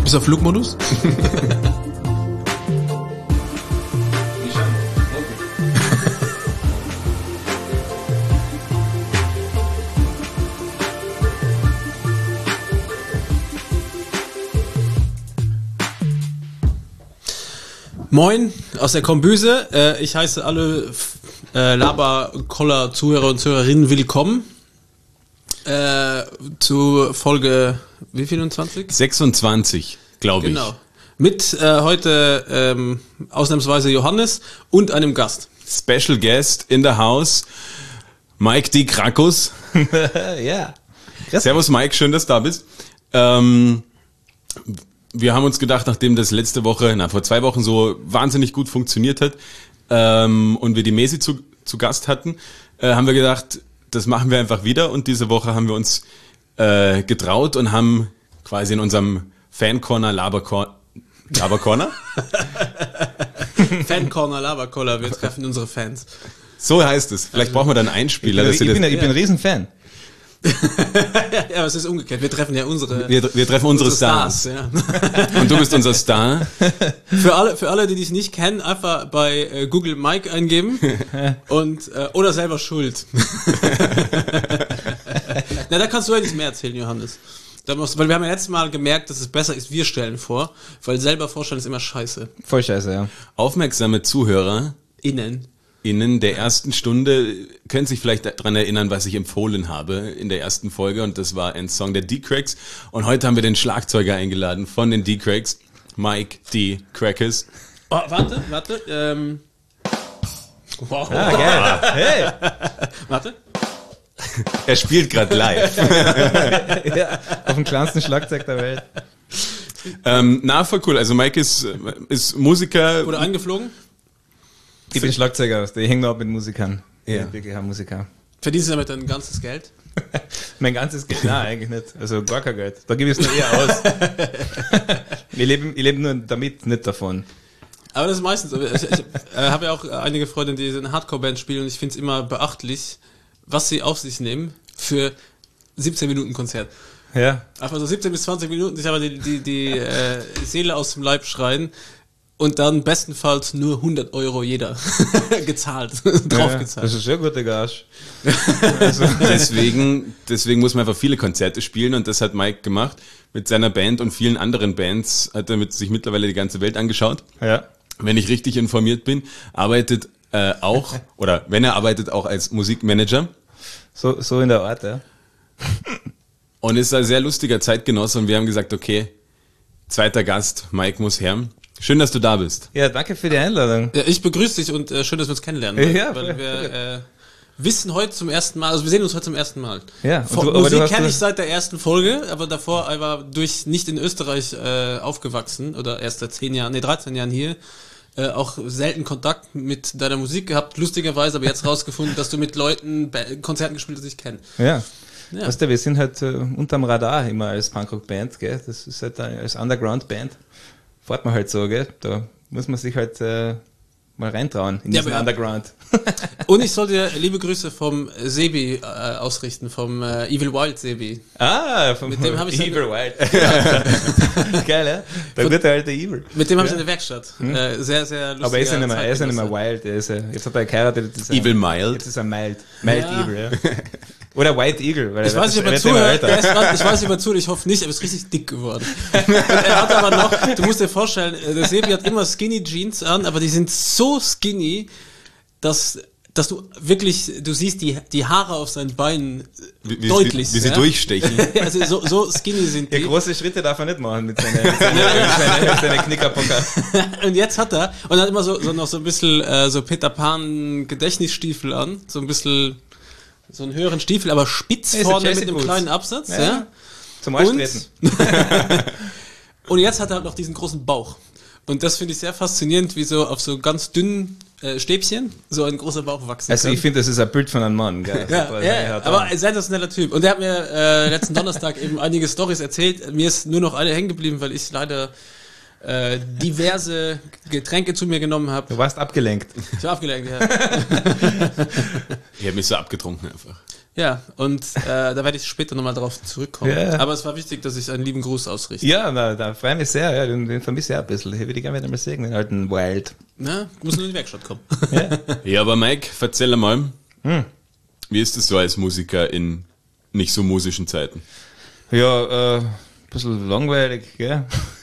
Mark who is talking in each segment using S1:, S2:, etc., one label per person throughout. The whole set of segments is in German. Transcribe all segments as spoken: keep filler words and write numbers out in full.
S1: Bist du auf Flugmodus? Moin aus der Kombüse. Äh, ich heiße alle äh, Laberkoller-Zuhörer und Zuhörerinnen willkommen äh, zu Folge wie vierundzwanzig?
S2: sechsundzwanzig, glaube ich.
S1: Genau. Mit äh, heute ähm, ausnahmsweise Johannes und einem Gast.
S2: Special Guest in the house, Mike D. Krakus.
S3: Ja.
S2: Servus Mike, schön, dass du da bist. Ähm, wir haben uns gedacht, nachdem das letzte Woche, na vor zwei Wochen so wahnsinnig gut funktioniert hat ähm, und wir die Mesi zu, zu Gast hatten, äh, haben wir gedacht, das machen wir einfach wieder. Und diese Woche haben wir uns äh, getraut und haben quasi in unserem Fan-Corner Labercorner Labercorner?
S1: Fan-Corner Laberkoller, wir treffen unsere Fans.
S2: So heißt es. Vielleicht brauchen wir dann einen Einspieler.
S3: Ich bin,
S2: dass
S3: ich, bin, ich bin ein Riesenfan.
S1: Ja, aber es ist umgekehrt. Wir treffen ja unsere
S2: Wir, wir treffen unsere,
S1: unsere
S2: Stars.
S1: Stars ja.
S2: Und du bist unser Star.
S1: Für alle, für alle, die dich nicht kennen, einfach bei äh, Google Mike eingeben und äh, oder selber schuld. Na, da kannst du ja nicht mehr erzählen, Johannes. Da musst, weil wir haben ja letztes Mal gemerkt, dass es besser ist, wir stellen vor, weil selber vorstellen ist immer scheiße.
S3: Voll scheiße, ja.
S2: Aufmerksame Zuhörer
S1: Innen.
S2: innen der ersten Stunde können sich vielleicht daran erinnern, was ich empfohlen habe in der ersten Folge, und das war ein Song der D-Cracks, und heute haben wir den Schlagzeuger eingeladen von den D-Cracks, Mike D. Crackers.
S1: Oh, warte, warte. Ähm. Wow.
S3: Ah, geil. Hey.
S1: Warte.
S2: Er spielt gerade live.
S3: Ja, auf dem kleinsten Schlagzeug der Welt.
S2: ähm, na, voll cool. Also Mike ist, ist Musiker.
S1: Wurde eingeflogen.
S3: Ich bin Schlagzeuger, ich hänge nur ab mit Musikern.
S2: Ja.
S3: Ich bin wirklich ein Musiker.
S1: Verdienst du damit dein ganzes Geld?
S3: Mein ganzes Geld? Nein, eigentlich nicht. Also gar kein Geld. Da gebe ich es nur eher aus. ich lebe ich lebe nur damit, nicht davon.
S1: Aber das ist meistens. Ich, ich äh, habe ja auch einige Freunde, die in Hardcore-Band spielen, und ich finde es immer beachtlich, was sie auf sich nehmen für siebzehn Minuten Konzert.
S3: Ja.
S1: Einfach so siebzehn bis zwanzig Minuten, sich aber die, die, die äh, Seele aus dem Leib schreien und dann bestenfalls nur hundert Euro jeder gezahlt, draufgezahlt.
S3: Das ist schon guter Gage.
S2: Also deswegen, deswegen muss man einfach viele Konzerte spielen, und das hat Mike gemacht mit seiner Band und vielen anderen Bands. Hat er mit sich mittlerweile die ganze Welt angeschaut.
S3: Ja.
S2: Wenn ich richtig informiert bin, arbeitet äh, auch, oder wenn er arbeitet, auch als Musikmanager.
S3: So, so in der Art, ja.
S2: Und ist ein sehr lustiger Zeitgenosse, und wir haben gesagt, okay, zweiter Gast, Mike muss her. Schön, dass du da bist.
S3: Ja, danke für die Einladung.
S1: Ja, ich begrüße dich, und äh, schön, dass wir uns kennenlernen. Weil,
S3: Ja,
S1: weil
S3: voll,
S1: wir
S3: voll.
S1: äh, wissen heute zum ersten Mal, also wir sehen uns heute zum ersten Mal.
S3: Ja,
S1: Vor,
S3: und du- aber du
S1: Musik
S3: hast-
S1: kenne
S3: du-
S1: ich seit der ersten Folge, aber davor war durch nicht in Österreich äh, aufgewachsen, oder erst seit zehn Jahren, nee, dreizehn Jahren hier. Äh, auch selten Kontakt mit deiner Musik gehabt, lustigerweise, aber jetzt rausgefunden, dass du mit Leuten Ba- Konzerten gespielt hast, die ich kenne.
S3: Ja.
S1: Ja.
S3: Weißt du, wir sind halt äh, unterm Radar immer als Punkrock-Band, gell? Das ist halt äh, als Underground-Band. Fährt man halt so, gell? Da muss man sich halt äh, mal reintrauen in
S1: Ja,
S3: diesen
S1: aber-
S3: Underground.
S1: Und ich soll dir liebe Grüße vom Sebi äh, ausrichten, vom äh, Evil Wild Sebi.
S3: Ah, vom
S1: Mit dem hab ich
S3: Evil Wild. Geil, ja? Der gute alte Evil.
S1: Mit dem habe ich eine Werkstatt. Äh, sehr, sehr lustig.
S3: Aber er ist ja nicht mehr, er ist ja nicht mehr wild. Er ist ja, jetzt hat er geheiratet. Jetzt ist er,
S2: Evil Mild.
S3: Jetzt ist er mild. Mild
S1: Ja.
S3: Evil, ja. Oder White Eagle. Weil
S1: Ich
S3: er
S1: weiß nicht, ob er
S3: wird immer
S1: zuhört.
S3: älter.
S1: Er ist grad, ich weiß nicht, ob er zuhört. Ich hoffe nicht, aber er ist richtig dick geworden. Und er hat aber noch, du musst dir vorstellen, der Sebi hat immer Skinny Jeans an, aber die sind so skinny, dass, dass du wirklich, du siehst die, die Haare auf seinen Beinen
S2: Wie, wie,
S1: deutlich.
S2: wie, wie sie
S1: ja?
S2: durchstechen.
S1: Also so, so skinny sind
S3: Ja,
S1: die.
S3: große Schritte darf er nicht machen mit seinen, mit seinen, mit seinen, mit seinen Knickerbocker.
S1: Und jetzt hat er, und er hat immer so, so noch so ein bisschen äh, so Peter Pan Gedächtnisstiefel an, so ein bisschen, so einen höheren Stiefel, aber spitz
S3: Ja, so
S1: vorne
S3: Chelsea
S1: mit einem
S3: Boots.
S1: kleinen Absatz. Ja.
S3: Ja. Zum Arschtreten.
S1: Und jetzt hat er halt noch diesen großen Bauch. Und das finde ich sehr faszinierend, wie so auf so ganz dünnen äh, Stäbchen so ein großer Bauch wachsen
S3: Also
S1: kann.
S3: ich finde, das ist ein Bild von einem Mann. Gell?
S1: Ja,
S3: Super,
S1: ja,
S3: er hat
S1: aber
S3: auch-
S1: ein sensationeller Typ. Und der hat mir äh, letzten Donnerstag eben einige Storys erzählt. Mir ist nur noch eine hängen geblieben, weil ich leider äh, diverse Getränke zu mir genommen habe.
S3: Du warst abgelenkt.
S1: Ich war abgelenkt, ja.
S2: Ich habe mich so abgetrunken einfach.
S1: Ja, und äh, da werde ich später nochmal drauf zurückkommen.
S3: Ja.
S1: Aber es war wichtig, dass ich einen lieben Gruß ausrichte.
S3: Ja, na, da freue ich mich sehr, ja, den, den vermisse ich auch ein bisschen. Den würde ich gerne wieder mal sehen, den alten Wild.
S1: Na, muss nur in die Werkstatt kommen.
S3: Ja.
S2: Ja, aber Mike, erzähl mal,
S3: Hm.
S2: wie ist es so als Musiker in nicht so musischen Zeiten?
S3: Ja, äh, ein bisschen langweilig, gell?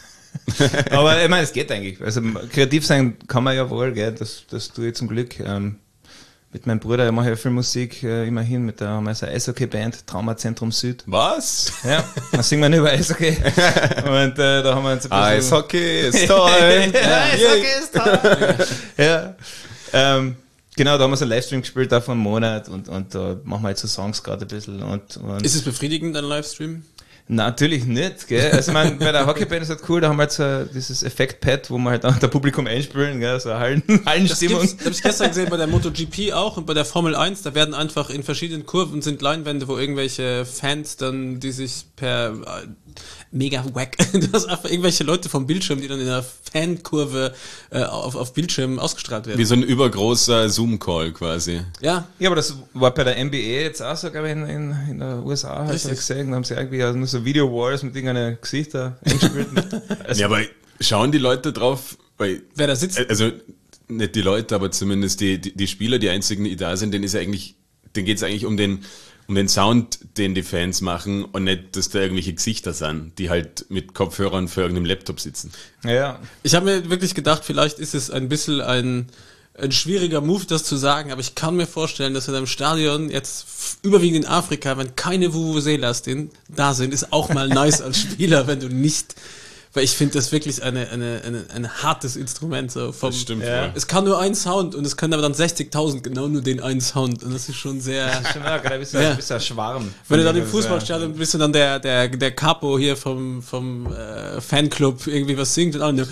S3: Aber ich meine, es geht eigentlich. Also kreativ sein kann man ja wohl, gell? Das, das tue ich zum Glück. Ähm, mit meinem Bruder mache ich ja viel Musik, äh, immerhin, mit der haben wir so eine Eishockey-Band, Traumazentrum Süd.
S2: Was?
S3: Ja, da singen wir nur über Eishockey. Und äh, da haben wir uns ein bisschen...
S2: Eishockey ist toll.
S3: ja, Eishockey ist toll. ja. Ähm, genau, da haben wir so einen Livestream gespielt, auch vor einem Monat und, und da machen wir jetzt so Songs gerade ein bisschen. Und, und
S1: Ist es befriedigend, ein Livestream?
S3: Natürlich nicht, gell. Also, ich meine, bei der Hockeyband ist halt cool, da haben wir halt so dieses Effekt-Pad, wo wir halt auch der Publikum einspielen, gell, so Hallen, Hallenstimmung.
S1: Das habe ich gestern gesehen bei der MotoGP auch und bei der Formel eins, da werden einfach in verschiedenen Kurven sind Leinwände, wo irgendwelche Fans dann, die sich per äh, mega wack, du hast einfach irgendwelche Leute vom Bildschirm, die dann in einer Fankurve äh, auf, auf Bildschirm ausgestrahlt werden.
S2: Wie so ein übergroßer Zoom-Call quasi.
S1: Ja,
S3: Ja, aber das war bei der N B A jetzt auch so, glaube ich, in, in, in der U S A, halt,
S1: Richtig.
S3: hab ich gesehen, da haben sie irgendwie also nur so Video-Walls mit irgendeinen Gesichter eingespielt. Also,
S2: Ja, aber schauen die Leute drauf, weil,
S1: wer da sitzt.
S2: also nicht die Leute, aber zumindest die, die, die Spieler, die einzigen, die da sind, denen ist ja eigentlich, denen geht es eigentlich um den, um den Sound, den die Fans machen und nicht, dass da irgendwelche Gesichter sind, die halt mit Kopfhörern vor irgendeinem Laptop sitzen.
S3: ja.
S1: Ich habe mir wirklich gedacht, vielleicht ist es ein bisschen ein, ein schwieriger Move, das zu sagen, aber ich kann mir vorstellen, dass in einem Stadion jetzt f- überwiegend in Afrika, wenn keine Vuvuzelas den da sind, ist auch mal nice als Spieler, wenn du nicht, weil ich finde das wirklich eine, eine, eine, ein hartes Instrument. So vom,
S2: Das stimmt
S3: Ja.
S2: wohl.
S1: Es kann nur ein Sound und es können aber dann sechzigtausend genau nur den einen Sound und das ist schon sehr...
S3: Schon mal, gerade ein bisschen,
S1: Ja.
S3: ein bisschen ein Schwarm.
S1: Wenn du dann im
S3: Das,
S1: Fußballstadion bist und dann der, der, der Capo hier vom, vom äh, Fanclub irgendwie was singt und alle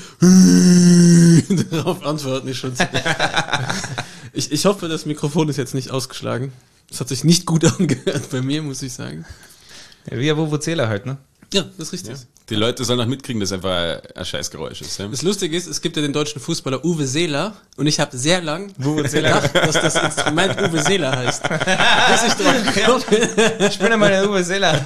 S1: darauf antworten, ist schon ziemlich- ich, ich hoffe, das Mikrofon ist jetzt nicht ausgeschlagen. Das hat sich nicht gut angehört bei mir, muss ich sagen.
S3: Ja, wie ein Vuvuzela halt, ne?
S1: Ja, das ist richtig.
S2: Ja. Die Leute sollen auch mitkriegen, dass einfach ein, ein Scheißgeräusch ist. Ja?
S1: Das Lustige ist, es gibt ja den deutschen Fußballer Uwe Seeler und ich habe sehr lang
S3: Vuvuzela.
S1: gedacht, dass das Instrument Uwe Seeler heißt. Bis ich drauf gekommen bin.
S3: Spiel mal den Vuvuzela.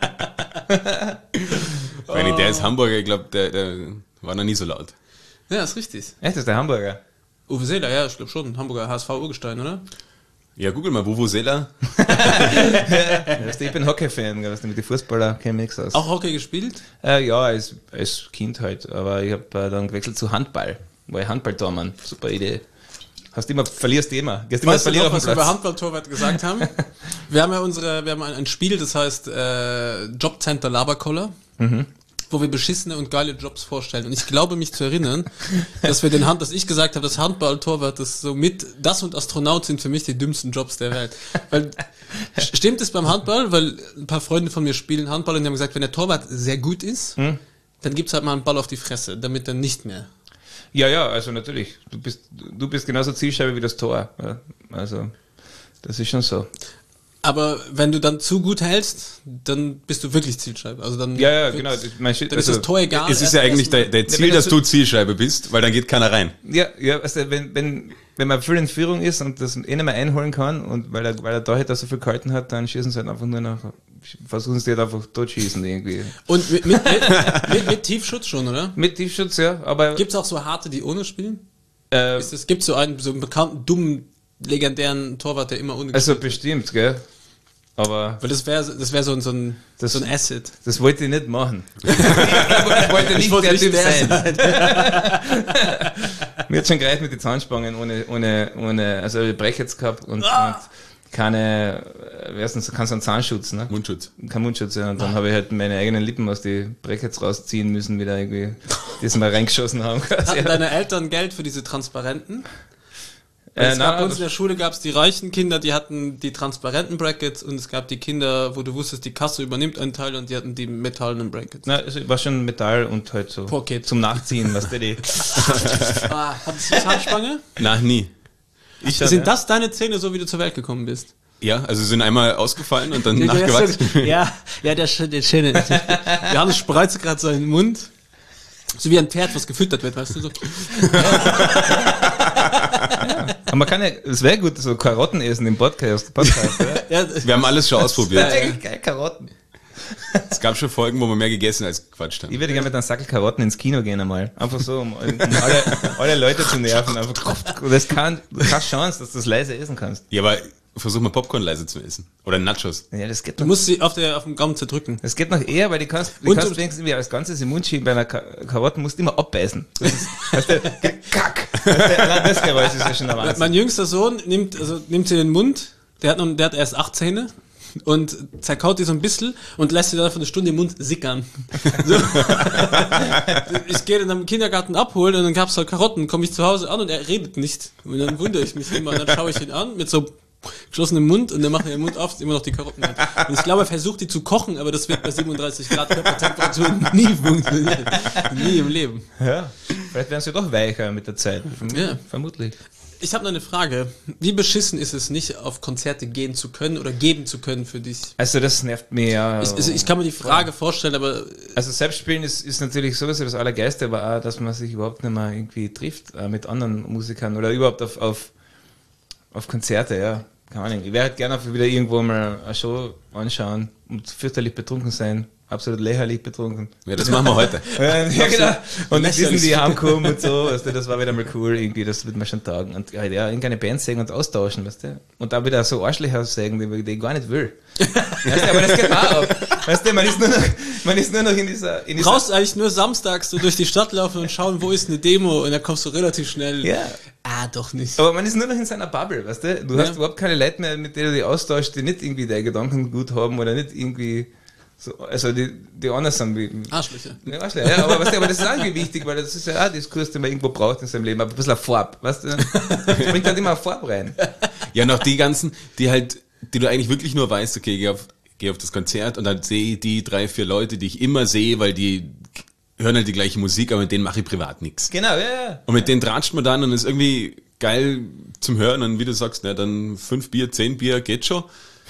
S2: Wenn der ist Hamburger, ich glaube, der, der war noch nie so laut.
S1: Ja, ist richtig.
S3: Echt, das ist der Hamburger.
S1: Uwe Seeler, ja, ich glaube schon. Hamburger H S V-Urgestein, oder?
S2: Ja, google mal, Vuvuzela.
S3: Weißt du, ich bin Hockey-Fan, weißt du, mit den Fußballer kenne ich nichts aus.
S1: Auch Hockey gespielt?
S3: Äh, ja, als, als Kind halt, aber ich habe äh, dann gewechselt zu Handball, weil Handballtormann, super Idee. Hast immer, verlierst du immer, gehst immer als
S1: Weißt du
S3: Verlierer
S1: noch,
S3: auf
S1: was
S3: den
S1: wir über
S3: Platz.
S1: Handballtorwart gesagt haben? Wir haben ja unsere, wir haben ein, ein Spiel, das heißt äh, Jobcenter Laberkoller,
S3: Mhm.
S1: wo wir beschissene und geile Jobs vorstellen. Und ich glaube mich zu erinnern, dass wir den Hand, dass ich gesagt habe, das Handballtorwart, das so mit, das und Astronaut sind für mich die dümmsten Jobs der Welt. Weil, stimmt es beim Handball? Weil ein paar Freunde von mir spielen Handball und die haben gesagt, wenn der Torwart sehr gut ist,
S3: Hm?
S1: dann gibt's halt mal einen Ball auf die Fresse, damit er nicht mehr.
S3: Ja, ja, also natürlich. Du bist, du bist genauso Zielscheibe wie das Tor. Ja, also, das ist schon so.
S1: Aber wenn du dann zu gut hältst, dann bist du wirklich Zielscheibe. Also dann
S3: Ja, ja,
S1: wird-
S3: genau. Mein Shit,
S1: Dann ist
S3: also,
S1: das Tor egal.
S2: Es ist
S1: erst-
S2: ja eigentlich
S1: erst-
S2: dein, dein
S3: wenn
S2: Ziel,
S3: das
S2: dass
S3: so-
S2: du Zielscheibe bist, weil dann geht keiner rein.
S3: ja, ja, also wenn, wenn, wenn man viel in Führung ist und das eh nicht mehr einholen kann und weil er, weil er da halt so viel gehalten hat, dann schießen sie halt einfach nur nach, versuchen sie halt einfach totschießen irgendwie.
S1: Und mit, mit, mit, mit, mit Tiefschutz schon, oder?
S3: Mit Tiefschutz, ja, aber
S1: Gibt's auch so harte, die ohne spielen?
S3: äh,
S1: Ist es gibt so einen so einen bekannten dummen legendären Torwart, der immer ohne
S3: also
S1: gespielt
S3: bestimmt, gell? Aber
S1: hat. Weil das wäre das wäre so ein so ein,
S3: Das-
S1: so ein Asset.
S3: das wollte ich nicht machen. ich wollte nicht
S1: wollte
S3: der
S1: nicht
S3: Typ
S1: der
S3: sein. Mir hat schon gereicht mit den Zahnspangen ohne, ohne, ohne, also ich Brech jetzt gehabt und,
S1: Ah!
S3: und keine, äh, wie heißt das, kann so einen Zahnschutz, ne?
S2: Mundschutz.
S3: Kein Mundschutz, ja. Und dann habe ich halt meine eigenen Lippen aus die Brackets rausziehen müssen, wieder irgendwie, die sie mal reingeschossen haben. quasi.
S1: Hatten deine Eltern Geld für diese Transparenten? Weil
S3: Äh,
S1: es gab
S3: nein,
S1: bei uns in der Schule gab's die reichen Kinder, die hatten die transparenten Brackets und es gab die Kinder, wo du wusstest, die Kasse übernimmt einen Teil und die hatten die metallenen Brackets.
S3: na, also war schon Metall und halt so
S1: Pocket.
S3: zum Nachziehen, was der die.
S1: Ah, hattest du Zahnspange?
S2: Nein, nie.
S3: Ich
S1: Sind das deine Zähne, so wie du zur Welt gekommen bist?
S2: Ja, also sie sind einmal ausgefallen und dann nachgewachsen.
S1: Ja, ja, der, Sch- der Schöne. Johannes spreizt gerade seinen Mund. So wie ein Pferd, was gefüttert wird, weißt du so.
S3: ja. Aber man kann ja, es wäre gut, so Karotten essen im Podcast. Podcast
S2: ja. Wir haben alles schon ausprobiert.
S3: Das wäre eigentlich geil, Karotten.
S2: Es gab schon Folgen, wo wir mehr gegessen als gequatscht haben.
S3: Ich würde gerne mit einem Sackel Karotten ins Kino gehen einmal. Einfach so, um, um alle, alle Leute zu nerven. Einfach, das kann, keine Chance, dass du das leise essen kannst.
S2: Ja, aber versuch mal Popcorn leise zu essen. Oder Nachos.
S3: Ja, das geht
S1: du
S3: noch,
S1: musst sie auf, der, auf dem Gaumen zerdrücken.
S3: Das geht noch eher, weil die kannst, die kannst wenigstens irgendwie als Ganzes im Mund schieben. Bei einer Ka- Karotten musst du immer abbeißen. Das ist, weißt du, kack. Weißt du, allein das Geräusch ist ja schon der Wahnsinn.
S1: Mein jüngster Sohn nimmt, also, nimmt sie in den Mund, der hat, noch, der hat erst acht Zähne. Und zerkaut die so ein bisschen und lässt sie dann für eine Stunde im Mund sickern. So. Ich gehe dann am Kindergarten abholen und dann gab's halt Karotten, komme ich zu Hause an und er redet nicht. Und dann wundere ich mich immer. Und dann schaue ich ihn an mit so geschlossenem Mund und dann macht er den Mund auf, ist immer noch die Karotten drin. Und ich glaube, er versucht die zu kochen, aber das wird bei siebenunddreißig Grad Körpertemperatur nie funktionieren. Nie im Leben.
S3: Ja, vielleicht werden sie doch weicher mit der Zeit. Verm-
S1: Ja.
S3: Vermutlich.
S1: Ich habe noch eine Frage. Wie beschissen ist es nicht, auf Konzerte gehen zu können oder geben zu können für dich?
S3: Also das nervt mich ja.
S1: Ich, also ich kann mir die Frage vorstellen, aber
S3: Also Selbstspielen ist, ist natürlich sowieso das Allergeiste, aber auch, dass man sich überhaupt nicht mehr irgendwie trifft äh, mit anderen Musikern oder überhaupt auf, auf, auf Konzerte, ja. Keine Ahnung. Ich werde halt gerne wieder irgendwo mal eine Show anschauen und fürchterlich betrunken sein. Absolut lächerlich betrunken.
S2: Ja, das machen wir heute.
S3: ja, genau. Und dann
S1: Lächerlich.
S3: wissen die heimkommen und so, weißt du, das war wieder mal cool, irgendwie, das wird man schon tagen. Und ja, ja, irgendeine Band singen und austauschen, weißt du. Und dann wieder so Arschlöcher sagen, die, die ich gar nicht will. Weißt du, aber das geht auch ab. Weißt du, man ist nur noch, man ist nur noch in dieser, in dieser
S1: brauchst eigentlich nur samstags so durch die Stadt laufen und schauen, wo ist eine Demo und dann kommst du relativ schnell.
S3: ja.
S1: Ah, doch nicht.
S3: Aber man ist nur noch in seiner Bubble, weißt du? Du
S1: Ja.
S3: hast überhaupt keine Leute mehr, mit denen du dich austauschst, die nicht irgendwie deine Gedanken gut haben oder nicht irgendwie so, also die, die anders sind wie,
S1: Arschlöcher.
S3: ja, Arschlöcher, ja, aber, weißt du, aber das ist auch irgendwie wichtig, weil das ist ja auch ein Diskurs, den man irgendwo braucht in seinem Leben, aber ein bisschen eine Farbe, weißt du? Das bringt halt immer eine Farbe rein.
S2: Ja, noch die ganzen, die halt, die du eigentlich wirklich nur weißt, okay, geh auf, geh auf das Konzert und dann sehe ich die drei, vier Leute, die ich immer sehe, weil die hören halt die gleiche Musik, aber mit denen mache ich privat nichts.
S3: Genau, ja, ja.
S2: Und mit denen tratscht man dann und ist irgendwie geil zum Hören und wie du sagst, na, dann fünf Bier, zehn Bier geht schon.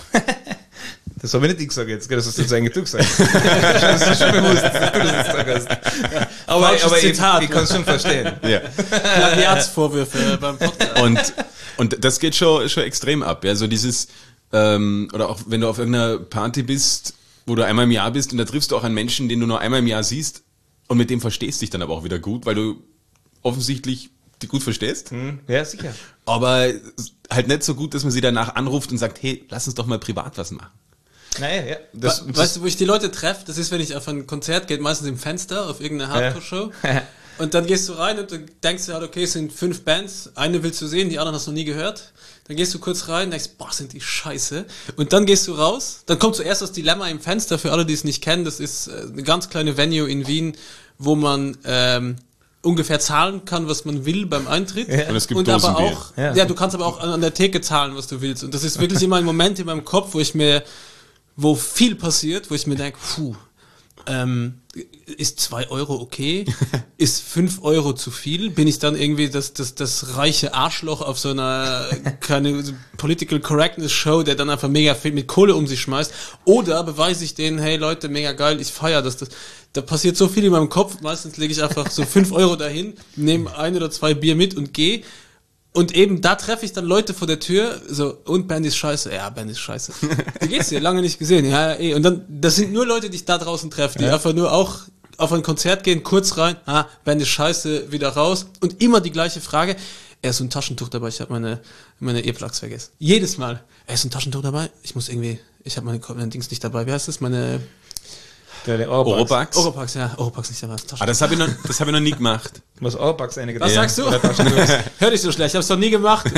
S3: Das habe ich nicht ich gesagt jetzt, gell, das hast du jetzt eigentlich du gesagt. Das ist schon bewusst, dass du das jetzt gesagt hast. Aber,
S1: Falsches
S3: aber ich,
S1: Zitat,
S3: ich kann es schon verstehen.
S2: Ja.
S1: Plagiatsvorwürfe beim Podcast.
S2: Und, und das geht schon, schon extrem ab. Ja, so dieses, ähm, oder auch wenn du auf irgendeiner Party bist, wo du einmal im Jahr bist und da triffst du auch einen Menschen, den du nur einmal im Jahr siehst und mit dem verstehst dich dann aber auch wieder gut, weil du offensichtlich die gut verstehst.
S3: Hm, ja, sicher.
S2: Aber halt nicht so gut, dass man sie danach anruft und sagt, hey, lass uns doch mal privat was machen.
S3: Naja, ja. Das,
S1: We- weißt du, wo ich die Leute treffe? Das ist, wenn ich auf ein Konzert gehe, meistens im Fenster, auf irgendeine Hardcore-Show.
S3: Ja.
S1: Und dann gehst du rein und du denkst dir halt, okay, es sind fünf Bands, eine willst du sehen, die anderen hast du noch nie gehört. Dann gehst du kurz rein und denkst, boah, sind die scheiße. Und dann gehst du raus, dann kommt zuerst das Dilemma im Fenster, für alle, die es nicht kennen, das ist äh, eine ganz kleine Venue in Wien, wo man ähm, ungefähr zahlen kann, was man will beim Eintritt.
S3: Ja.
S2: Und es gibt
S1: und aber
S2: Dosenbier.
S1: auch,
S3: Ja.
S1: ja. du kannst aber auch an, an der Theke zahlen, was du willst. Und das ist wirklich immer ein Moment in meinem Kopf, wo ich mir, wo viel passiert, wo ich mir denke, puh, ähm, ist zwei Euro okay? Ist fünf Euro zu viel? Bin ich dann irgendwie das, das, das reiche Arschloch auf so einer keine Political Correctness Show, der dann einfach mega viel mit Kohle um sich schmeißt? Oder beweise ich denen, hey Leute, mega geil, ich feiere das, das. Da passiert so viel in meinem Kopf, meistens lege ich einfach so fünf Euro dahin, nehme ein oder zwei Bier mit und gehe. Und eben da treffe ich dann Leute vor der Tür, so, und Band ist scheiße. Ja, Band ist scheiße. Wie geht's dir? Lange nicht gesehen. Ja, ja, eh. Und dann, das sind nur Leute, die ich da draußen treffe, die
S3: Ja.
S1: einfach nur auch auf ein Konzert gehen, kurz rein, ah, Band ist scheiße, wieder raus. Und immer die gleiche Frage. Er ist so ein Taschentuch dabei, ich habe meine, meine Earplugs vergessen. Jedes Mal. Er ist ein Taschentuch dabei, ich muss irgendwie, ich habe meine, meine Dings nicht dabei. Wie heißt das? Meine
S3: Der, der Oropax.
S2: Oropax?
S1: Oropax, ja, Oropax nicht dabei. Taschentuch.
S2: Ah, das habe ich, noch- das hab ich noch nie gemacht.
S3: Was Oropax einige
S1: Was
S2: Ja.
S1: sagst du? Hör dich so schlecht, ich hab's doch nie gemacht.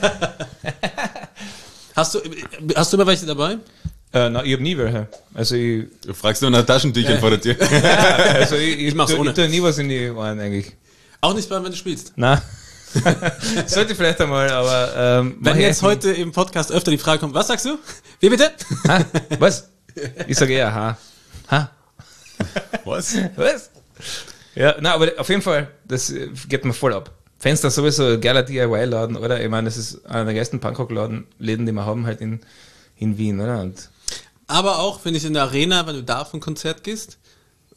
S1: hast du, hast du immer welche dabei?
S3: Äh, na, ich hab nie welche. Also ich,
S2: Du fragst nur nach Taschentüchern vor der Tür.
S3: also ich, ich,
S1: mach's
S3: tu-
S1: ohne.
S3: ich tue nie was in die Ohren eigentlich.
S1: Auch nicht beim, wenn du spielst.
S3: Nein. Sollte vielleicht einmal, aber ähm, mach
S1: Wenn
S3: ich
S1: jetzt
S3: eigentlich
S1: heute im Podcast öfter die Frage kommt, was sagst du? Wie bitte?
S3: nie. Ha? Was? Ich sage eher ha. Ha?
S2: Was?
S3: Was? Ja, na, aber auf jeden Fall, das äh, geht mir voll ab. Fenster sowieso ein geiler D I Y-Laden, oder? Ich meine, das ist einer der geilsten Punkrock-Läden, Läden, die wir haben halt in, in Wien, oder? Und
S1: Aber auch, finde ich, in der Arena, wenn du da auf ein Konzert gehst,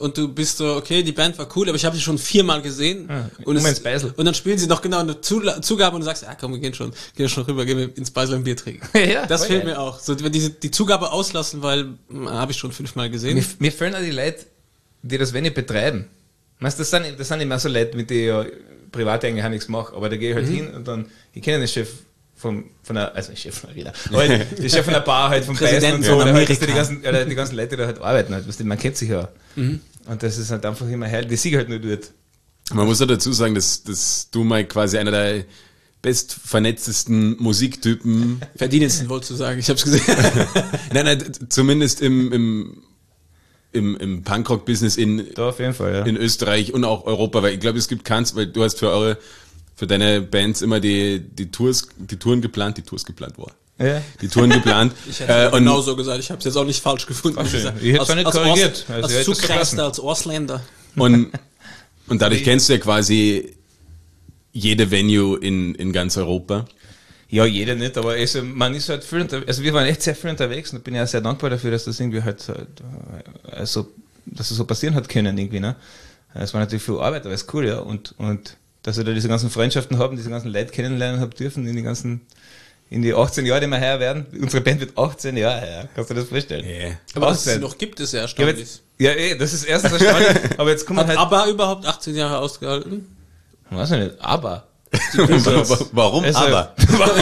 S1: und du bist so, okay, die Band war cool, aber ich habe sie schon viermal gesehen.
S3: Ah,
S1: und,
S3: um
S1: es,
S3: ins Beisel.
S1: und dann spielen sie noch genau eine Zula- Zugabe und du sagst, ja komm, wir gehen schon, gehen schon rüber, gehen wir ins Beisel ein Bier trinken.
S3: Ja,
S1: das
S3: voll
S1: fehlt
S3: geil.
S1: mir auch. So, wenn diese die Zugabe auslassen, weil habe ich schon fünfmal gesehen.
S3: Mir, mir fehlen auch die Leute, die das wenig betreiben. Weißt, das sind, das sind immer so Leute, mit denen ich ja privat eigentlich auch nichts mache, aber da gehe ich halt mhm. hin und dann, ich kenne den Chef von, von der, also Chef von der Rieder, aber der Chef von der Bar halt, vom Preisen und so, oder halt, die ganzen, oder die ganzen Leute, die da halt arbeiten halt, weißt du, man kennt sich ja. Mhm. Und das ist halt einfach immer herrlich, die Sieg halt nur dort.
S2: Man muss ja dazu sagen, dass, dass du mal quasi einer der bestvernetztesten Musiktypen.
S1: Verdienendsten, wolltest du sagen, ich hab's gesehen.
S2: nein, nein, zumindest im, im, im, im Punkrock-Business in,
S3: da auf jeden Fall, ja.
S2: in Österreich und auch Europa, weil ich glaube, es gibt keins, weil du hast für eure, für deine Bands immer die, die Tours, die Touren geplant, die Tours geplant, boah.
S3: Ja.
S2: Die Touren geplant.
S1: Ich hätte äh, genau so gesagt, ich habe es jetzt auch nicht falsch gefunden.
S3: Ach, ich hätte es auch nicht
S1: als
S3: korrigiert.
S1: Als, als
S3: also
S1: Zugreister, als Ausländer.
S2: Und, und dadurch kennst du ja quasi jede Venue in, in ganz Europa.
S3: Ja, jeder nicht, aber also, man ist halt viel unterwegs, also wir waren echt sehr viel unterwegs und ich bin ja sehr dankbar dafür, dass das irgendwie halt, also, dass das so passieren hat können irgendwie, ne. Es war natürlich viel Arbeit, aber es ist cool, ja, und, und, dass wir da diese ganzen Freundschaften haben, diese ganzen Leute kennenlernen haben dürfen in die ganzen, in die achtzehn Jahre, die wir her werden. Unsere Band wird achtzehn Jahre her, kannst du dir das vorstellen?
S2: Yeah.
S1: Aber dass es noch gibt, ist ja erstaunlich.
S3: Ja, eh, das ist erstens erstaunlich, aber jetzt kommen
S1: Hat
S3: halt...
S1: ABBA überhaupt achtzehn Jahre ausgehalten?
S3: Weiß ich nicht, aber...
S2: Warum
S3: also,
S2: aber?
S3: Warum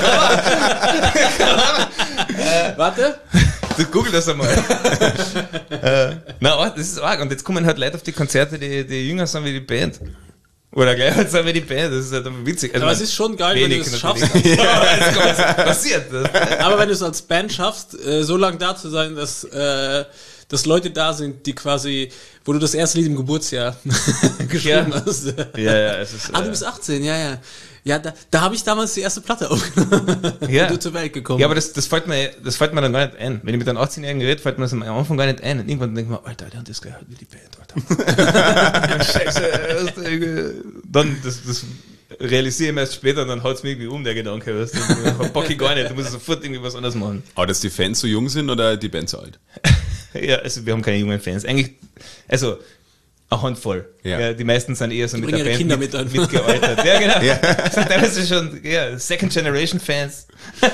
S1: äh, Warte.
S3: Du google das einmal. äh, na, das ist arg. Und jetzt kommen halt Leute auf die Konzerte, die, die jünger sind wie die Band. Oder gleich halt sind wie die Band. Das ist halt witzig. Also
S1: aber es ist schon geil, wenn du es schaffst.
S3: Ja, passiert.
S1: Aber wenn du es als Band schaffst, äh, so lange da zu sein, dass, äh, dass Leute da sind, die quasi, wo du das erste Lied im Geburtsjahr geschrieben
S3: ja.
S1: hast.
S3: Ja, ja, es ist,
S1: ah, du bist achtzehn, ja, ja. Ja, da, da habe ich damals die erste Platte aufgenommen,
S3: ja.
S1: wo du zur Welt gekommen.
S3: Ja, aber das, das, fällt mir, das fällt mir dann gar nicht ein. Wenn ich mit einem achtzehnjährigen rede, fällt mir das am Anfang gar nicht ein. Und irgendwann denke ich mir, Alter, der hat das gleich halt wie die Band, Alter. Scheiße. Dann, das, das realisiere ich mir erst später und dann haut es mir irgendwie um, der Gedanke. Weißt du? Bock ich gar nicht, du musst sofort irgendwie was anderes machen.
S2: Aber dass die Fans so jung sind oder die Band so alt?
S3: Ja, also wir haben keine jungen Fans. Eigentlich, also eine Handvoll.
S2: Ja.
S3: Ja, die meisten sind eher so
S1: die
S3: mit der Band
S1: Kinder
S3: mit,
S1: mit
S3: mitgealtert. Ja, genau.
S2: Ja.
S3: Das sind teilweise schon ja, Second Generation Fans.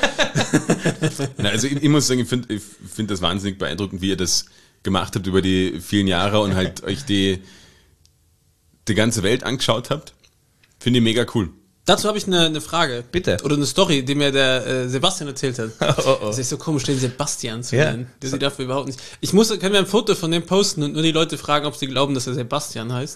S2: Na, also ich, ich muss sagen, ich finde ich find das wahnsinnig beeindruckend, wie ihr das gemacht habt über die vielen Jahre und halt euch die, die ganze Welt angeschaut habt. Finde ich mega cool.
S1: Dazu habe ich eine, eine Frage.
S3: Bitte.
S1: Oder eine Story, die mir der äh, Sebastian erzählt hat.
S3: Oh, oh.
S1: Das ist so komisch, den Sebastian zu
S3: Ja.
S1: nennen. Der sieht dafür überhaupt nicht. Ich muss, können wir ein Foto von dem posten und nur die Leute fragen, ob sie glauben, dass er Sebastian heißt.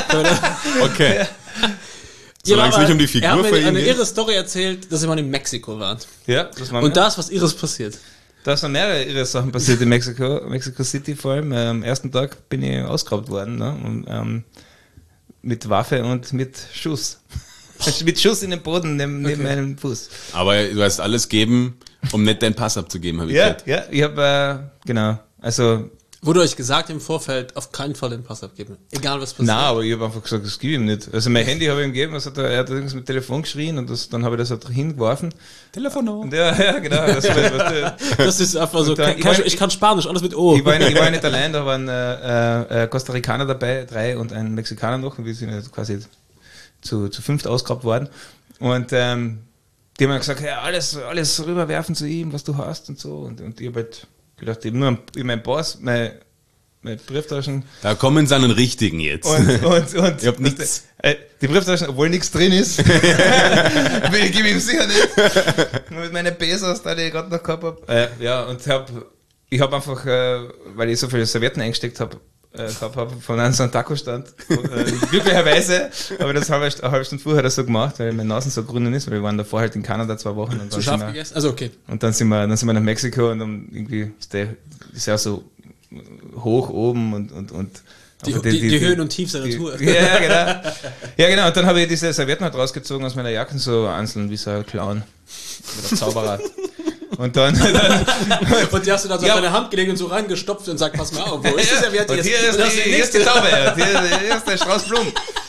S2: Okay.
S1: Ja,
S2: Solange es
S1: aber
S2: nicht um die Figur
S1: er hat
S2: für
S1: mir
S2: ihn
S1: eine
S2: geht.
S1: irre Story erzählt, dass er mal in Mexiko war.
S3: Ja, das war
S1: Und da ist was Irres passiert.
S3: Da sind mehrere irre Sachen passiert in Mexiko, Mexico City vor allem. Äh, am ersten Tag bin ich ausgeraubt worden, ne? Und, ähm, mit Waffe und mit Schuss. Mit Schuss in den Boden neben, neben
S1: Okay.
S3: meinem Fuß.
S2: Aber du hast alles gegeben, um nicht deinen Pass abzugeben, habe ich
S3: Ja,
S2: gehört.
S3: ja, ich habe, äh, genau, also,
S1: Wurde euch gesagt im Vorfeld, auf keinen Fall den Pass abgeben. Egal was passiert.
S3: nein, aber ich habe einfach gesagt, das gebe ich ihm nicht. Also mein Handy habe ich ihm gegeben, was hat er, er hat irgendwas mit Telefon geschrien und das, dann habe ich das halt hingeworfen.
S2: Telefon.
S3: Und ja, ja, genau. Das, was,
S1: Das ist einfach so,
S3: Und dann-
S1: kein,
S3: ich meine-
S1: ich kann Spanisch, alles mit O.
S3: Ich war, nicht, ich war nicht allein, da waren äh, äh, Costa Ricaner dabei, drei und ein Mexikaner noch, und wir sind jetzt quasi zu, zu fünft ausgeraubt worden. Und ähm, die haben dann gesagt, ja, alles, alles rüberwerfen zu ihm, was du hast und so. Und, und ich habe halt gedacht, ich habe nur in meinem Pass, meine, meine Brieftaschen.
S2: Da kommen sie an den richtigen jetzt.
S3: Und, und, und
S2: Ich hab nichts.
S3: Äh, die Brieftaschen, obwohl nichts drin ist, will ich gebe ihm sicher nicht. Nur mit meinen Pesos, die ich gerade noch gehabt habe. Äh, ja, und hab, ich habe einfach, äh, weil ich so viele Servietten eingesteckt habe, äh, gehabt hab, von einem so einem Taco-Stand. Äh, glücklicherweise habe ich das eine halbe, eine halbe Stunde vorher das so gemacht, weil meine Nase so grün ist, weil wir waren davor halt in Kanada zwei Wochen. Und
S1: Zu
S3: dann
S1: scharf
S3: sind wir,
S1: gegessen? Also okay.
S3: und dann sind wir, dann sind wir nach Mexiko und dann irgendwie ist der, ist ja so hoch oben und, und, und
S1: Die,
S3: aber
S1: die, die, die Höhen und Tiefs der
S3: die-
S1: Natur.
S3: Ja, genau. Ja, genau. Und dann habe ich diese Servietten halt rausgezogen aus meiner Jacke, so einzeln wie so ein Clown. Mit einem Zauberer. Und dann, dann
S1: Und die hast du dann so
S3: Ja.
S1: auf deine Hand gelegt und so reingestopft und sagt, pass mal auf, wo ist die
S3: ja,
S1: Serviette
S3: und
S1: jetzt?
S3: hier ist,
S1: Und dann hast du
S3: die,
S1: die
S3: hier ist die
S1: nächste-
S3: Taube, hier, hier ist der Strauß Blumen.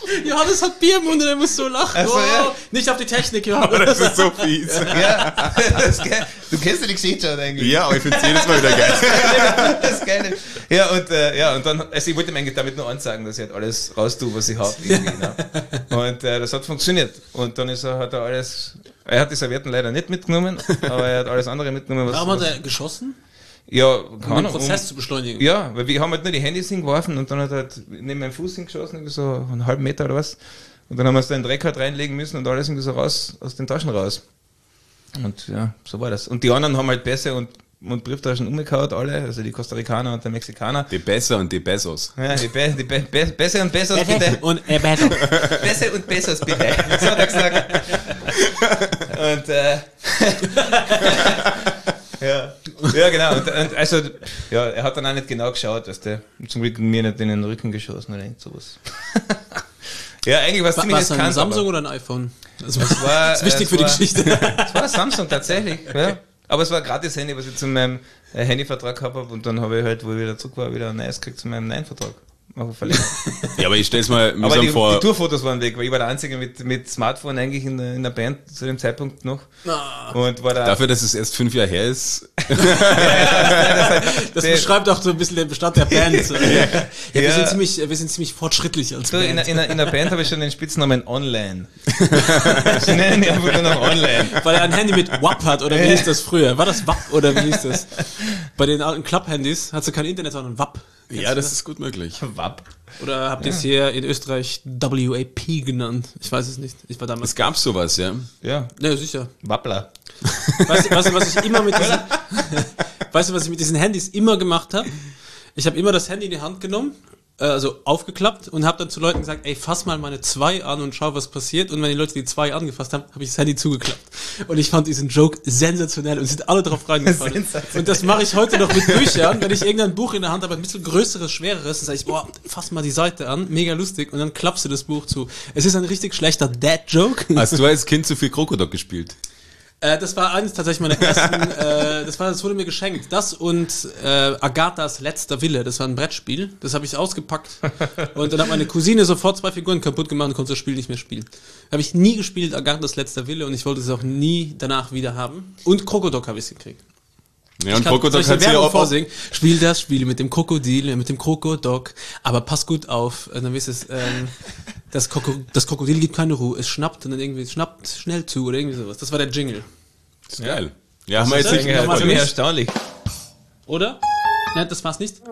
S1: Johannes hat Bier im Mund und er muss so lachen.
S3: Also,
S1: oh,
S3: ja.
S1: Nicht auf die Technik,
S2: Aber
S1: Johannes.
S2: das ist so fies.
S3: Ja, das ist geil. Du kennst ja die Geschichte schon eigentlich.
S2: Ja, aber ich finde es jedes Mal wieder geil.
S3: Das ist geil. Ja, und, äh, ja, und dann, also ich wollte ihm eigentlich damit nur anzeigen, dass ich halt alles raus tue, was ich habe. Ne? Und äh, das hat funktioniert. Und dann ist er, hat er alles, er hat die Servietten leider nicht mitgenommen, aber er hat alles andere mitgenommen. Was,
S1: Warum hat
S3: was,
S1: er geschossen?
S3: ja,
S1: Um
S3: kann
S1: den
S3: er,
S1: Prozess
S3: um,
S1: zu beschleunigen.
S3: ja, weil wir haben halt nur die Handys hingeworfen und dann hat er halt neben meinem Fuß hingeschossen, irgendwie so einen halben Meter oder was. Und dann haben wir es da in den Dreck halt reinlegen müssen und alles irgendwie so raus, aus den Taschen raus. Und ja, so war das. Und die anderen haben halt Pässe und, und Brieftaschen umgekaut, alle, also die Costa Ricaner und der Mexikaner.
S2: Die Besser und die Bessos.
S3: Ja, die, Be die Be Be Pässe und Bessos bitte.
S1: Und er besser.
S3: Pässe und Bessos bitte. So hat er gesagt. Und äh, ja. Ja, genau. Und, und also, ja, er hat dann auch nicht genau geschaut, dass der zum Glück mir nicht in den Rücken geschossen oder irgend sowas. Ja, eigentlich war es
S1: War
S3: ziemlich
S1: es ein
S3: riskant,
S1: Samsung
S3: aber
S1: oder ein iPhone? Das
S3: es war,
S1: das ist wichtig
S3: es
S1: für die
S3: war-
S1: Geschichte.
S3: Es war ein Samsung tatsächlich, ja. Aber es war ein gratis Handy, was ich zu meinem äh, Handyvertrag gehabt habe und dann habe ich halt, wo ich wieder zurück war, wieder ein neues gekriegt zu meinem neuen Vertrag. Auch verlängert.
S2: Ja, aber ich stell's mal
S3: Aber
S2: mühsam
S3: die,
S2: vor.
S3: die Tourfotos waren weg, weil ich war der Einzige mit, mit Smartphone eigentlich in der, in der Band zu dem Zeitpunkt noch.
S1: Ah.
S3: Und war da.
S2: Dafür, dass es erst fünf Jahre her ist.
S1: Das
S3: Der-
S1: beschreibt auch so ein bisschen den Bestand der Band. Ja, wir,
S3: Ja.
S1: Sind ziemlich, wir sind ziemlich fortschrittlich als
S3: So, in,
S1: Band.
S3: der- in, der- in der Band habe ich schon den Spitznamen Online. Sie nennen mich einfach nur noch Online.
S1: Weil er ein Handy mit W A P hat, oder wie hieß das früher? War das W A P oder wie hieß das? Bei den alten Club-Handys hat sie kein Internet, sondern W A P.
S2: Ja, das ist gut möglich.
S3: Wapp.
S1: Oder habt ihr es hier in Österreich W A P genannt? Ich weiß es nicht. Ich war damals.
S2: Es gab sowas, ja.
S3: Ja,
S1: Ja, sicher.
S3: Wappler.
S1: Weißt, du- weißt du, was ich immer mit diesen, weißt du, was ich mit diesen Handys immer gemacht habe? Ich habe immer das Handy in die Hand genommen, äh, also aufgeklappt und habe dann zu Leuten gesagt, ey, fass mal meine zwei an und schau, was passiert. Und wenn die Leute die zwei angefasst haben, habe ich das Handy zugeklappt. Und ich fand diesen Joke sensationell und sind alle drauf reingefallen.
S3: Sensationell.
S1: Und das mache ich heute noch mit Büchern. Wenn ich irgendein Buch in der Hand habe, ein bisschen größeres, schwereres, dann sage ich, boah, fass mal die Seite an, mega lustig. Und dann klappst du das Buch zu. Es ist ein richtig schlechter Dad-Joke.
S2: Hast du als Kind zu viel Krokodok gespielt?
S1: Äh, das war eines tatsächlich meiner ersten, äh, das war, das wurde mir geschenkt. Das und äh, Agathas letzter Wille, das war ein Brettspiel. Das habe ich ausgepackt. Und dann hat meine Cousine sofort zwei Figuren kaputt gemacht und konnte das Spiel nicht mehr spielen. Habe ich nie gespielt, Agathas letzter Wille, und ich wollte es auch nie danach wieder haben. Und Krokodok habe ich gekriegt.
S2: Ja, und
S1: Ich kann-
S2: Krokodok
S1: soll
S2: hat
S1: ich
S2: sie
S1: eine
S2: ja
S1: Werbung
S2: auch.
S1: vorsingen. Spiel das Spiel mit dem Krokodil, mit dem Krokodok, aber pass gut auf. Und dann wisst es, ähm, das, Kroko das Krokodil gibt keine Ruhe. Es schnappt und dann irgendwie, es schnappt schnell zu oder irgendwie sowas. Das war der Jingle.
S2: Das ist geil. Ja, haben wir
S1: ist
S2: jetzt
S1: das?
S2: nicht.
S1: Nochmal
S3: Ziemlich
S1: durch.
S3: erstaunlich.
S1: Oder? Nein, das war's nicht.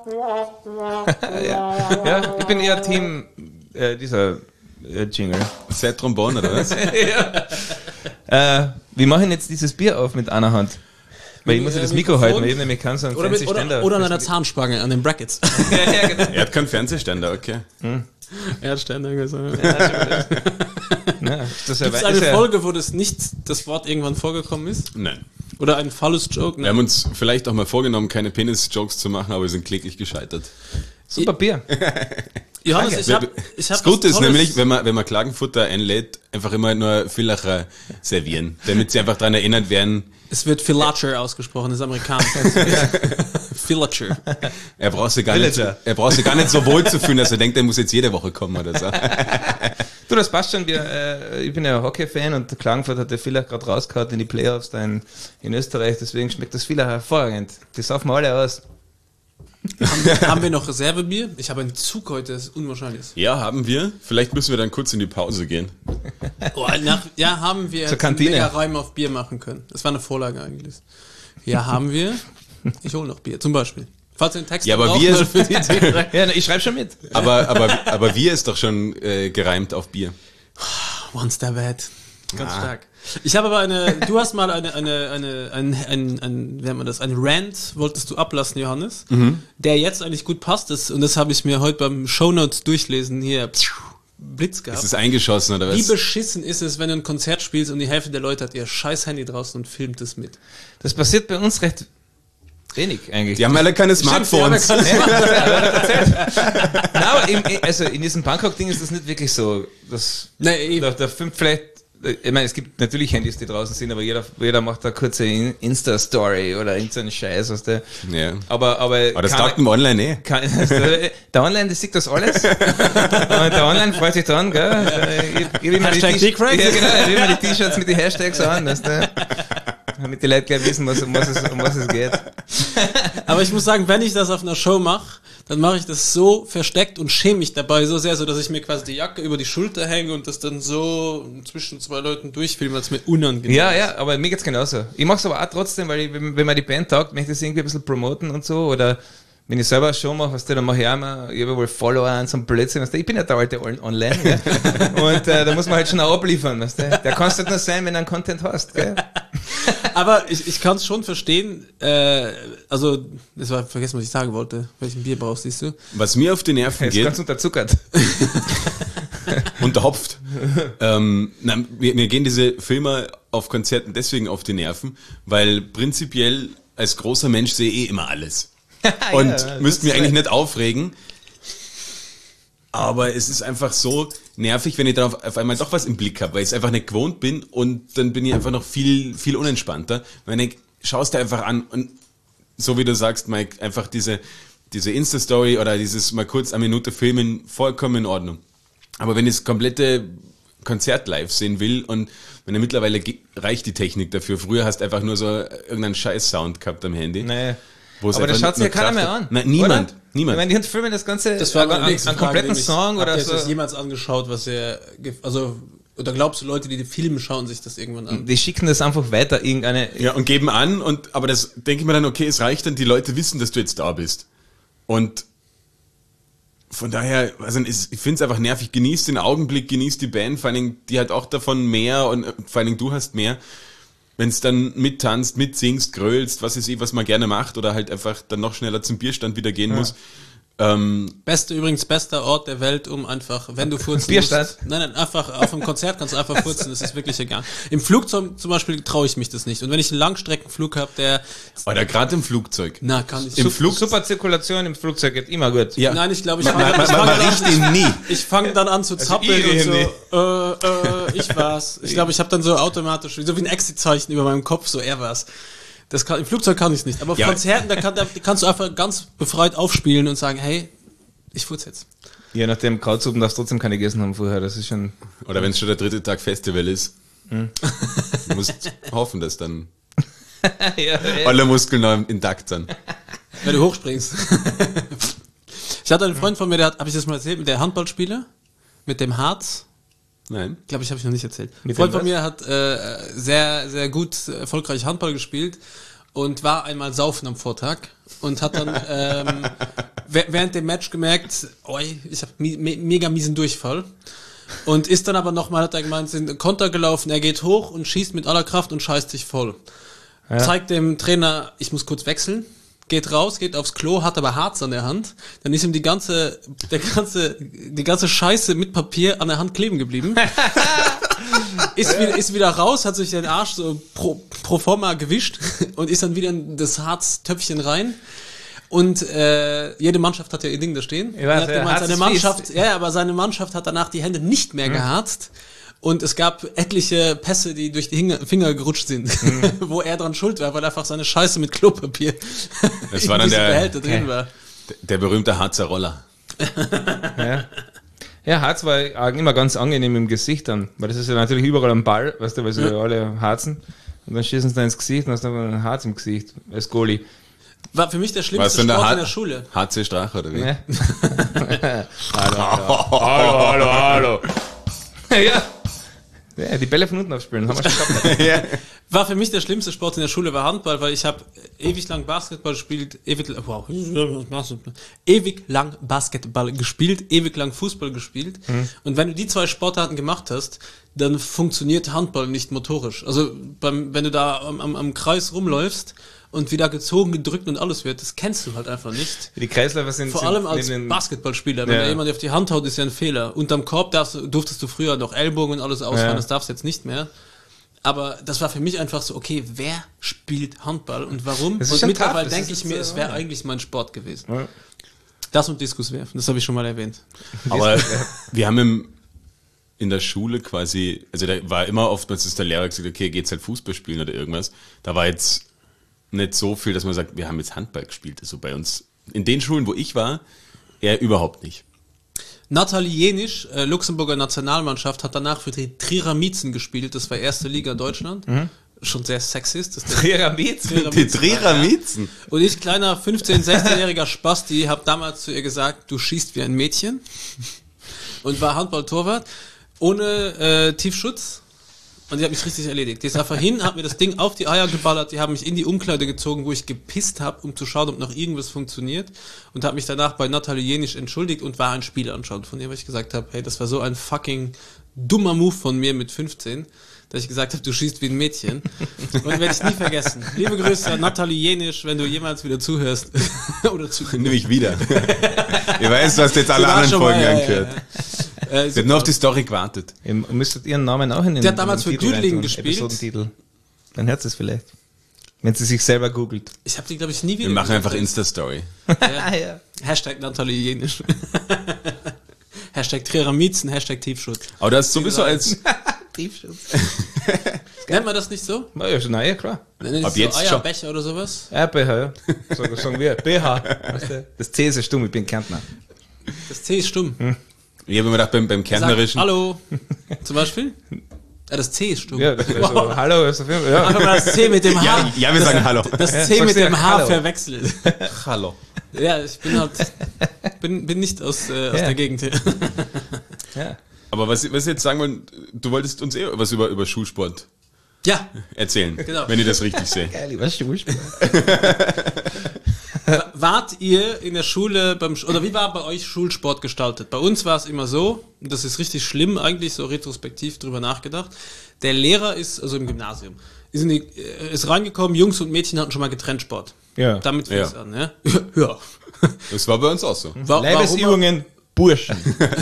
S3: Ja, ich bin eher Team äh, dieser äh, Jingle.
S2: Set Trombone, oder was?
S3: Äh, wir machen jetzt dieses Bier auf mit einer Hand. Weil ich muss ja das
S1: äh,
S3: Mikro
S1: Mikrofon?
S3: halten, weil ich nämlich kann so einen
S1: Oder, mit,
S3: fancy
S1: oder,
S3: Ständer.
S1: oder an einer Zahnspange, an den Brackets.
S3: Ja, ja, genau.
S2: Er hat keinen Fernsehständer, okay.
S1: er hat Ständer gesagt.
S3: Ja, das ist ja,
S1: Gibt es
S3: ist
S1: eine
S3: ja,
S1: Folge, wo das nicht das Wort irgendwann vorgekommen ist?
S2: Nein.
S1: Oder ein Phallus-Joke?
S2: Wir haben uns vielleicht auch mal vorgenommen, keine Penis-Jokes zu machen, aber wir sind kläglich gescheitert.
S3: Super Bier.
S1: Johannes, ich habe ich hab
S2: Das Gute
S1: was
S2: ist
S1: Tolles-
S2: nämlich, wenn man, wenn man Klagenfutter einlädt, einfach immer nur Villacher servieren, damit sie einfach daran erinnert werden,
S1: Es wird Villager ausgesprochen, das ist amerikanisch. Villager.
S2: er braucht sich gar nicht,
S3: Villager.
S2: er braucht sich gar nicht so wohl zu fühlen, dass er denkt, er muss jetzt jede Woche kommen oder so.
S3: Du, das passt schon. Wir, äh, ich bin ja Hockey-Fan und Klagenfurt hat der Villach gerade rausgehauen in die Playoffs da in, in Österreich, deswegen schmeckt das Villach hervorragend. Die saufen wir alle aus.
S1: haben, wir, haben wir noch Reservebier? Ich habe einen Zug heute, das ist unwahrscheinlich.
S2: Ja, haben wir. Vielleicht müssen wir dann kurz in die Pause gehen.
S1: Oh, nach, ja, haben wir
S3: Zur Kantine.
S1: einen Reim auf Bier machen können. Das war eine Vorlage eigentlich. Ja, haben wir. Ich hole noch Bier, zum Beispiel. Falls ihr einen Text
S2: Ja, aber
S1: braucht,
S2: wir-
S1: mal für die Idee.
S3: Ja, ich schreibe schon mit.
S2: Aber, aber, aber wir ist doch schon äh, gereimt auf Bier.
S1: One step ahead. Ganz
S2: Ah.
S1: stark. Ich habe aber eine, du hast mal eine, eine, eine, ein, ein, ein, wie nennt man das, ein Rant wolltest du ablassen, Johannes, der jetzt eigentlich gut passt ist, und das habe ich mir heute beim Shownotes durchlesen, hier, Blitz gehabt.
S2: Ist es eingeschossen oder
S1: Wie
S2: was?
S1: beschissen ist es, wenn du ein Konzert spielst und die Hälfte der Leute hat ihr scheiß Handy draußen und filmt es mit?
S3: Das passiert bei uns recht wenig eigentlich.
S2: Die haben alle keine
S1: Stimmt,
S2: Smartphones.
S1: die haben ja keine
S3: Nein, aber im, also in diesem Bangkok-Ding ist das nicht wirklich so. Das,
S1: Nee,
S3: da, da filmt vielleicht ich meine, es gibt natürlich Handys, die draußen sind, aber jeder, jeder macht da kurze Insta-Story oder irgendeinen Scheiß, was der.
S2: Ja.
S3: Aber, aber.
S2: Aber das taugt dem Online eh.
S3: Kann, der Online, der sieht das alles. Und der Online freut sich dran, gell? Ich, ich
S1: Hashtag Dickcrack.
S3: Ja, genau, ich will mir die T-Shirts mit den Hashtags an, weißt du? Damit die Leute gleich wissen, was, um, was es, um was es geht.
S1: Aber ich muss sagen, wenn ich das auf einer Show mache, dann mache ich das so versteckt und schäme mich dabei so sehr, so dass ich mir quasi die Jacke über die Schulter hänge und das dann so zwischen zwei Leuten durchfilme, weil es mir unangenehm
S3: Ja,
S1: ist.
S3: ja, aber mir geht's genauso. Ich mach's aber auch trotzdem, weil ich, wenn, wenn mir die Band taugt, möchte ich das irgendwie ein bisschen promoten und so, oder wenn ich selber eine Show mache, weißt du, dann mache ich auch mal, ich habe wohl Follower und so ein Blödsinn, weißt du, ich bin ja der alte Online, gell? Und äh, da muss man halt schon auch abliefern, weißt du. Der kannst halt nur sein, wenn du einen Content hast, gell?
S1: Aber ich, ich kann es schon verstehen, äh, also, das war vergessen, was ich sagen wollte, welchen Bier brauchst, siehst du?
S2: Was mir auf die Nerven
S3: Jetzt
S2: geht,
S3: ganz unterzuckert.
S2: unterhopft. ähm, na, mir, mir gehen diese Filme auf Konzerten deswegen auf die Nerven, weil prinzipiell als großer Mensch sehe ich eh immer alles. Und
S3: ja,
S2: müsste mir
S3: ist
S2: eigentlich
S3: recht.
S2: nicht aufregen. Aber es ist einfach so nervig, wenn ich dann auf, auf einmal doch was im Blick habe, weil ich es einfach nicht gewohnt bin und dann bin ich einfach noch viel, viel unentspannter. Wenn ich schaust dir einfach an und so wie du sagst, Mike, einfach diese, diese Insta-Story oder dieses mal kurz eine Minute filmen, vollkommen in Ordnung. Aber wenn ich das komplette Konzert live sehen will und wenn mittlerweile ge- reicht die Technik dafür. Früher hast du einfach nur so irgendeinen Scheiß-Sound gehabt am Handy.
S3: Nee.
S2: Wo es
S3: Aber das
S2: einfach
S3: schaut sich ja
S2: nur
S3: keiner
S2: gedacht
S3: mehr
S2: hat.
S3: an.
S2: Nein, niemand.
S3: Oder?
S2: Niemand.
S3: Ich meine, die filmen das Ganze,
S1: Das war
S3: einen,
S1: meine nächste
S3: einen
S1: Frage,
S3: kompletten
S1: nämlich,
S3: Song oder
S1: habt ihr
S3: so.
S1: euch das jemals angeschaut, was ihr, ge- also, oder glaubst du, Leute, die die Filme schauen, sich das irgendwann an?
S3: Die schicken das einfach weiter, irgendeine.
S2: Ja, und geben an, und aber das denke ich mir dann, okay, es reicht dann, die Leute wissen, dass du jetzt da bist. Und von daher, also ich finde es einfach nervig, genießt den Augenblick, genießt die Band, vor allen Dingen, die hat auch davon mehr und äh, vor allen Dingen du hast mehr. Wenn es dann mittanzt, mitsingst, grölst, was ist eh, was man gerne macht, oder halt einfach dann noch schneller zum Bierstand wieder gehen
S3: Ja.
S2: muss. Ähm,
S1: Beste, übrigens, bester Ort der Welt, um einfach, wenn du furzen
S3: Bierstand?
S1: musst. Nein, nein, einfach auf einem Konzert kannst du einfach furzen, das ist wirklich egal. Im Flugzeug zum Beispiel traue ich mich das nicht. Und wenn ich einen Langstreckenflug habe, der,
S2: oder gerade im Flugzeug.
S1: na, kann ich
S2: Im
S1: Sup-
S2: Flug-
S3: Super Zirkulation im Flugzeug geht immer gut.
S2: Ja.
S1: Nein, ich glaube, ich
S2: Man,
S1: fange
S2: man,
S1: ich
S2: man,
S1: fang
S2: man
S1: dann,
S2: riecht ihn nie.
S1: ich fang dann an zu zappeln
S3: ich
S1: und
S3: rieche
S1: so, äh, äh, ich war's. Ich glaube, ich habe dann so automatisch, so wie ein Exit-Zeichen über meinem Kopf, so, er war's. Das kann, im Flugzeug kann ich nicht. Aber auf
S2: Ja.
S1: Konzerten, da, kann, da kannst du einfach ganz befreit aufspielen und sagen, hey, ich furze jetzt.
S3: Je nachdem, Krautsuppen darfst du trotzdem keine gegessen haben vorher. Das ist schon.
S2: Oder wenn es schon der dritte Tag Festival ist.
S3: Hm.
S2: Du musst hoffen, dass dann
S3: ja,
S2: alle Muskeln noch intakt sind.
S1: Wenn du hochspringst. Ich hatte einen Freund von mir, der hat, habe ich das mal erzählt, mit der Handballspieler, mit dem Harz.
S2: Nein.
S1: Glaube ich, habe ich noch nicht erzählt. Ein
S3: Mit
S1: Freund
S3: dem
S1: von mir hat äh, sehr, sehr gut, äh, erfolgreich Handball gespielt und war einmal saufen am Vortag und hat dann ähm, w- während dem Match gemerkt, oi, ich habe mi- me- mega miesen Durchfall. Und ist dann aber nochmal, hat er gemeint, sind Konter gelaufen, er geht hoch und schießt mit aller Kraft und scheißt sich voll.
S3: Ja.
S1: Zeigt dem Trainer, ich muss kurz wechseln, geht raus, geht aufs Klo, hat aber Harz an der Hand, dann ist ihm die ganze, der ganze, die ganze Scheiße mit Papier an der Hand kleben geblieben. ist, wieder, ist wieder raus, hat sich den Arsch so pro, pro forma gewischt und ist dann wieder in das Harztöpfchen rein. Und äh, jede Mannschaft hat ja ihr Ding da stehen.
S3: Ich weiß,
S1: Er hat
S3: ja,
S1: gemeint,
S3: Harz
S1: seine
S3: ist
S1: Mannschaft,
S3: fies.
S1: ja, aber seine Mannschaft hat danach die Hände nicht mehr geharzt. Und es gab etliche Pässe, die durch die Hinge- Finger gerutscht sind, wo er dran schuld war, weil einfach seine Scheiße mit Klopapier
S2: Das war
S1: in
S2: dann
S1: diesem
S2: der-
S1: Behälter drin
S3: Okay.
S1: war.
S2: Der berühmte Harzer Roller.
S3: Ja. Ja, Harz war auch immer ganz angenehm im Gesicht dann, weil das ist ja natürlich überall am Ball, weißt du, weil sie ja alle harzen. Und dann schießen sie da ins Gesicht und hast dann ein Harz im Gesicht als Goalie.
S1: War für mich der
S2: Warst
S1: schlimmste
S2: du in der,
S1: Sport
S2: H-
S1: in der Schule.
S2: H C Strache oder wie?
S3: Ja. hallo, hallo, hallo, hallo, hallo. ja. Ja, die Bälle von unten aufspielen, haben wir schon gehabt.
S2: Ja.
S1: War für mich der schlimmste Sport in der Schule war Handball, weil ich habe ewig lang Basketball gespielt, ewig wow, ewig lang Basketball gespielt, ewig lang Fußball gespielt.
S3: Mhm.
S1: Und wenn du die zwei Sportarten gemacht hast, dann funktioniert Handball nicht motorisch. Also beim, wenn du da am, am, am Kreis rumläufst und wieder gezogen, gedrückt und alles wird, das kennst du halt einfach nicht.
S3: Die Kreisläufer sind
S1: Vor
S3: sind
S1: allem als
S3: neben den-
S1: Basketballspieler, wenn
S3: Ja.
S1: da jemand auf die Hand haut, ist ja ein Fehler. Unterm Korb darfst, du- durftest du früher noch Ellbogen und alles ausfahren,
S3: Ja.
S1: das darfst du jetzt nicht mehr. Aber das war für mich einfach so, okay, wer spielt Handball und warum?
S3: Das ist
S1: Und
S3: schon
S1: mittlerweile
S3: tough, das
S1: denke
S3: ist
S1: ich mir,
S3: so,
S1: es wäre
S3: ja.
S1: eigentlich mein Sport gewesen.
S3: Ja.
S1: Das und Diskus werfen, das habe ich schon mal erwähnt.
S2: Aber wir haben im, in der Schule quasi, also da war immer oftmals, dass der Lehrer gesagt hat, okay, geht's halt Fußball spielen oder irgendwas. Da war jetzt nicht so viel, dass man sagt, wir haben jetzt Handball gespielt. Also bei uns, in den Schulen, wo ich war, eher überhaupt nicht.
S1: Nathalie Jenisch, äh, Luxemburger Nationalmannschaft, hat danach für die Trierer Miezen gespielt. Das war erste Liga Deutschland. Mhm. Schon sehr sexist.
S3: Trierer Miezen?
S2: Die Trierer Miezen.
S1: Und ich, kleiner fünfzehn-, sechzehnjähriger Spasti, habe damals zu ihr gesagt, du schießt wie ein Mädchen. Und war Handballtorwart. Ohne äh, Tiefschutz. Und die hat mich richtig erledigt. Die ist einfach hin, hat mir das Ding auf die Eier geballert, die haben mich in die Umkleide gezogen, wo ich gepisst habe, um zu schauen, ob noch irgendwas funktioniert. Und hat mich danach bei Nathalie Jenisch entschuldigt und war ein Spiel anschauen von ihr, weil ich gesagt habe, hey, das war so ein fucking dummer Move von mir mit fünfzehn, dass ich gesagt habe, du schießt wie ein Mädchen. Und werde ich nie vergessen. Liebe Grüße an Nathalie Jenisch, wenn du jemals wieder zuhörst. Oder zuhörst.
S2: Nimm ich wieder. Ich weiß, du hast jetzt alle anderen Folgen mal, angehört. Ja, ja. Äh, Sie hat nur auf die Story gewartet.
S3: Ihr müsstet ihren Namen auch in den
S1: Der hat damals für Düdling gespielt.
S3: Episodentitel. Dann hört es vielleicht. Wenn sie sich selber googelt.
S1: Ich habe die, glaube ich, nie wieder
S2: Wir machen einfach Insta-Story.
S1: Ja. Ja. Hashtag Nathalie Jenisch. Hashtag Trierer Miezen, Hashtag Tiefschutz.
S2: Aber das ist sowieso als...
S3: Tiefschutz.
S1: Nennt man das nicht so?
S3: Na ja, na ja, klar.
S1: Ab so jetzt Eierbecher oder sowas?
S3: Ja, B H, ja. So, sagen wir. B H. Das C ist stumm, ich bin Kärntner.
S1: Das C ist stumm. Hm.
S2: Ich habe mir gedacht, beim, beim Kärntnerischen...
S1: Sagt, hallo, zum Beispiel? Ja, das C ist stumm.
S3: Ja, das wow. so, hallo ist auf jeden Fall. Ja.
S1: Einfach mal das C mit dem H.
S2: Ja, ja wir
S1: das,
S2: sagen hallo.
S1: Das C ja, mit dem H hallo. Verwechselt.
S2: Hallo.
S1: Ja, ich bin halt... Bin, bin nicht aus, äh, aus ja. der Gegend hier.
S2: Ja. Aber was, was ich jetzt sagen wollen, du wolltest uns eh was über, über Schulsport
S1: ja.
S2: erzählen, genau. Wenn ich das richtig sehe.
S3: Geil, lieber Schulsport.
S1: Wart ihr in der Schule beim oder wie war bei euch Schulsport gestaltet? Bei uns war es immer so, und das ist richtig schlimm, eigentlich so retrospektiv drüber nachgedacht. Der Lehrer ist, also im Gymnasium, ist, in die, ist reingekommen, Jungs und Mädchen hatten schon mal getrennt Sport.
S3: Ja.
S1: Damit fing es
S2: ja.
S1: an, ja? Ja.
S2: Das war bei uns auch so.
S3: War, Leibesübungen, Burschen.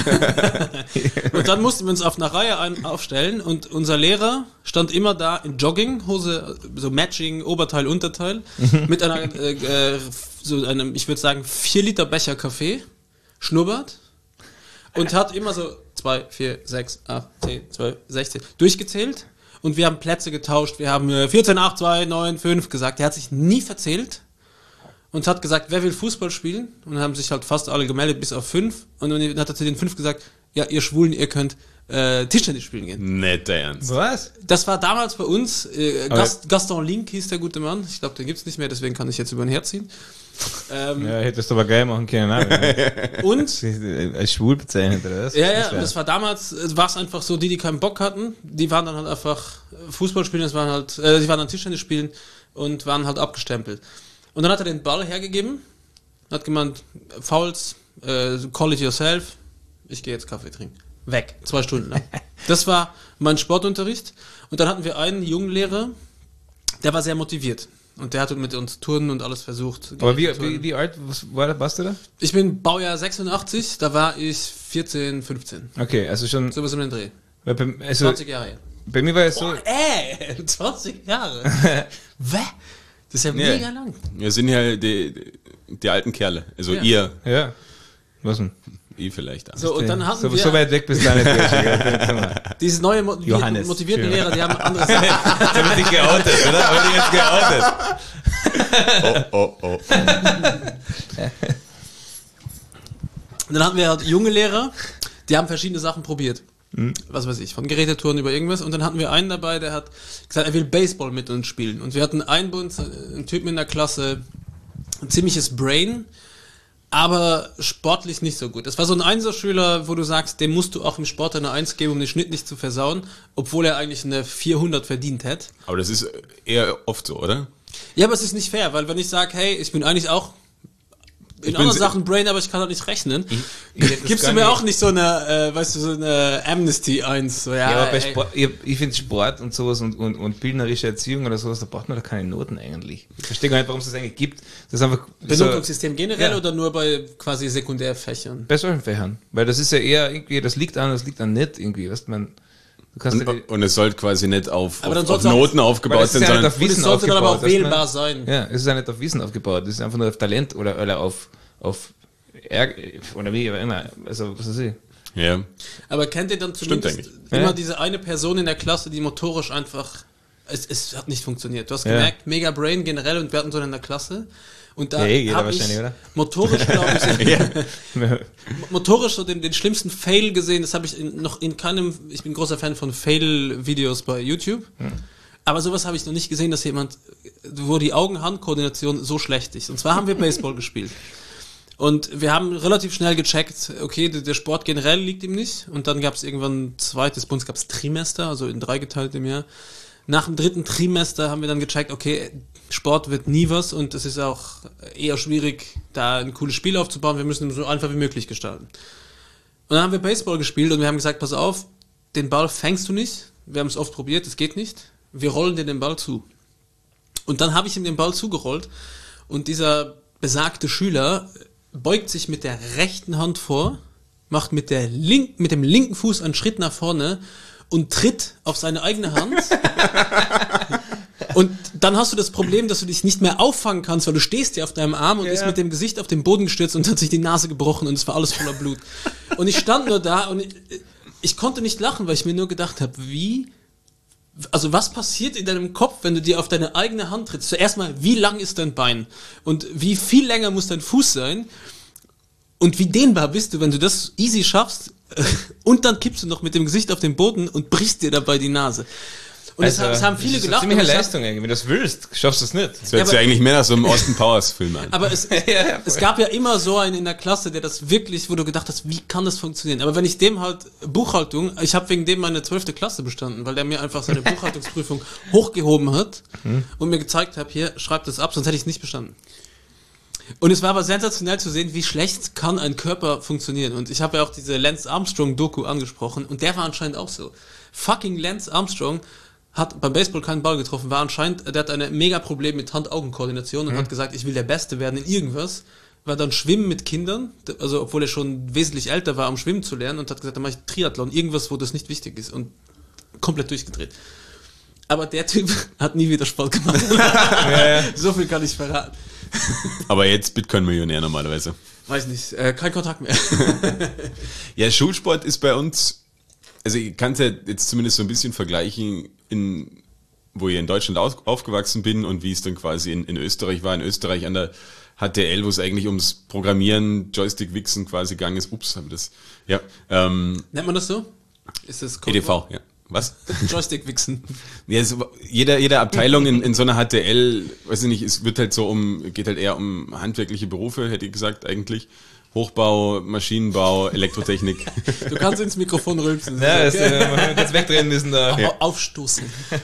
S1: Und dann mussten wir uns auf einer Reihe ein, aufstellen und unser Lehrer stand immer da in Jogginghose, so Matching, Oberteil, Unterteil, mit einer, äh, so einem, ich würde sagen, vier Liter Becher Kaffee, Schnurrbart und hat immer so zwei, vier, sechs, acht, zehn, zwölf, sechzehn durchgezählt und wir haben Plätze getauscht, wir haben vierzehn, acht, zwei, neun, fünf gesagt, er hat sich nie verzählt. Und hat gesagt, wer will Fußball spielen? Und dann haben sich halt fast alle gemeldet, bis auf fünf. Und dann hat er zu den fünf gesagt, ja, ihr Schwulen, ihr könnt äh, Tischtennis spielen gehen.
S2: Netter Ernst.
S3: Was?
S1: Das war damals bei uns, äh, Gast, Gaston Link hieß der gute Mann. Ich glaube, den gibt's nicht mehr, deswegen kann ich jetzt über den herziehen.
S3: Ähm, ja, hättest du aber geil machen können.
S1: Und?
S3: Als schwul bezeichnet, oder was?
S1: Ja, ja, das, das war damals, war es einfach so, die, die keinen Bock hatten, die waren dann halt einfach Fußball spielen, das waren halt, äh, die waren dann Tischtennis spielen und waren halt abgestempelt. Und dann hat er den Ball hergegeben, hat gemeint, Fouls, äh, call it yourself, ich gehe jetzt Kaffee trinken. Weg, zwei Stunden lang. Das war mein Sportunterricht. Und dann hatten wir einen jungen Lehrer, der war sehr motiviert. Und der hat mit uns Turnen und alles versucht.
S3: Aber wie, wie, wie alt war, warst du da?
S1: Ich bin Baujahr sechsundachtzig, da war ich vierzehn, fünfzehn.
S3: Okay, also schon...
S1: So was um den Dreh.
S3: Also,
S1: zwanzig Jahre her.
S3: Bei mir war es so...
S1: Oh, ey, zwanzig Jahre. Wä? Das ist ja mega
S2: ja,
S1: lang.
S2: Wir sind ja die, die alten Kerle. Also
S1: ja.
S2: ihr.
S3: Ja. Was denn?
S2: Ich vielleicht auch.
S1: So, und dann hatten
S3: so,
S1: wir...
S3: So weit weg bist du nicht.
S1: Diese neue Mo
S3: Johannes.
S1: motivierten
S3: Schön.
S1: Lehrer, die haben andere Sachen.
S3: Jetzt haben wir dich geoutet, oder? Haben wir dich jetzt geoutet?
S2: Oh, oh, oh.
S1: Und dann hatten wir halt junge Lehrer, die haben verschiedene Sachen probiert. Mhm. Was weiß ich, von Gerätetouren über irgendwas. Und dann hatten wir einen dabei, der hat gesagt, er will Baseball mit uns spielen. Und wir hatten einen bei uns, einen Typen in der Klasse, ein ziemliches Brain, aber sportlich nicht so gut. Das war so ein Einserschüler, wo du sagst, dem musst du auch im Sport eine Eins geben, um den Schnitt nicht zu versauen, obwohl er eigentlich eine vierhundert verdient hätte.
S2: Aber das ist eher oft so, oder?
S1: Ja, aber es ist nicht fair, weil wenn ich sage, hey, ich bin eigentlich auch in anderen Sachen Brain, aber ich kann halt nicht rechnen. Ich, ich Gibst du mir nicht. Auch nicht so eine, äh, weißt du, so eine Amnesty eins. So, ja,
S3: ja, aber bei Sport, ich, ich finde Sport und sowas und, und, und bildnerische Erziehung oder sowas, da braucht man doch keine Noten eigentlich. Ich verstehe gar nicht, warum es das eigentlich gibt. Das ist einfach
S1: Benotungssystem so, generell
S3: ja.
S1: oder nur bei quasi Sekundärfächern?
S3: Bei solchen Fächern. Weil das ist ja eher irgendwie, das liegt an, das liegt an nicht irgendwie, weißt man.
S2: Und, ja und es sollte quasi nicht auf, auf, auf
S1: auch,
S2: Noten aufgebaut sein,
S3: sondern
S1: auf Wissen es sollte dann aber auch wählbar
S3: man,
S1: sein.
S3: Ja, es ist ja nicht auf Wissen aufgebaut, es ist einfach nur auf Talent oder, oder auf, auf Ärger, oder wie, aber immer, also, was weiß ich.
S2: Ja.
S1: Aber kennt ihr dann zumindest
S2: eigentlich.
S1: immer
S3: Ja.
S1: diese eine Person in der Klasse, die motorisch einfach, es, es hat nicht funktioniert. Du hast
S3: Ja.
S1: gemerkt, Mega Brain generell und wir hatten so in der Klasse. Und da
S3: Ja, jeder
S1: habe ich
S3: wahrscheinlich, oder?
S1: motorisch, glaube ich,
S2: Ja.
S1: motorisch so den, den schlimmsten Fail gesehen. Das habe ich in, noch in keinem, ich bin großer Fan von Fail-Videos bei YouTube. Hm. Aber sowas habe ich noch nicht gesehen, dass jemand, wo die Augen-Hand-Koordination so schlecht ist. Und zwar haben wir Baseball gespielt. Und wir haben relativ schnell gecheckt, okay, der, der Sport generell liegt ihm nicht. Und dann gab es irgendwann ein zweites, bei uns gab es Trimester, also in drei geteilt im Jahr. Nach dem dritten Trimester haben wir dann gecheckt, okay, Sport wird nie was und es ist auch eher schwierig, da ein cooles Spiel aufzubauen. Wir müssen es so einfach wie möglich gestalten. Und dann haben wir Baseball gespielt und wir haben gesagt, pass auf, den Ball fängst du nicht. Wir haben es oft probiert, es geht nicht. Wir rollen dir den Ball zu. Und dann habe ich ihm den Ball zugerollt und dieser besagte Schüler beugt sich mit der rechten Hand vor, macht mit, der link, mit dem linken Fuß einen Schritt nach vorne und tritt auf seine eigene Hand. Und dann hast du das Problem, dass du dich nicht mehr auffangen kannst, weil du stehst ja auf deinem Arm und
S3: ja.
S1: ist mit dem Gesicht auf den Boden gestürzt und hat sich die Nase gebrochen und es war alles voller Blut. Und ich stand nur da und ich, ich konnte nicht lachen, weil ich mir nur gedacht habe, wie... Also was passiert in deinem Kopf, wenn du dir auf deine eigene Hand trittst? Zuerst mal, wie lang ist dein Bein? Und wie viel länger muss dein Fuß sein? Und wie dehnbar bist du, wenn du das easy schaffst? Und dann kippst du noch mit dem Gesicht auf den Boden und brichst dir dabei die Nase. Und
S3: Also,
S1: es, es haben viele
S3: das ist
S1: gelacht.
S3: eine ziemliche
S1: und ich hab-
S3: Leistung eigentlich. Wenn du das willst, schaffst du es nicht.
S2: Das hört
S1: Ja,
S2: sich
S1: aber-
S2: eigentlich mehr nach so einem Austin Powers Film an.
S1: Aber es,
S3: ja,
S1: es gab ja immer so einen in der Klasse, der das wirklich, wo du gedacht hast, wie kann das funktionieren? Aber wenn ich dem halt Buchhaltung, ich habe wegen dem meine zwölfte Klasse bestanden, weil der mir einfach seine Buchhaltungsprüfung hochgehoben hat und mir gezeigt hat, hier, schreib das ab, sonst hätte ich es nicht bestanden. Und es war aber sensationell zu sehen, wie schlecht kann ein Körper funktionieren. Und ich habe ja auch diese Lance Armstrong-Doku angesprochen und der war anscheinend auch so. Fucking Lance Armstrong hat beim Baseball keinen Ball getroffen, war anscheinend, der hat ein mega Problem mit Hand-Augen-Koordination und mhm. hat gesagt, ich will der Beste werden in irgendwas, war dann Schwimmen mit Kindern, also obwohl er schon wesentlich älter war, um Schwimmen zu lernen und hat gesagt, dann mache ich Triathlon, irgendwas, wo das nicht wichtig ist und komplett durchgedreht. Aber der Typ hat nie wieder Sport gemacht.
S3: Ja, ja.
S1: So viel kann ich verraten.
S2: Aber jetzt Bitcoin-Millionär normalerweise.
S1: Weiß nicht, äh, kein Kontakt mehr.
S2: Ja, Schulsport ist bei uns, also ich kann es ja jetzt zumindest so ein bisschen vergleichen, in, wo ich in Deutschland auf, aufgewachsen bin und wie es dann quasi in, in Österreich war. In Österreich an der H T L, wo es eigentlich ums Programmieren, Joystick-Wichsen quasi gegangen ist. Ups, habe ich das. Ja. Ähm,
S1: Nennt man das so? Ist das
S2: E D V, ja. Was?
S1: Joystick-Wichsen.
S2: Ja, es, jeder, jede Abteilung in, in so einer H T L, weiß ich nicht, es wird halt so um, geht halt eher um handwerkliche Berufe, hätte ich gesagt, eigentlich. Hochbau, Maschinenbau, Elektrotechnik.
S1: Du kannst ins Mikrofon rülpsen.
S3: Ja, das, äh, man jetzt wegdrehen müssen da.
S1: Au- Aufstoßen.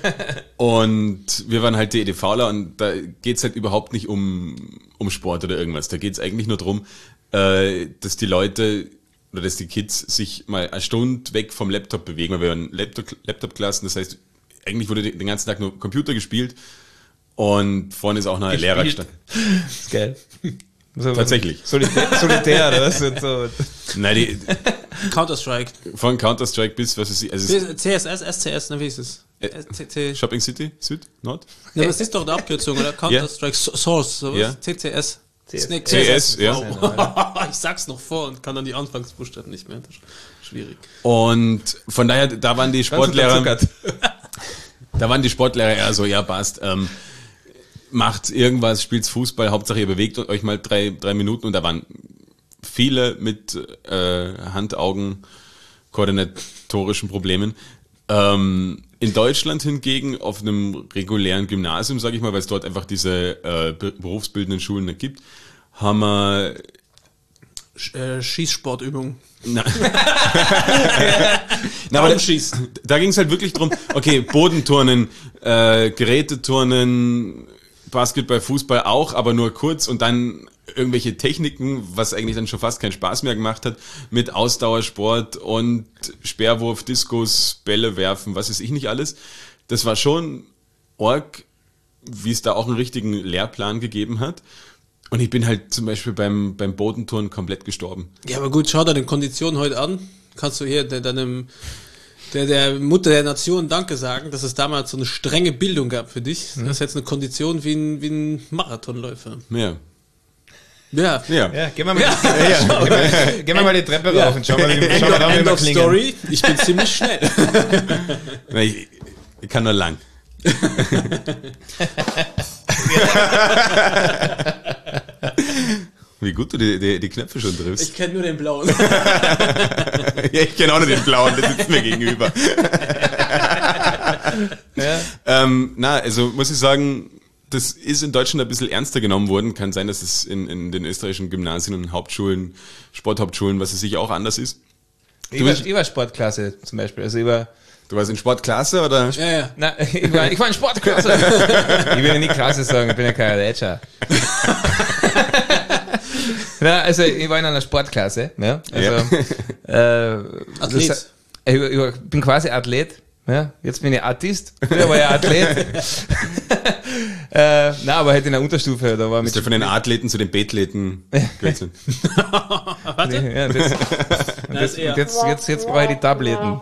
S2: Und wir waren halt die EDVler und da geht's halt überhaupt nicht um, um Sport oder irgendwas. Da geht's eigentlich nur drum, äh, dass die Leute oder dass die Kids sich mal eine Stunde weg vom Laptop bewegen, weil wir waren Laptop, Laptop-Klassen, das heißt, eigentlich wurde den ganzen Tag nur Computer gespielt und vorne ist auch noch ein Lehrer gestanden.
S3: Das ist geil. So,
S2: Tatsächlich.
S3: Solitär, solitär oder was? Und so.
S2: Nein, die,
S1: Counter-Strike.
S2: von Counter-Strike bis, was ist sie, also es
S1: C S S, S C S, na wie ist es?
S2: Äh,
S1: C C.
S2: ist Shopping City, Süd, Nord?
S1: Ja, das ist doch eine Abkürzung, oder? Counter-Strike Source, sowas?
S2: Ja.
S1: C C S.
S3: C S.
S1: Nee,
S2: C S, ja.
S1: Wow. Ich sag's noch vor und kann dann die Anfangsbuchstaben nicht mehr. Das ist schwierig.
S2: Und von daher, da waren die Sportlehrer,
S3: Ganz
S2: da waren die Sportlehrer eher so, ja, passt, ähm, macht irgendwas, spielt Fußball, Hauptsache ihr bewegt euch mal drei, drei Minuten und da waren viele mit äh, Hand-Augen-koordinatorischen Problemen. Ähm, in Deutschland hingegen auf einem regulären Gymnasium, sage ich mal, weil es dort einfach diese äh, be- berufsbildenden Schulen nicht gibt, haben wir
S1: Sch äh, Schießsportübung.
S2: Na, Na, aber da,
S1: Schießen.
S2: da ging es halt wirklich drum, okay, Bodenturnen, äh, Geräteturnen, Basketball, Fußball auch, aber nur kurz und dann irgendwelche Techniken, was eigentlich dann schon fast keinen Spaß mehr gemacht hat, mit Ausdauersport und Speerwurf, Diskus, Bälle werfen, was weiß ich nicht alles. Das war schon arg, wie es da auch einen richtigen Lehrplan gegeben hat. Und ich bin halt zum Beispiel beim, beim Bodenturnen komplett gestorben.
S1: Ja, aber gut, schau dir den Konditionen heute an. Kannst du hier de deinem, der, der Mutter der Nation Danke sagen, dass es damals so eine strenge Bildung gab für dich. Das ist jetzt eine Kondition wie ein, wie ein Marathonläufer.
S2: Ja.
S1: Ja.
S2: Ja.
S3: Ja, gehen wir mal, ja. gehen wir, gehen wir mal die Treppe rauf und schauen wir,
S1: End,
S3: schauen wir da, wie
S1: end
S3: wir
S1: of
S3: klingen.
S1: Story. Ich bin ziemlich schnell.
S2: Ich, ich kann nur lang. Wie gut du die, die, die Knöpfe schon triffst.
S1: Ich kenne nur den blauen.
S2: Ja, ich kenne auch nur den blauen, der sitzt mir gegenüber.
S3: Ja.
S2: Ähm, na, also muss ich sagen, das ist in Deutschland ein bisschen ernster genommen worden. Kann sein, dass es in, in den österreichischen Gymnasien und Hauptschulen, Sporthauptschulen, was es sicher auch anders ist.
S3: Ich war, ich war Sportklasse zum Beispiel. Also ich war,
S2: Du warst in Sportklasse oder?
S1: Ja, ja.
S3: na, ich war, ich war in Sportklasse. Ich will ja nicht Klasse sagen, ich bin ja kein Rätscher. Na, also ich war in einer Sportklasse. Ja, also, ja. Äh,
S1: Athlet.
S3: Das, ich, ich bin quasi Athlet. Ja, jetzt bin ich Artist. Früher war ich Athlet. äh, na, aber halt in der Unterstufe, da war mit
S2: Bist du von den Athleten zu den Bethleten gewechselt?
S1: Warte.
S3: Ja, das,
S1: Na, ist eher.
S3: und jetzt, jetzt, jetzt brauche ich die Tableten.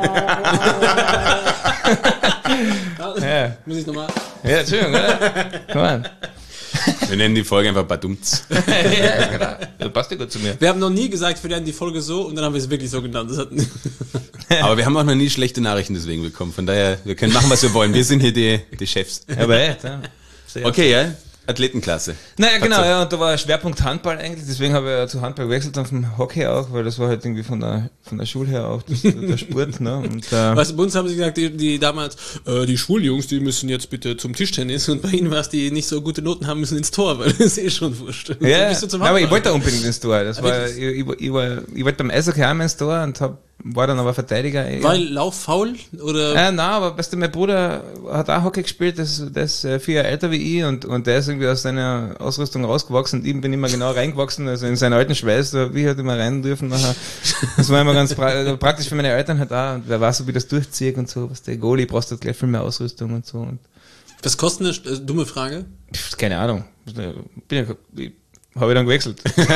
S3: Ja,
S1: Muss ich nochmal.
S3: ja, Entschuldigung, oder? Komm an.
S2: Wir nennen die Folge einfach Badumts.
S3: Ja, genau. Das passt ja gut zu mir.
S1: Wir haben noch nie gesagt, wir nennen die Folge so und dann haben wir es wirklich so genannt. Das hat
S2: Aber wir haben auch noch nie schlechte Nachrichten deswegen bekommen. Von daher, wir können machen, was wir wollen. Wir sind hier die, die Chefs.
S3: Aber echt, ja. Sehr
S2: Okay, ja. Athletenklasse.
S3: Naja, genau,
S2: Hat's-
S3: ja, und da war Schwerpunkt Handball eigentlich, deswegen habe ich ja zu Handball gewechselt und vom Hockey auch, weil das war halt irgendwie von der, von der Schule her auch das, der Sport, ne, und, äh,
S1: Weißt du, bei uns haben sie gesagt, die, die damals, äh, die Schuljungs, die müssen jetzt bitte zum Tischtennis und bei ihnen war es, die nicht so gute Noten haben, müssen ins Tor, weil das ist eh schon wurscht. Und
S3: ja,
S1: so bist du zum
S3: ja, aber ich
S1: Handball.
S3: wollte da unbedingt ins Tor, das
S1: Ah,
S3: war, ich, ich, ich, war, ich wollte beim Eishockey auch mal ins Tor und hab, war dann aber Verteidiger. Ja.
S1: Weil lauffaul oder?
S3: Äh, nein, aber weißt du, mein Bruder hat auch Hockey gespielt, der ist, der ist äh, vier Jahre älter wie ich und, und der ist irgendwie aus seiner Ausrüstung rausgewachsen und ich bin immer genau reingewachsen, also in seinen alten Schweiß, da wie halt immer rein dürfen nachher. Das war immer ganz pra praktisch für meine Eltern halt auch und wer weiß, ob ich das durchziehe und so, was der Goalie brauchst halt gleich viel mehr Ausrüstung und so. Und,
S1: Was kostet eine äh, dumme Frage?
S3: pff, keine Ahnung. Bin ja, ich, habe ich dann gewechselt.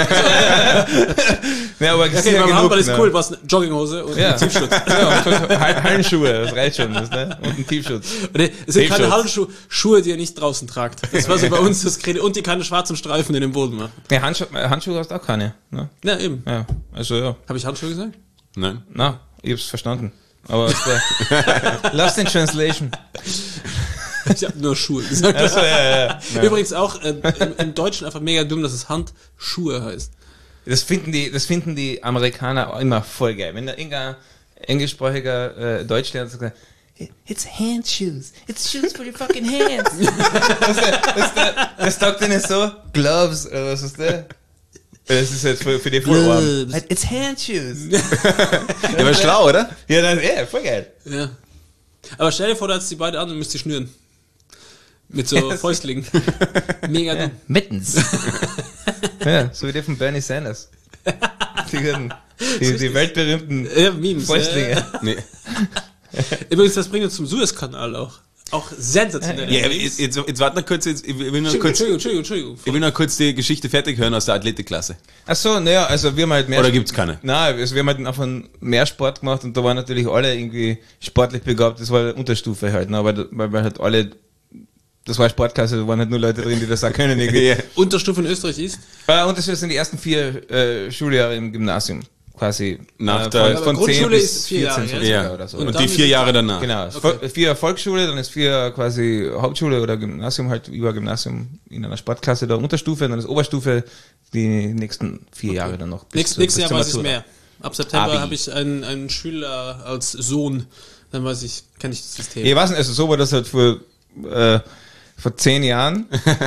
S3: Ja, aber
S1: Okay, beim Handball ist
S3: ne?
S1: cool, was eine Jogginghose und
S3: Ja.
S1: ein Tiefschutz.
S3: Ja, und Hall- Hallenschuhe, das reicht schon, das, ne? Und ein Tiefschutz.
S1: Nee, es sind keine
S3: Tiefschutz.
S1: Handschuhe, Schuhe, die ihr nicht draußen tragt. Das war so bei uns das Credo. Und die keine schwarzen Streifen in den Boden machen.
S3: Nee, Handschuhe, Handschuhe hast du auch keine, ne?
S1: Ja, eben.
S3: Ja, also ja.
S1: Habe ich Handschuhe gesagt?
S2: Nein.
S3: Na, ich hab's verstanden. Aber es war Lost in Translation.
S1: Ich habe nur Schuhe gesagt.
S3: Also, ja, ja, ja.
S1: Übrigens auch äh, im, im Deutschen einfach mega dumm, dass es Handschuhe heißt.
S3: Das finden die, das finden die Amerikaner auch immer voll geil. Wenn da irgendein englischsprachiger äh, Deutschlehrer sagt, it's hand shoes, it's shoes for your fucking hands. das, das, das, das sagt ihnen so, gloves, oder was ist das? Das ist jetzt für, für die Vorarm.
S1: Gloves.
S3: It's hand shoes.
S2: Der war schlau, oder?
S3: Ja, dann, ja, voll geil.
S1: Ja. Aber stell dir vor, da hat's die beide an und müsst die schnüren. Mit so Fäustlingen. Mega dumm.
S3: Mittens. Ja, so wie der von Bernie Sanders. Die, guten- die, die weltberühmten
S1: Ja, Memes.
S3: Fäustlinge.
S1: Äh,
S2: Nee.
S1: übrigens, das bringt uns zum Suezkanal auch. Auch sensationell.
S2: Ja, aber jetzt, jetzt, jetzt warte noch kurz, jetzt, ich will noch
S1: Entschuldigung,
S2: kurz,
S1: Entschuldigung, Entschuldigung, Entschuldigung.
S2: ich will noch kurz die Geschichte fertig hören aus der Athletikklasse.
S3: Ach so, naja, also wir haben halt mehr.
S2: Oder gibt's keine?
S3: Nein, also wir haben halt einfach mehr Sport gemacht und da waren natürlich alle irgendwie sportlich begabt. Das war eine Unterstufe halt, ne? weil, weil wir halt alle, das war eine Sportklasse, da waren halt nur Leute drin, die das auch können irgendwie.
S2: Ja.
S1: Unterstufe in Österreich ist?
S3: Äh, und das sind die ersten vier äh, Schuljahre im Gymnasium. Quasi.
S2: Nach
S3: äh,
S2: der-
S3: von,
S1: Aber
S3: von
S1: Grundschule
S3: zehn
S1: ist
S3: bis
S1: vier Jahre,
S3: vierzehn
S1: ja?
S2: Ja.
S3: oder so.
S1: Und
S2: Und,
S1: dann
S2: die
S1: ist
S2: vier
S1: es-
S2: Jahre danach.
S3: Genau,
S1: Okay.
S3: vier Volksschule, dann ist vier quasi Hauptschule oder Gymnasium, halt über Gymnasium in einer Sportklasse der Unterstufe, und dann ist Oberstufe die nächsten vier Jahre dann noch. bis
S1: Nächst,
S3: zur-
S1: nächstes
S3: bis
S1: Jahr
S3: zur
S1: weiß ich
S3: Matura.
S1: mehr. Ab September
S3: Abi.
S1: habe ich einen, einen Schüler als Sohn. Dann weiß ich, kenne ich das System.
S3: Ich weiß nicht, also so war das halt vor, äh, vor zehn Jahren.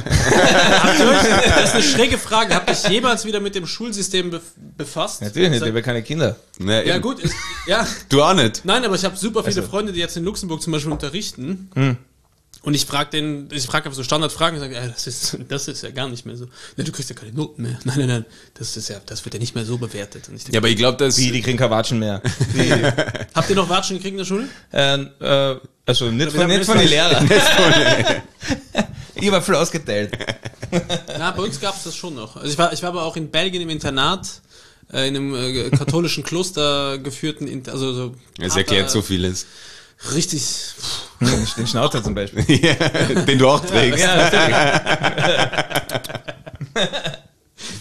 S1: Das ist eine schräge Frage. Habt ihr euch jemals wieder mit dem Schulsystem bef befasst?
S3: Natürlich nicht, ich habe keine Kinder.
S2: Ja,
S1: Ja
S2: eben.
S1: gut, ist, ja.
S2: Du auch nicht.
S1: Nein, aber ich habe super viele
S3: Also.
S1: Freunde, die jetzt in Luxemburg zum Beispiel unterrichten.
S3: Hm.
S1: Und ich frage den, ich frage einfach so Standardfragen und sage, ja, das ist, das ist ja gar nicht mehr so. Ne, du kriegst ja keine Noten mehr. Nein, nein, nein, das ist ja, das wird ja nicht mehr so bewertet. Und ich denke,
S2: Ja, aber ich glaube, dass...
S3: Wie, die kriegen keine Watschen mehr. Die,
S1: habt ihr noch Watschen gekriegt in der Schule?
S3: äh, äh, also nicht
S1: wir
S3: von,
S1: haben
S3: nicht von den
S1: Österreich-
S3: Lehrern. Ich habe viel ausgeteilt.
S1: Na, bei uns gab es das schon noch. Also ich war, ich war aber auch in Belgien im Internat, äh, in einem äh, katholischen Kloster geführten, In- also so.
S2: Es erklärt
S1: Pater-
S2: so vieles.
S1: Richtig.
S3: Den Schnauzer zum Beispiel.
S2: Ja, den du auch trägst.
S3: Ja, natürlich.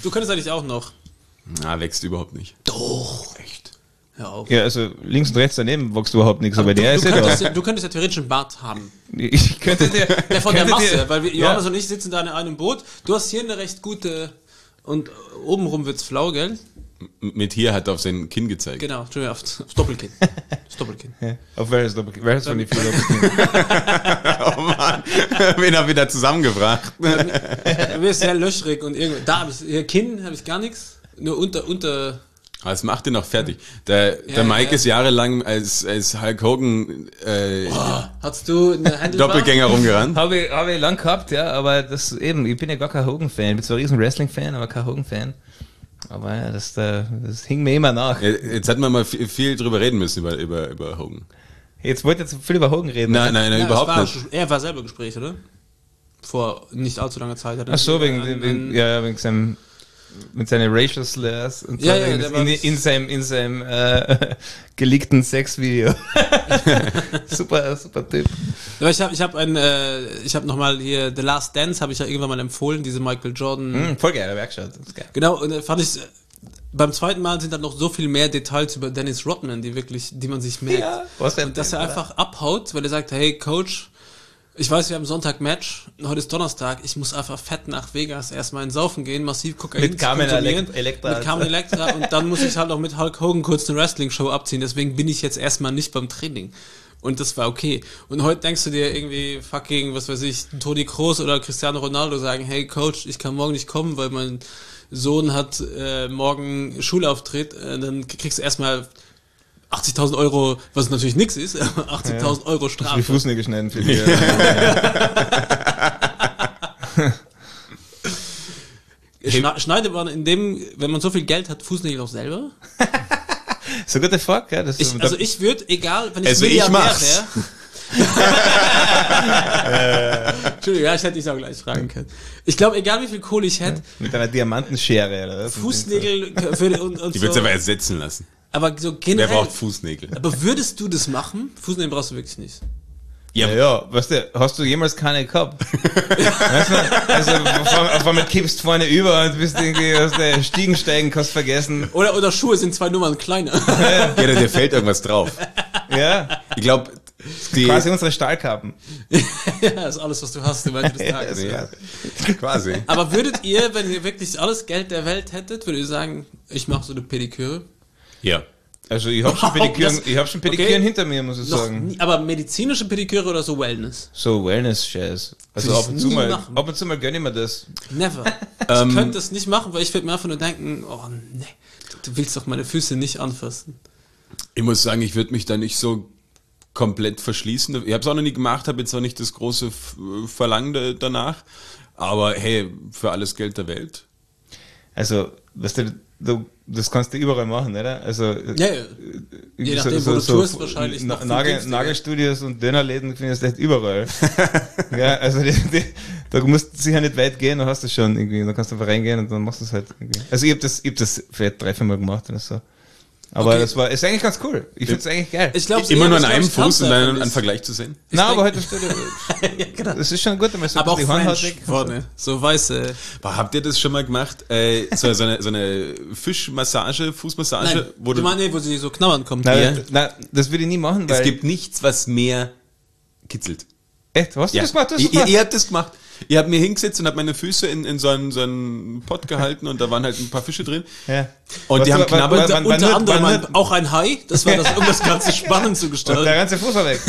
S1: Du könntest eigentlich auch noch.
S2: Na, wächst überhaupt nicht.
S1: Doch. Echt? Hör auf.
S3: Ja, also links und rechts daneben wächst überhaupt nichts, aber,
S1: Aber du,
S3: der
S1: du,
S3: ist ja
S1: könntest,
S3: da.
S1: ja- du könntest ja theoretisch einen Bart haben.
S3: Ich könnte dir.
S1: Ja, von der
S3: könnte
S1: Masse,
S3: dir-
S1: weil wir,
S3: ja.
S1: Johannes und ich sitzen da in einem Boot. Du hast hier eine recht gute und obenrum wird's flau, gell?
S2: M- Mit hier hat er auf sein Kinn gezeigt.
S1: Genau, Entschuldigung, aufs, aufs Doppelkinn. Das Doppelkinn.
S3: Ja. Auf welches Doppelkinn? Welches von den vier Doppelkinn?
S2: Oh Mann, wen hab ich da zusammengebracht?
S1: Mir ist sehr löchrig und irgendwie. Da habe ich, hier Kinn habe ich gar nichts. Nur unter, unter.
S2: Aber es macht ihn noch fertig. Der, der
S1: Ja,
S2: Mike
S1: ja.
S2: ist jahrelang als, als Hulk Hogan äh,
S1: Hast du eine Handelbar?
S2: Doppelgänger rumgerannt.
S3: Habe ich, hab ich lang gehabt, ja, aber das eben, ich bin ja gar kein Hogan-Fan. Ich bin zwar ein riesen Wrestling-Fan, aber kein Hogan-Fan. Aber ja, das, äh, das hing mir immer nach.
S2: Ja, Jetzt hätten wir mal viel, viel drüber reden müssen über, über, über Hogan.
S3: Jetzt wollt ihr zu viel über Hogan reden.
S2: Nein, nein, nein,
S1: Ja,
S2: überhaupt
S1: es war,
S2: nicht.
S1: Er war selber Gespräch, oder? Vor nicht allzu langer Zeit. Hat er
S3: Ach so, wegen,
S1: an-
S3: wegen,
S1: an-
S3: ja, ja, wegen seinem, mit seinen Racial Slurs und so,
S1: Ja, ja,
S3: in,
S1: der war
S3: in,
S1: das-
S3: in seinem, in seinem, äh, geleakten Sexvideo. super, super Typ.
S1: Ja, ich habe ich hab ein, äh, ich habe nochmal hier The Last Dance, habe ich ja irgendwann mal empfohlen, diese Michael Jordan.
S3: Hm, voll geil, hab ich geschaut. Das ist geil.
S1: Genau, und äh, fand ich, äh, beim zweiten Mal sind dann noch so viel mehr Details über Dennis Rodman, die wirklich, die man sich merkt.
S3: Ja, was denn?
S1: Und dass er einfach abhaut, weil er sagt, hey Coach, ich weiß, wir haben Sonntag Match, heute ist Donnerstag, ich muss einfach fett nach Vegas erstmal in Saufen gehen, massiv Kokain
S3: Mit
S1: zu
S3: Carmen
S1: konsumieren.
S3: Elect- Electra.
S1: Mit Carmen Electra und dann muss ich halt auch mit Hulk Hogan kurz eine Wrestling-Show abziehen, deswegen bin ich jetzt erstmal nicht beim Training. Und das war okay. Und heute denkst du dir irgendwie fucking, was weiß ich, Toni Kroos oder Cristiano Ronaldo sagen, hey Coach, ich kann morgen nicht kommen, weil mein Sohn hat äh, morgen Schulauftritt, äh, dann kriegst du erstmal achtzigtausend Euro, was natürlich nix ist, aber achtzigtausend Euro
S3: Das ist wie
S1: Strafe.
S3: Fußnägel schneiden für die.
S1: Schna schneidet man in dem, wenn man so viel Geld hat, Fußnägel auch selber?
S3: So gute Frage, ja. Das
S1: Ich, also ich würde, egal, wenn ich
S2: Also ich
S1: Milliardär
S2: mach's.
S1: wäre. Entschuldigung, ja, ich hätte dich auch gleich fragen können. Ich glaube, egal wie viel Kohle ich hätte,
S3: mit einer Diamantenschere, oder was?
S1: Fußnägel für, und, und
S2: Die wird's
S1: so.
S2: aber ersetzen lassen.
S1: Aber so
S2: Wer
S1: generell.
S2: braucht Fußnägel?
S1: Aber würdest du das machen? Fußnägel brauchst du wirklich nicht.
S3: Ja, ja, weißt du, hast du jemals keine gehabt? Weißt du, also, auf einmal kippst vorne über und bist irgendwie aus der Stiegen steigen, kannst vergessen.
S1: Oder, oder Schuhe sind zwei Nummern kleiner.
S2: Ja, da- dir fällt irgendwas drauf.
S3: Ja,
S2: Ich glaube, die...
S3: quasi unsere Stahlkappen.
S1: Ja, das ist alles, was du hast im Laufe des Tages.
S2: Ja, quasi.
S1: Aber würdet ihr, wenn ihr wirklich alles Geld der Welt hättet, würdet ihr sagen, ich mache so eine Pediküre?
S2: Ja.
S3: Also ich hab schon Pediküren,
S1: Das-
S3: ich hab schon Pediküren
S1: okay.
S3: hinter mir, muss ich
S1: Noch
S3: sagen.
S1: nie, aber medizinische Pediküre oder so Wellness?
S3: So Wellness-Scheiß. Also
S1: Würde
S3: ab
S1: ich
S3: und zu
S1: nie
S3: mal,
S1: machen.
S3: ab und zu mal gönn ich mir das.
S1: Never.
S2: Ähm,
S1: Ich könnte das nicht machen, weil ich würde mir einfach nur denken, oh nee, du willst doch meine Füße nicht anfassen.
S2: Ich muss sagen, ich würde mich da nicht so komplett verschließen. Ich habe es auch noch nie gemacht, habe jetzt auch nicht das große F- Verlangen da- danach. Aber hey, für alles Geld der Welt.
S3: Also, weißt du, du, das kannst du überall machen, oder? Also,
S1: Ja, ja. Je nachdem, wo du tust, wahrscheinlich noch viel
S3: Nagel,
S1: günstiger.
S3: Nagelstudios und Dönerläden findest du echt überall. Ja, also die, die, da musst du sicher nicht weit gehen, dann hast du es schon irgendwie, dann kannst du einfach reingehen und dann machst du es halt irgendwie. Also ich hab das, ich hab das vielleicht drei, vier Mal gemacht oder so. Aber
S1: Okay.
S3: das war, ist eigentlich ganz cool. Ich find's eigentlich geil.
S1: Ich glaube,
S2: Immer nur an einem Fuß und dann einen Vergleich zu sehen.
S3: Nein, aber
S1: denk-
S3: heute steht
S1: ja, genau.
S3: das ist schon gut, wenn man so
S1: Aber auch
S3: die Hand hat
S1: French
S3: weg.
S1: vorne, so weiße.
S2: Aber habt ihr das schon mal gemacht? Äh, so, so, eine, so eine Fischmassage, Fußmassage?
S1: Nein,
S2: wo
S1: du
S2: du,
S1: meinst, nee, wo sie so knabbern kommt.
S3: Nein,
S2: Ja.
S3: das- nein, das würde ich nie machen, weil...
S2: es gibt nichts, was mehr kitzelt.
S3: echt, hast du das gemacht? Du hast
S2: ihr,
S3: das gemacht?
S2: ihr, ihr habt das gemacht. Ihr habt mir hingesetzt und habt meine Füße in, in so einen, so einen Pott gehalten und da waren halt ein paar Fische drin.
S3: Ja.
S2: Und
S3: Was
S2: die
S3: du-
S2: haben
S3: was-
S2: knabbert.
S3: was-
S1: Unter,
S3: wann- wann
S1: unter
S3: nur-
S1: anderem
S3: wann
S1: ein,
S3: nur-
S1: auch ein Hai, das war das, um das Ganze spannend zu
S3: Und der
S1: gestalten.
S3: ganze Fuß war weg.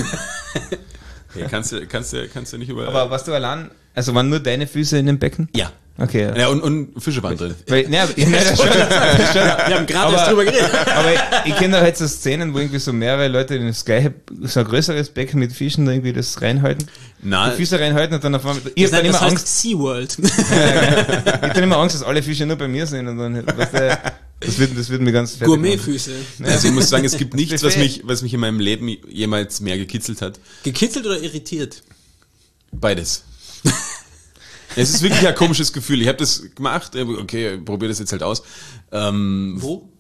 S2: Ja, kannst du, kannst du, kannst du nicht über.
S3: Aber warst du allein, also waren nur deine Füße in dem Becken?
S2: ja.
S3: Okay. Ja.
S2: Ja, und, und Fische waren drin.
S3: Weil, ne, aber- ne, das stimmt, das stimmt.
S1: Wir haben gerade
S3: Aber-
S1: erst drüber geredet.
S3: Aber ich, ich kenne da halt so Szenen, wo irgendwie so mehrere Leute in das gleiche, so ein größeres Becken mit Fischen da irgendwie das reinhalten.
S2: Na,
S3: Die Füße reinhalten und dann auf einmal, ich hab
S1: Das,
S3: dann
S1: das
S3: immer
S1: heißt
S3: Angst,
S1: SeaWorld.
S3: ich hab dann immer Angst, dass alle Fische nur bei mir sind und dann, weißt du, das wird, das wird mir ganz fertig machen.
S1: Gourmetfüße.
S2: also ich muss sagen, es gibt nichts, was
S3: Buffet.
S2: mich, was mich in meinem Leben jemals mehr gekitzelt hat.
S1: Gekitzelt oder irritiert?
S2: Beides. Es ist wirklich ein komisches Gefühl. Ich habe das gemacht, okay, probier das jetzt halt aus. Ähm,
S1: Wo?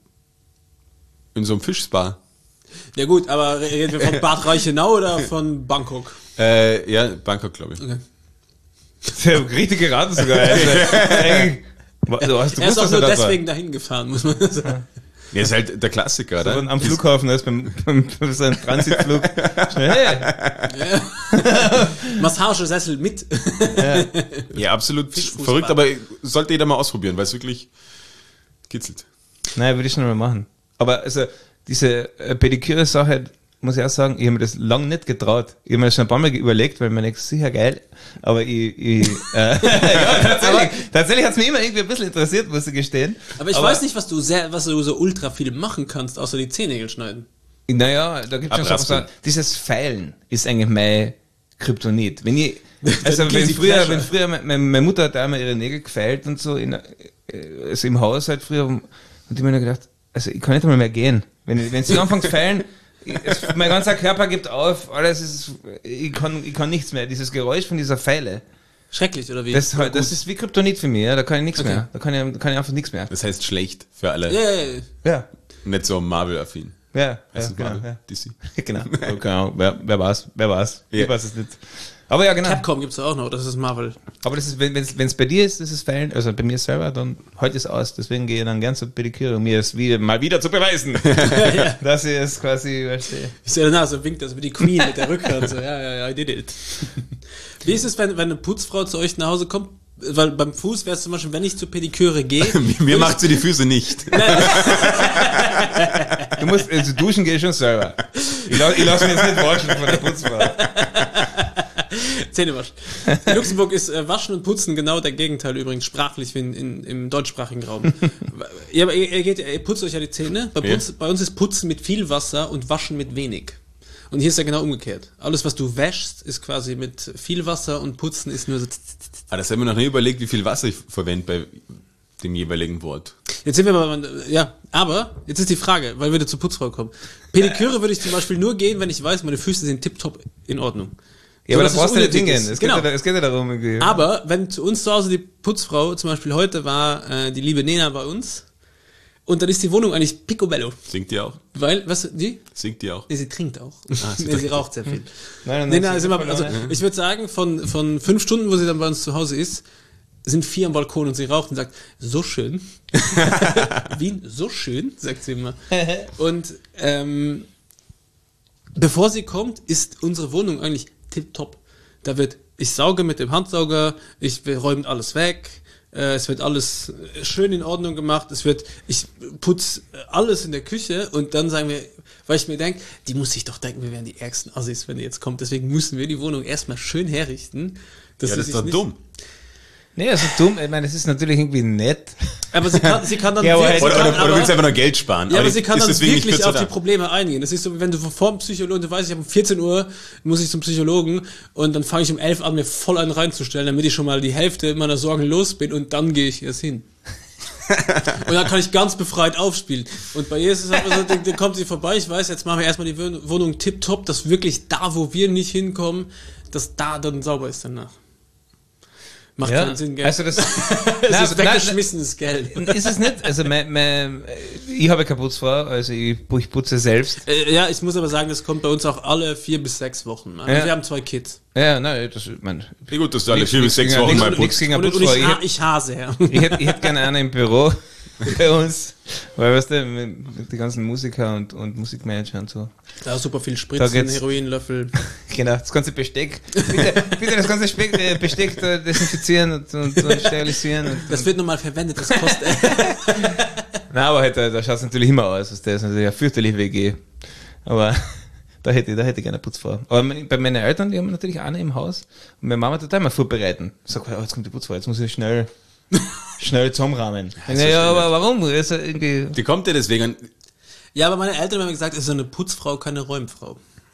S2: in so einem Fischspa.
S1: Ja gut, aber reden wir von Bad Reichenau oder von Bangkok?
S2: Äh, ja, Bangkok, glaube ich.
S1: Okay.
S3: Das ist ja richtig geraten sogar. Also, eigentlich, Du hast, du
S1: Er ist auch
S3: wusstest
S1: nur
S3: ja, das war-
S1: deswegen dahin gefahren, muss man sagen.
S2: Ja, ist halt der Klassiker,
S3: So
S2: oder?
S3: am Flughafen, da ist beim, beim, beim so einem Transitflug schnell, hey,
S1: Massagesessel mit.
S2: Ja, absolut
S1: Fischfußball.
S2: verrückt, aber sollte jeder mal ausprobieren, weil es wirklich kitzelt.
S3: nein, würde ich schon mal machen. Aber also diese äh, Pediküre-Sache, muss ich auch sagen, ich habe mir das lange nicht getraut. Ich habe mir das schon ein paar Mal überlegt, weil mir denkt, sicher geil, aber ich, ich äh, ja, tatsächlich, tatsächlich hat es mich immer irgendwie ein bisschen interessiert, muss ich gestehen.
S1: Aber ich weiß nicht, was du sehr, was du so ultra viel machen kannst, außer die Zehennägel schneiden.
S3: Naja, da gibt es schon so,
S2: Abraspeln.
S3: dieses Feilen ist eigentlich mein Kryptonit. Wenn ich, also wenn
S1: Guilty
S3: früher,
S1: pleasure.
S3: wenn früher, meine, meine Mutter hat einmal ihre Nägel gefeilt und so, in, also im Haus halt früher, und ich mir nur gedacht, also ich kann nicht einmal mehr gehen. Wenn, wenn sie anfangen zu feilen, ich, es, mein ganzer Körper gibt auf, alles ist, ich kann, ich kann nichts mehr. Dieses Geräusch von dieser Feile,
S1: Schrecklich, oder wie?
S3: das,
S1: Oder
S3: das
S1: gut?
S3: ist wie Kryptonit für mich, ja, da kann ich nichts
S1: Okay.
S3: mehr. Da kann ich, da kann ich einfach nichts mehr.
S2: Das heißt schlecht für alle.
S1: Ja, ja, ja.
S3: Ja,
S2: Nicht so Marvel-affin.
S3: ja, ja,
S2: Heißt es
S3: genau.
S2: Marvel?
S3: Ja.
S2: D C.
S3: Genau. Oh, keine Ahnung. Wer, wer war's? Wer war's?
S2: Ja.
S3: Ich weiß es nicht. Aber ja, genau.
S1: Capcom gibt's auch noch, das ist Marvel.
S3: Aber das ist, wenn es bei dir ist, das ist Feilen, also bei mir selber, dann heute ist aus. Deswegen gehe ich dann gern zur Pediküre, um mir es wieder, mal wieder zu beweisen, dass ich es quasi verstehe.
S1: Ich sehe danach, so winkt das wie die Queen mit der Rückhand. So, ja, ja, ja, I did it. Wie ist es, wenn, wenn eine Putzfrau zu euch nach Hause kommt? Weil beim Fuß wäre es zum Beispiel, wenn ich zur Pediküre gehe.
S2: Mir macht sie die Füße nicht.
S3: Du musst, also duschen gehe ich schon selber. Ich, la, ich lasse mich jetzt nicht waschen von der Putzfrau.
S1: Zähne waschen. In Luxemburg ist äh, Waschen und Putzen genau der Gegenteil übrigens, sprachlich wie in, in, im deutschsprachigen Raum. Ja, aber ihr, ihr, geht, ihr putzt euch ja die Zähne. Bei,
S2: Ja.
S1: uns, bei uns ist Putzen mit viel Wasser und Waschen mit wenig. Und hier ist ja genau umgekehrt. Alles, was du wäschst, ist quasi mit viel Wasser und Putzen ist nur so...
S2: Ah, das haben wir noch nie überlegt, wie viel Wasser ich verwende bei dem jeweiligen Wort.
S1: Jetzt sind wir aber, ja, aber, jetzt ist die Frage, weil wir da zur Putzfrau kommen. Pediküre würde ich zum Beispiel nur gehen, wenn ich weiß, meine Füße sind tipptopp in Ordnung.
S3: Ja, aber
S1: dass
S3: da brauchst
S1: es
S3: du nicht
S1: unnötig
S3: dingen.
S1: ist.
S3: Es,
S1: Genau.
S3: geht ja, es geht ja darum, irgendwie.
S1: Aber wenn zu uns zu Hause die Putzfrau, zum Beispiel heute war äh, die liebe Nena bei uns, und dann ist die Wohnung eigentlich picobello.
S2: Singt die auch?
S1: Weil, was, die?
S2: Singt die auch?
S1: Nee, sie trinkt auch.
S2: sie
S1: nee, sie raucht sehr viel.
S3: Nein, nein,
S1: Nena
S3: nein,
S1: ist
S3: sie-
S1: immer, also ich würde sagen, von, von fünf Stunden, wo sie dann bei uns zu Hause ist, sind vier am Balkon und sie raucht und sagt, so schön. Wien, so schön, sagt sie immer. Und ähm, bevor sie kommt, ist unsere Wohnung eigentlich tipptopp. Da wird, ich sauge mit dem Handsauger, ich wir räumen alles weg, äh, es wird alles schön in Ordnung gemacht, es wird, ich putze alles in der Küche und dann sagen wir, weil ich mir denke, die muss sich doch denken, wir wären die ärgsten Assis, wenn die jetzt kommt. Deswegen müssen wir die Wohnung erstmal schön herrichten. dass
S2: Ja,
S1: sie
S2: das ist
S1: sich
S2: doch
S1: nicht-
S2: dumm.
S3: Nee, das ist dumm. Ich meine, das ist natürlich irgendwie nett.
S1: Aber sie kann, sie kann dann
S3: Ja, aber-
S1: wirklich- sie
S2: Oder,
S1: kann
S2: oder, oder
S1: aber-
S2: willst du einfach nur Geld sparen?
S1: Ja, aber sie kann
S2: ist
S1: dann
S2: deswegen nicht
S1: wirklich
S2: kürzer
S1: auf die
S2: da.
S1: Probleme eingehen. Das ist so, wenn du vor dem Psychologen, du weißt, ich habe um vierzehn Uhr, muss ich zum Psychologen und dann fange ich um elf an, mir voll einen reinzustellen, damit ich schon mal die Hälfte meiner Sorgen los bin und dann gehe ich erst hin. Und dann kann ich ganz befreit aufspielen. Und bei ihr ist es einfach so, dann, dann kommt sie vorbei, ich weiß, jetzt machen wir erstmal die Wohn- Wohnung tipptopp, dass wirklich da, wo wir nicht hinkommen, dass da dann sauber ist danach. Macht
S3: Ja.
S1: keinen Sinn, gell?
S3: Also das,
S1: das
S3: Nein,
S1: ist
S3: nein,
S1: weggeschmissenes Geld.
S3: nein, ist es nicht. Also mein, mein, ich habe keine Putzfrau, also ich, ich putze selbst.
S1: Äh, ja, ich muss aber sagen, das kommt bei uns auch alle vier bis sechs Wochen. Also
S3: Ja.
S1: wir haben zwei Kids.
S3: Ja, nein, das mein,
S2: Wie gut, dass du alle
S3: Nix-
S2: vier bis
S3: nix
S2: sechs
S3: gegen-
S2: Wochen
S3: nix-
S2: mal
S3: nix
S2: putzt.
S3: gegen eine
S1: Und, und
S3: Putzfrau.
S1: ich,
S3: Ich,
S1: ha
S3: hätte-
S1: ich hase her.
S3: ich hätte ich hätte gerne einen im Büro bei uns, weil, weißt du, mit, mit die ganzen Musiker und, und Musikmanager und so.
S1: Da ist super viel
S3: Da
S1: Spritzen,
S3: geht's-
S1: Heroinlöffel.
S3: Genau, das ganze Besteck. Bitte, bitte das ganze Besteck, äh, Besteck da desinfizieren und, und, und sterilisieren. Und,
S1: Das wird nochmal verwendet, das kostet.
S3: Nein, aber halt, da, da schaut es natürlich immer aus. Das ist natürlich eine fürchterliche W G. Aber da hätte, ich- da hätte ich gerne eine Putzfrau. Aber mein- bei meinen Eltern, die haben natürlich eine im Haus. Und meine Mama tut immer vorbereiten. Sagt, oh, jetzt kommt die Putzfrau, jetzt muss ich schnell, schnell zusammenrahmen. Ja, ja, aber warum? Also irgendwie,
S2: Die kommt ja deswegen an.
S1: Ja, aber meine Eltern haben mir gesagt, es ist eine Putzfrau, keine Räumfrau.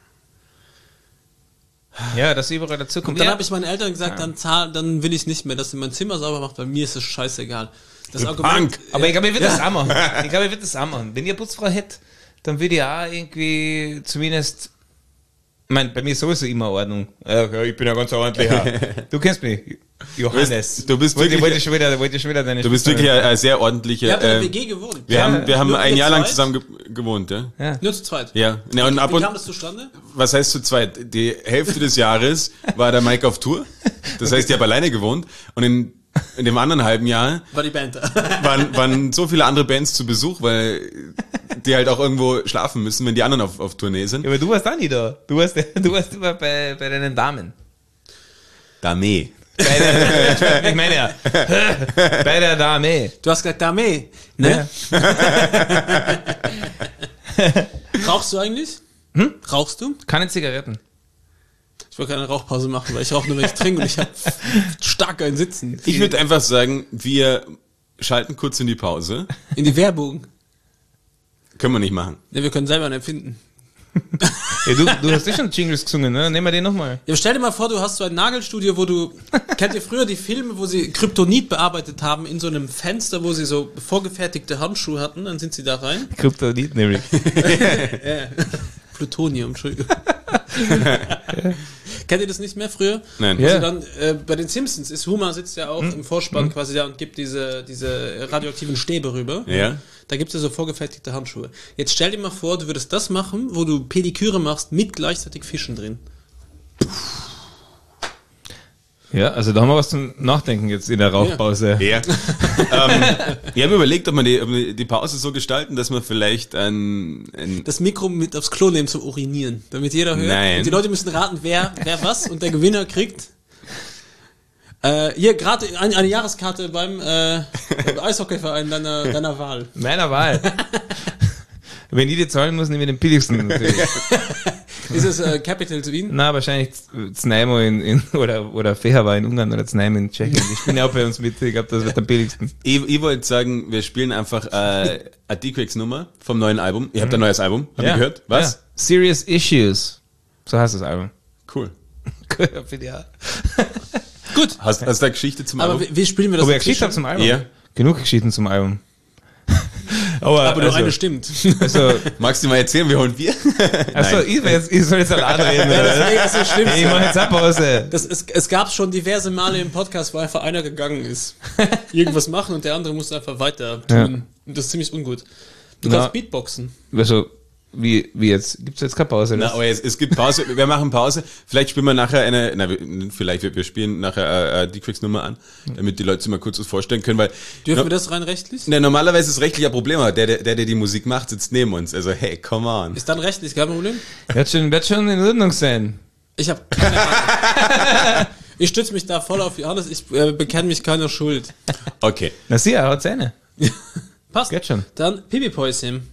S3: ja, dass sie überall dazu kommt.
S1: Und dann
S3: Ja,
S1: habe ich meinen Eltern gesagt, dann zahl, dann will ich nicht mehr, dass sie mein Zimmer sauber macht, weil mir ist es scheißegal. Das
S2: Du
S1: Argument,
S2: Punk.
S3: aber ich glaube, ich würde
S1: Ja.
S3: das auch machen. Ich glaube, ich würde das auch machen. Wenn ich eine Putzfrau hätte, dann würde ich auch irgendwie zumindest. Ich meine, bei mir ist sowieso immer Ordnung. Ja, ja, ich bin ja ganz ordentlicher. Du kennst mich, Johannes.
S2: Du bist
S3: wollte,
S2: wirklich-
S3: wollte schon wieder, wollte schon wieder deine
S2: Du bist
S3: Stimme.
S2: wirklich ein, ein sehr ordentlicher.
S1: ihr habt in der
S2: äh,
S1: W G gewohnt.
S2: wir
S3: Ja,
S2: haben, wir haben
S1: nur
S2: ein
S1: ihr
S2: Jahr lang
S1: zweit?
S2: zusammen ge gewohnt, ja?
S3: Ja.
S1: Nur zu zweit.
S2: Ja. ja und ab
S1: Wie
S2: und,
S1: kam das zustande?
S2: was heißt zu zweit? Die Hälfte des Jahres war der Mike auf Tour. Das heißt, ich habe alleine gewohnt. Und in in dem anderen halben Jahr
S1: War die Band da.
S2: waren, waren so viele andere Bands zu Besuch, weil die halt auch irgendwo schlafen müssen, wenn die anderen auf, auf Tournee sind.
S3: Ja, aber du warst auch nie da. Du warst, du warst immer bei, bei deinen Damen.
S2: Dame.
S3: Bei der, ich meine ja, bei der Dame.
S1: Du hast gesagt, Dame, ne? Rauchst du eigentlich? Hm? Rauchst du?
S3: Keine Zigaretten.
S1: Ich wollte keine Rauchpause machen, weil ich rauche nur, wenn ich trinke und ich habe stark ein Sitzen.
S2: Ich würde einfach sagen, wir schalten kurz in die Pause.
S1: In die Werbung.
S2: Können wir nicht machen.
S1: Ja, wir können selber einen erfinden.
S3: Ja, du, du hast eh schon Jingles gesungen, ne? Nehmen wir den nochmal.
S1: Ja, stell dir mal vor, du hast so ein Nagelstudio, wo du, kennt ihr früher die Filme, wo sie Kryptonit bearbeitet haben, in so einem Fenster, wo sie so vorgefertigte Handschuhe hatten, dann sind sie da rein.
S3: Kryptonit nämlich.
S1: Ja. Plutonium, Entschuldigung. Kennt ihr das nicht mehr früher?
S2: Nein.
S1: Also
S3: Ja.
S1: dann, äh, bei den Simpsons ist Homer sitzt ja auch im Vorspann quasi da und gibt diese, diese radioaktiven Stäbe rüber.
S2: Ja.
S1: Da gibt es ja so vorgefertigte Handschuhe. Jetzt stell dir mal vor, du würdest das machen, wo du Pediküre machst mit gleichzeitig Fischen drin.
S3: Ja, also da haben wir was zum Nachdenken jetzt in der Rauchpause.
S2: Ja. ähm, ich habe überlegt, ob wir die, ob wir die Pause so gestalten, dass wir vielleicht ein, ein
S1: Das Mikro mit aufs Klo nehmen zum Urinieren, damit jeder hört.
S2: Nein.
S1: Und die Leute müssen raten, wer, wer was und der Gewinner kriegt. Äh, hier gerade eine, eine Jahreskarte beim, äh, beim Eishockeyverein deiner, deiner Wahl.
S3: Meiner Wahl. Wenn die die zahlen muss, nehme ich den billigsten natürlich.
S1: Ist es äh, Capital zu Wien?
S3: Na, wahrscheinlich Znajmo in, in, oder, oder Fehervar in Ungarn oder Znajmo in Tschechien. Die spielen ja auch bei uns mit. Ich glaube, das wird am billigsten.
S2: Ich, ich wollte sagen, wir spielen einfach äh, eine D-Quakes-Nummer vom neuen Album. Ihr habt ein neues Album, habt ihr gehört? Was?
S3: Ja. Serious Issues. So heißt das Album.
S2: Cool.
S3: Finde ich auch.
S1: Gut.
S2: Hast, hast du eine Geschichte zum
S1: Aber
S2: Album?
S1: wie, wie spielen wir das?
S3: Aber ich
S1: dazwischen?
S3: Geschichte habe zum Album.
S2: Ja.
S3: Genug Geschichten zum Album. Aber,
S1: Aber nur
S3: also,
S1: eine stimmt.
S3: Also,
S2: Magst du mal erzählen, wir holen Bier?
S3: also ich, will jetzt, ich soll jetzt allein reden.
S1: Ja, das
S3: Oder?
S1: ist das Schlimmste.
S3: Hey, ich mach jetzt eine Pause.
S1: Das, es, es gab schon diverse Male im Podcast, wo einfach einer gegangen ist. Irgendwas machen und der andere musste einfach weiter tun.
S3: Ja.
S1: Und das ist ziemlich ungut. Du
S3: Na.
S1: kannst Beatboxen.
S3: Also, wie, wie jetzt? Gibt's jetzt keine Pause?
S2: Na,
S3: oder?
S2: aber es, es gibt Pause, wir machen Pause. Vielleicht spielen wir nachher eine, na, wir- vielleicht wir, wir spielen nachher äh, die Quicks-Nummer an, damit die Leute sich mal kurz was vorstellen können, weil
S1: Dürfen
S2: no,
S1: wir das rein rechtlich?
S2: na, normalerweise ist rechtlich ein Problem, aber der, der, der, der die Musik macht, sitzt neben uns. Also hey, come on.
S1: Ist dann rechtlich kein Problem?
S3: Wird schon, wird schon in Ordnung sein.
S1: Ich habe keine Ahnung. Ich stütze mich da voll auf Johannes. Ich äh, bekenne mich keiner Schuld.
S2: Okay.
S3: Na sieh, er hat Zähne.
S1: Passt.
S3: Geht schon.
S1: Dann Pipi-Päuschen.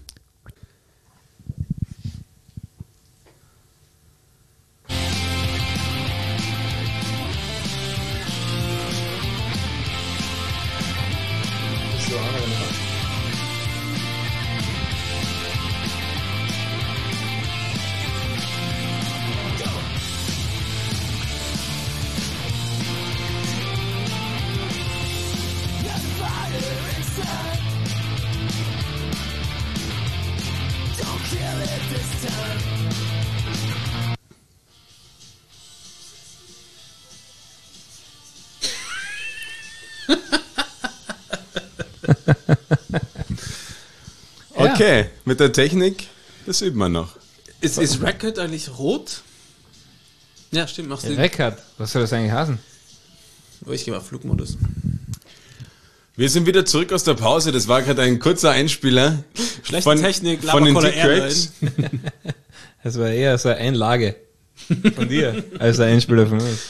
S2: Okay, mit der Technik, das üben wir noch.
S1: Ist, ist Record eigentlich rot? Ja, stimmt. Machst du.
S3: Record. Was soll das eigentlich heißen?
S1: Oh, ich gehe mal auf Flugmodus.
S2: Wir sind wieder zurück aus der Pause. Das war gerade ein kurzer Einspieler.
S1: Schlechte
S2: von,
S1: Technik,
S2: von den
S1: Lava Cola
S2: D-Cracks.
S3: Das war eher so eine Einlage von dir, als ein Einspieler von uns.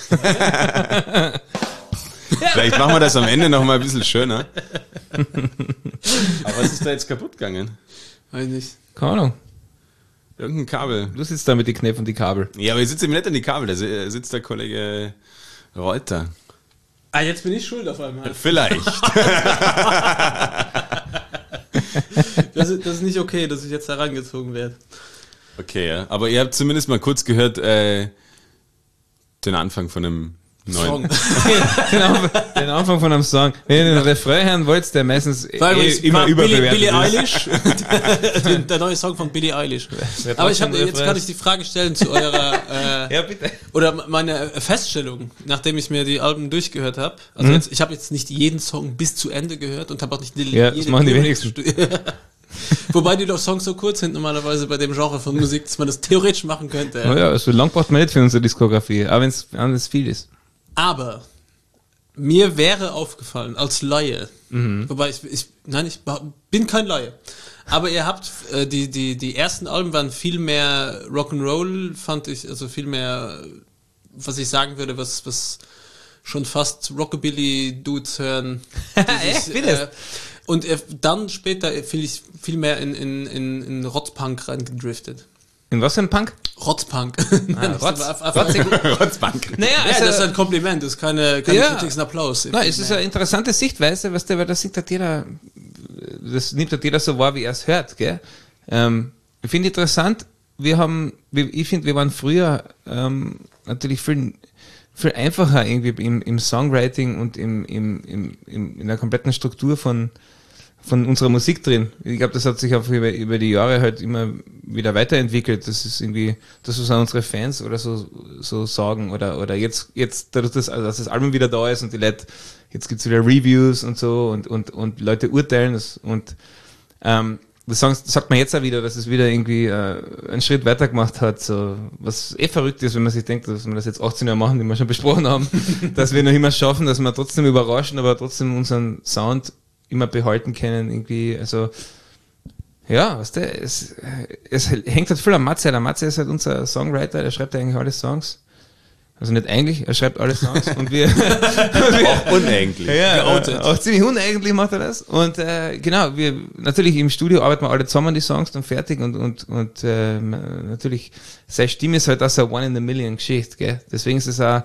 S2: Vielleicht machen wir das am Ende noch mal ein bisschen schöner. Aber was ist da jetzt kaputt gegangen?
S1: Weiß nicht.
S3: Keine Ahnung.
S2: Irgendein Kabel.
S3: Du sitzt da mit den Knöpfen und die Kabel.
S2: Ja, aber ich sitze eben nicht an die Kabel, da si- sitzt der Kollege Reuter.
S1: Ah, jetzt bin ich schuld auf einmal.
S2: Vielleicht.
S1: Das ist, das ist nicht okay, dass ich jetzt herangezogen werde.
S2: Okay, ja. Aber ihr habt zumindest mal kurz gehört, äh, den Anfang von einem neuen.
S1: Song.
S3: Den Anfang, den Anfang von einem Song. Wenn ihr den Refrain hören wollt, der meistens
S1: War
S3: eh
S1: übrigens
S3: immer
S1: war Billie,
S3: überbewertet
S1: Billie
S3: ist.
S1: Eilish. der, der neue Song von Billie Eilish.
S3: Wer
S1: Aber ich
S3: braucht
S1: hab,
S3: den
S1: jetzt
S3: Refrain?
S1: kann ich die Frage stellen zu eurer, äh,
S3: Ja, bitte.
S1: oder meine Feststellung, nachdem ich mir die Alben durchgehört habe. Also jetzt, ich habe jetzt nicht jeden Song bis zu Ende gehört und habe auch nicht die,
S3: Ja, das machen die wenigsten.
S1: Wobei die doch Songs so kurz sind normalerweise bei dem Genre von Musik, dass man das theoretisch machen könnte.
S3: Oh ja, so lang braucht man nicht für unsere Diskografie, auch wenn es viel ist.
S1: Aber Mir wäre aufgefallen, als Laie,
S3: Mhm.
S1: wobei ich, ich, nein, ich behau- bin kein Laie, aber ihr habt, äh, die, die, die ersten Alben waren viel mehr Rock'n'Roll, fand ich, also viel mehr, was ich sagen würde, was, was schon fast Rockabilly-Dudes hören. die
S3: Echt?
S1: sich,
S3: Wie das?
S1: äh, und er, dann später viel, ich, viel mehr in, in, in, in Rotzpunk reingedriftet.
S3: In was für ein Punk?
S1: Rotzpunk.
S3: Ah, Rotz, Rotzig.
S2: Rotzbank.
S3: Naja,
S1: Ja,
S3: also,
S1: das ist ein Kompliment, das ist keine, keine
S3: Ja.
S1: Kritik, das ist ein Applaus.
S3: nein, es ist eine interessante Sichtweise, weißt du, weil das sieht halt jeder, das nimmt halt jeder so wahr, wie er es hört, gell? Ähm, ich finde interessant, wir haben, wir, ich finde, wir waren früher ähm, natürlich viel, viel einfacher irgendwie im, im Songwriting und im, im, im, im, in der kompletten Struktur von, von unserer Musik drin. Ich glaube, das hat sich auch über, über die Jahre halt immer wieder weiterentwickelt. Das ist irgendwie, das was auch unsere Fans oder so, so sagen oder, oder jetzt, jetzt, dadurch, dass, also dass das Album wieder da ist und die Leute, jetzt gibt's wieder Reviews und so und, und, und Leute urteilen das und, ähm, das sagt, sagt man jetzt auch wieder, dass es wieder irgendwie äh, einen Schritt weiter gemacht hat, so, was eh verrückt ist, wenn man sich denkt, dass wir das jetzt achtzehn Jahre machen, die wir schon besprochen haben, dass wir noch immer schaffen, dass wir trotzdem überraschen, aber trotzdem unseren Sound immer behalten können, irgendwie, also, ja, weißt du, es, es hängt halt viel am Matze, der Matze ist halt unser Songwriter, der schreibt eigentlich alle Songs, also nicht eigentlich, er schreibt alle Songs und wir,
S2: Auch uneigentlich.
S3: ja,
S1: Geoutet.
S3: äh, auch ziemlich uneigentlich macht er das. Und äh, genau, wir natürlich im Studio arbeiten wir alle zusammen die Songs dann fertig und und und äh, natürlich seine Stimme ist halt auch so eine One in a Million Geschichte, gell? Deswegen ist es auch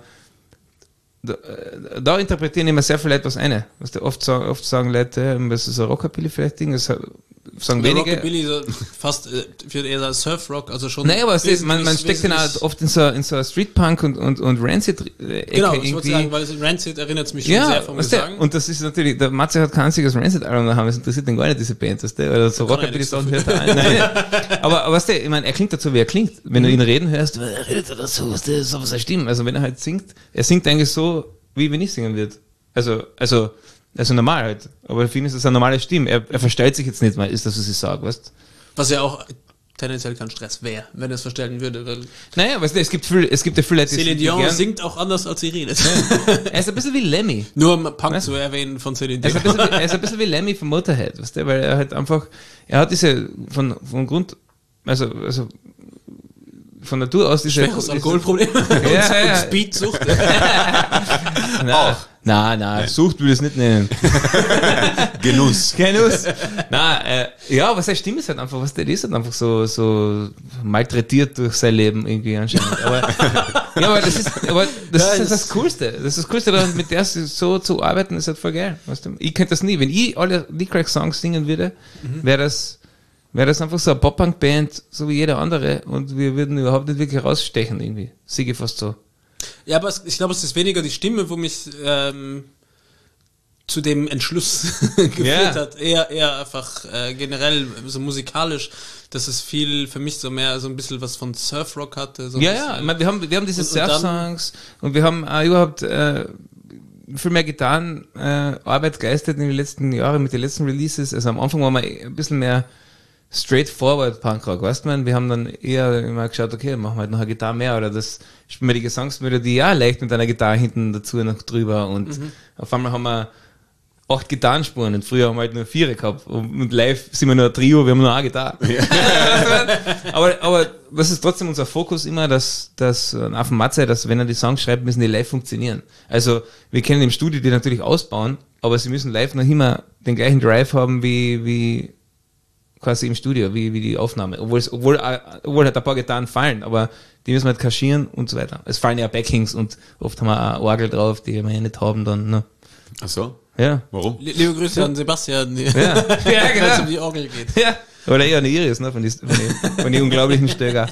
S3: da, äh, da interpretieren immer sehr viele etwas ein. Was die oft sagen, oft sagen Leute, äh, das ist ein Rockabilly vielleicht Ding, das sagen
S1: Der
S3: wenige.
S1: Rockabilly so fast, äh, ich würde eher sagen Surfrock, also schon.
S3: Naja, aber es ist, man, man
S1: wesentlich-
S3: steckt den
S1: wesentlich-
S3: auch oft in so, in so einer Streetpunk und, und, und Rancid-Ecke
S1: Genau, ich wollte
S3: irgendwie.
S1: sagen, weil es Rancid erinnert es mich schon
S3: Ja,
S1: sehr vom
S3: weißt du,
S1: Gesang.
S3: und das ist natürlich, der Matze hat kein einziges Rancid-Album haben, das interessiert den gar nicht, diese Band, weißt du, oder so
S1: kann er
S3: Rockabilly
S1: nichts
S3: Sound hört er ein. Nein, aber, aber weißt du, ich meine, er klingt dazu, wie er klingt. Wenn du ihn reden hörst, er redet er dazu, weißt du, so was er stimmt. Also wenn er halt singt, er singt eigentlich so, wie wenn ich singen würde. Also, also, also normal halt. Aber für ihn ist das eine normale Stimme. Er, er verstellt sich jetzt nicht mal, ist das, was ich sage, weißt du?
S1: Was ja auch tendenziell kein Stress wäre, wenn er es verstellen würde, weil
S3: Naja, weißt du, es gibt viel, es gibt ja viele Leute,
S1: Celine
S3: die
S1: Dion
S3: gern,
S1: singt auch anders, als sie redet.
S3: er ist ein bisschen wie Lemmy.
S1: Nur um Punk
S3: Was?
S1: zu erwähnen von Celine
S3: Er ist,
S1: Dion.
S3: ein bisschen wie, er ist ein bisschen wie Lemmy von Motorhead, weißt du, weil er halt einfach, er hat diese, von, von Grund, also, also, von Natur aus diese...
S1: Schweres Alkoholproblem und,
S3: Ja, ja.
S1: und Speedsucht.
S3: Na, na, na, Sucht will ich es nicht nennen.
S2: Genuss.
S3: Genuss. Na, äh, ja, aber seine Stimme ist halt einfach, was der ist halt einfach so, so malträtiert durch sein Leben irgendwie anscheinend. Aber, ja, aber das ist, aber das
S1: Ja,
S3: ist
S1: das-
S3: das, Coolste. Das ist das Coolste daran, mit der so zu arbeiten, ist halt voll geil. Weißt du? Ich könnte das nie. Wenn ich alle Lee-Crack-Songs singen würde, wäre das, wäre das einfach so eine Pop-Punk-Band, so wie jeder andere, und wir würden überhaupt nicht wirklich rausstechen irgendwie. Sehe ich fast so.
S1: Ja, aber es, ich glaube, es ist weniger die Stimme, wo mich ähm, zu dem Entschluss geführt
S3: Ja.
S1: hat. Eher, eher einfach äh, generell so musikalisch, dass es viel für mich so mehr so ein bisschen was von Surfrock hatte. So ein
S3: Ja,
S1: bisschen.
S3: ja, ich meine, wir haben, wir haben diese
S1: Und- und dann-
S3: Surf-Songs und wir haben auch überhaupt äh, viel mehr getan, äh, Arbeit geleistet in den letzten Jahren mit den letzten Releases. Also am Anfang waren wir eh ein bisschen mehr straightforward Punkrock, weißt du, man? Wir haben dann eher immer geschaut, okay, machen wir halt noch eine Gitarre mehr oder das spielen wir die Gesangsmelodie ja leicht mit einer Gitarre hinten dazu noch drüber und
S1: Mhm.
S3: auf einmal haben wir acht Gitarrenspuren und früher haben wir halt nur vier gehabt und und live sind wir nur ein Trio, wir haben nur eine Gitarre. aber, aber das ist trotzdem unser Fokus immer, dass, dass äh, auf dem Matze, dass wenn er die Songs schreibt, müssen die live funktionieren. Also wir können im Studio die natürlich ausbauen, aber sie müssen live noch immer den gleichen Drive haben wie, wie quasi im Studio, wie, wie die Aufnahme. Obwohl, es, obwohl, äh, obwohl halt ein paar Gitarren fallen, aber die müssen wir halt kaschieren und so weiter. Es fallen ja Backings und oft haben wir auch eine Orgel drauf, die wir ja nicht haben dann. Ne?
S2: Ach so.
S3: Ja.
S2: Warum?
S1: Liebe Grüße an Sebastian, die-
S3: Ja, ja
S1: wenn es um
S3: genau.
S1: die Orgel geht.
S3: Ja. Oder eher eine Iris, ne, von den von die, von die unglaublichen Stöger.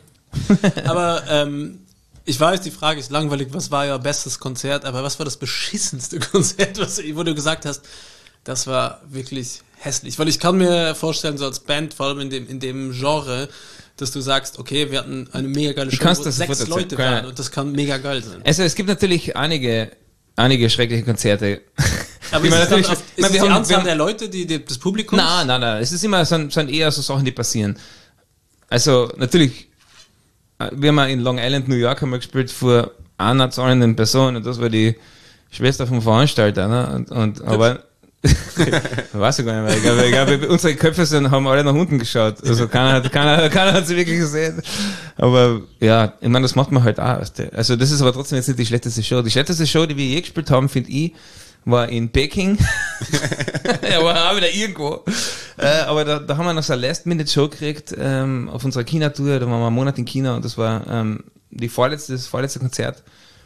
S1: Aber ähm, ich weiß, die Frage ist langweilig, was war euer bestes Konzert, aber was war das beschissenste Konzert, was, wo du gesagt hast, das war wirklich hässlich? Weil ich kann mir vorstellen, so als Band, vor allem in dem, in dem Genre, dass du sagst, okay, wir hatten eine mega geile Show,
S3: kannst
S1: wo
S3: das
S1: sechs
S3: sofort
S1: Leute
S3: erzählen.
S1: waren und das kann mega geil sein.
S3: Also es gibt natürlich einige, einige schreckliche Konzerte.
S1: Aber
S3: Die
S1: ist
S3: man
S1: es, dann
S3: natürlich-
S1: auf,
S3: ich
S1: ist
S3: meine,
S1: es
S3: wir
S1: die
S3: haben-
S1: Anzahl
S3: wir haben-
S1: der Leute, die, die des Publikums?
S3: Nein, nein, nein. Es ist immer, sind, sind eher so Sachen, die passieren. Also natürlich, äh, wir haben auch in Long Island, New York, haben wir gespielt vor einer zahlenden Person und das war die Schwester vom Veranstalter, ne? Und, und aber weiß ich gar nicht mehr. Ich glaube, ich glaube, unsere Köpfe sind, haben alle nach unten geschaut. Also keiner hat, keiner, keiner hat sie wirklich gesehen. Aber ja, ich meine, das macht man halt auch. Also das ist aber trotzdem jetzt nicht die schlechteste Show. Die schlechteste Show, die wir je gespielt haben, finde ich, war in Peking. Ja, war auch wieder irgendwo. Äh, aber da, da haben wir noch so eine Last-Minute-Show gekriegt ähm, auf unserer China-Tour. Da waren wir einen Monat in China und das war ähm, die vorletzte, das vorletzte Konzert.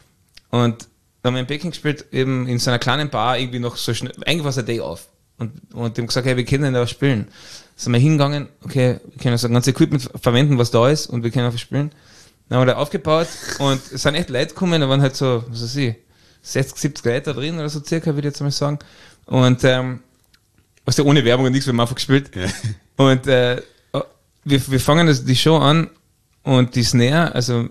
S3: Und da haben wir in Peking gespielt, eben in so einer kleinen Bar, irgendwie noch so schnell, eigentlich war es ein Day off. Und, und die haben gesagt, hey, wir können da spielen. Sind wir hingegangen, okay, wir können so ein ganzes Equipment verwenden, was da ist, und wir können einfach spielen. Dann haben wir da aufgebaut und es sind echt Leute gekommen, da waren halt so, was weiß ich, sechzig, siebzig Leute da drin oder so circa, würde ich jetzt mal sagen. Und, ähm, was ja ohne Werbung und nichts, wir haben einfach gespielt. Ja. Und, äh, wir, wir fangen das, die Show an und die Snare, also,